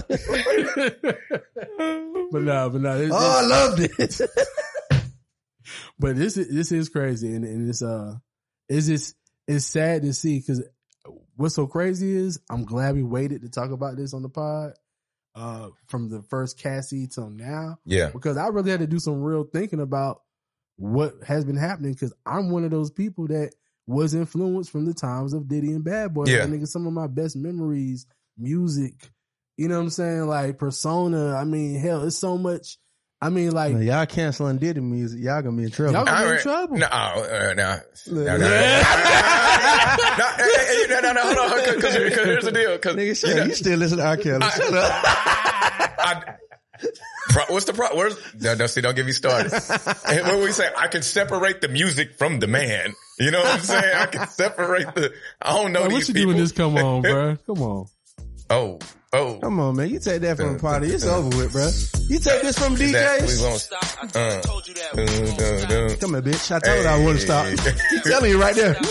but no, but no. It, Oh, I loved it. But this is this is crazy, and, and it's uh, it's just it's sad to see because what's so crazy is I'm glad we waited to talk about this on the pod, uh, from the first Cassie till now, Yeah. because I really had to do some real thinking about what has been happening because I'm one of those people that was influenced from the times of Diddy and Bad Boy. Yeah. Like, nigga, some of my best memories, music, you know what I'm saying, like Persona. I mean, hell, it's so much. I mean, like. Now, y'all canceling Diddy music. Y'all gonna be in trouble. Y'all gonna be in All right. trouble. No, uh, no, no, no, no, Yeah. no, hey, hey, no, no, no, hold on, because here's the deal. Cause, Nigga, shut up. You still listen to R. Kelly. Shut up. I, Pro- what's the problem? No, no, see, don't get me started. And when we say, I can separate the music from the man. You know what I'm saying? I can separate the, I don't know Like, these what you people. doing this? Come on, bro. Come on. Oh, oh. Come on, man. You take that from a party. It's over with, bro. You take this from D Js. We gonna, uh, dun, dun, dun. Come here, bitch. I told hey, I wouldn't stop. Keep telling you right there.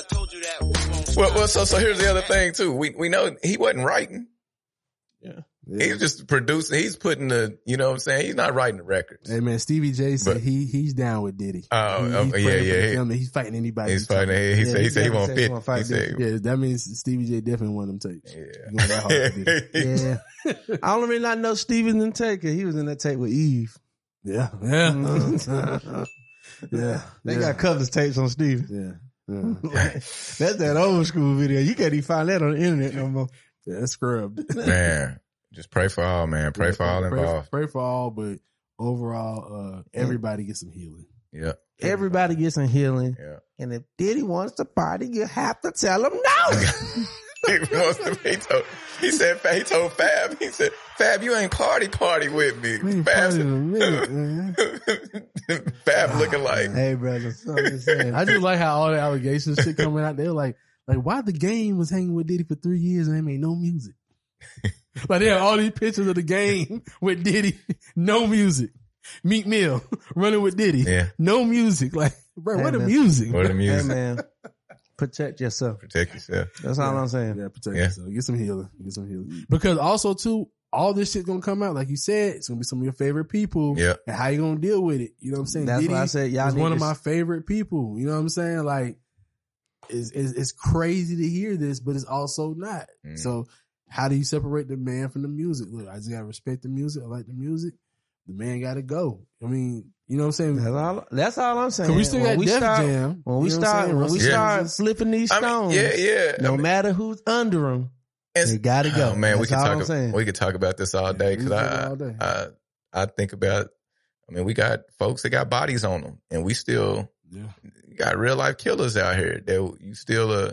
well, well, so, so here's the other thing too. We, we know he wasn't writing. Yeah. Yeah. He's just producing. He's putting the, you know what I'm saying? He's not writing the records. Hey man, Stevie J said But- he he's down with Diddy. Oh, He- oh, he's yeah, praying for yeah, the he- family. He's fighting anybody. He's fighting. He, he Yeah, said he he said he definitely won't said fit. he won't fight He said, Yeah, that means Stevie J definitely want them tapes. yeah. He going that hard for Diddy. Yeah. I only reason I know Steven and Taker. He was in that tape with Eve. Yeah, yeah, Mhm. yeah. They yeah. got covers tapes on Steven. Yeah, yeah. That's that old school video. You can't even find that on the internet no more. Yeah, it's scrubbed. Man, just pray for all, man. Pray Yeah, for all pray, involved. Pray for all, but overall, uh, everybody gets some healing. Yeah. Everybody gets some healing. Yeah. And if Diddy wants to party, you have to tell him no. he wants to, he told, he said, he told Fab, he said, Fab, you ain't party party with me. We ain't Fab, party in a minute, man. Fab looking like, Hey, brother. So I'm just saying. I just like how all the allegations shit coming out. They're like, like why the game was hanging with Diddy for three years and they made no music. Like they have all these pictures of the game with Diddy, no music. Meek Mill running with Diddy, Yeah. no music. Like, bro, Hey, what the man. music? what the Hey, music. man. Protect yourself. Protect yourself. That's all I'm saying. Yeah, protect Yeah. yourself. Get some healing. Get some healing. Because also too, all this shit gonna come out. Like you said, it's gonna be some of your favorite people. Yeah. And how you gonna deal with it? You know what I'm saying? That's Diddy why I said y'all is need one of to- my favorite people. You know what I'm saying? Like, it's, it's, it's crazy to hear this, but it's also not. Mm. So how do you separate the man from the music? Look, I just gotta respect the music. I like the music. The man gotta go. I mean, you know what I'm saying? That's all. That's all I'm saying. Cause we still When got we Def start, Jam. When we You know what I'm start, saying? when we Russell start Simmons. flipping these I mean, stones, yeah, yeah. no I mean- matter who's under them, It's- they gotta go. Oh man, we That's could all talk. I'm saying. We could talk about this all day we because can talk I, all day. I, I think about. I mean, we got folks that got bodies on them, and we still Yeah. got real life killers out here. That you still uh.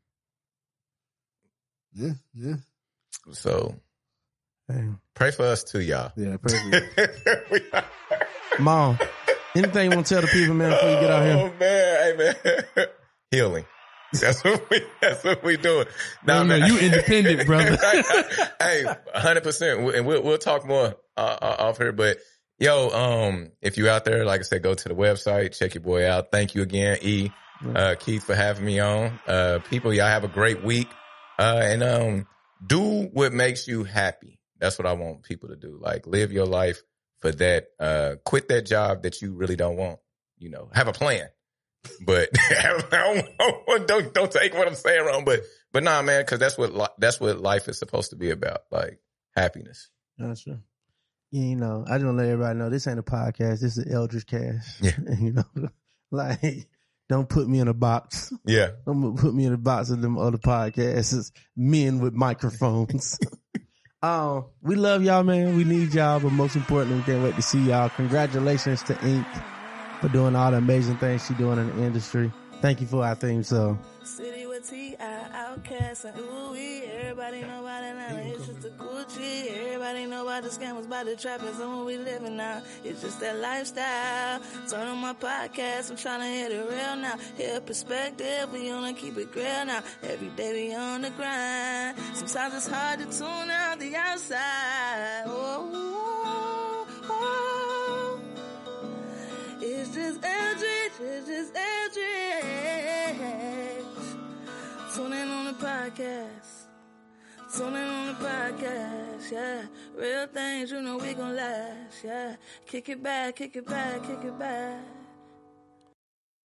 Yeah, yeah. So Hey. pray for us too, y'all. Yeah, perfect. Mom, anything you want to tell the people, man, before you get out here? Oh man, hey man, healing. That's what we. That's what we doing. No, no, you independent, brother. Hey, one hundred percent, and we'll we'll talk more uh, off here. But yo, um, if you out there, like I said, go to the website, check your boy out. Thank you again, E, uh, Keith, for having me on. Uh, people, y'all have a great week, uh, and um, do what makes you happy. That's what I want people to do. Like, live your life for that. Uh, quit that job that you really don't want. You know, have a plan. But don't, don't don't take what I'm saying wrong. But but nah, man, because that's what li- that's what life is supposed to be about, like happiness. That's true. Yeah, you know, I just want to let everybody know this ain't a podcast. This is Eldridge Cast. Yeah. You know, like, don't put me in a box. Yeah. Don't put me in a box of them other podcasts. It's men with microphones. um, we love y'all, man. We need y'all, but most importantly, we can't wait to see y'all. Congratulations to Ink for doing all the amazing things she's doing in the industry. Thank you for our theme song. City with T I Outcast and ooh wee. Everybody know about Atlanta, it's just a Gucci. Everybody know about the scammers, about the trappers, and when we living now, it's just that lifestyle. Turn on my podcast, I'm trying to hit it real now. Hear perspective, we wanna keep it real now. Every day we on the grind. Sometimes it's hard to tune out the outside. Oh, oh, oh. It's just Eldridge, it's just Eldridge. Tune in on the podcast. Tune in on the podcast, yeah. Real things, you know we gon' last, yeah. Kick it back, kick it back, kick it back.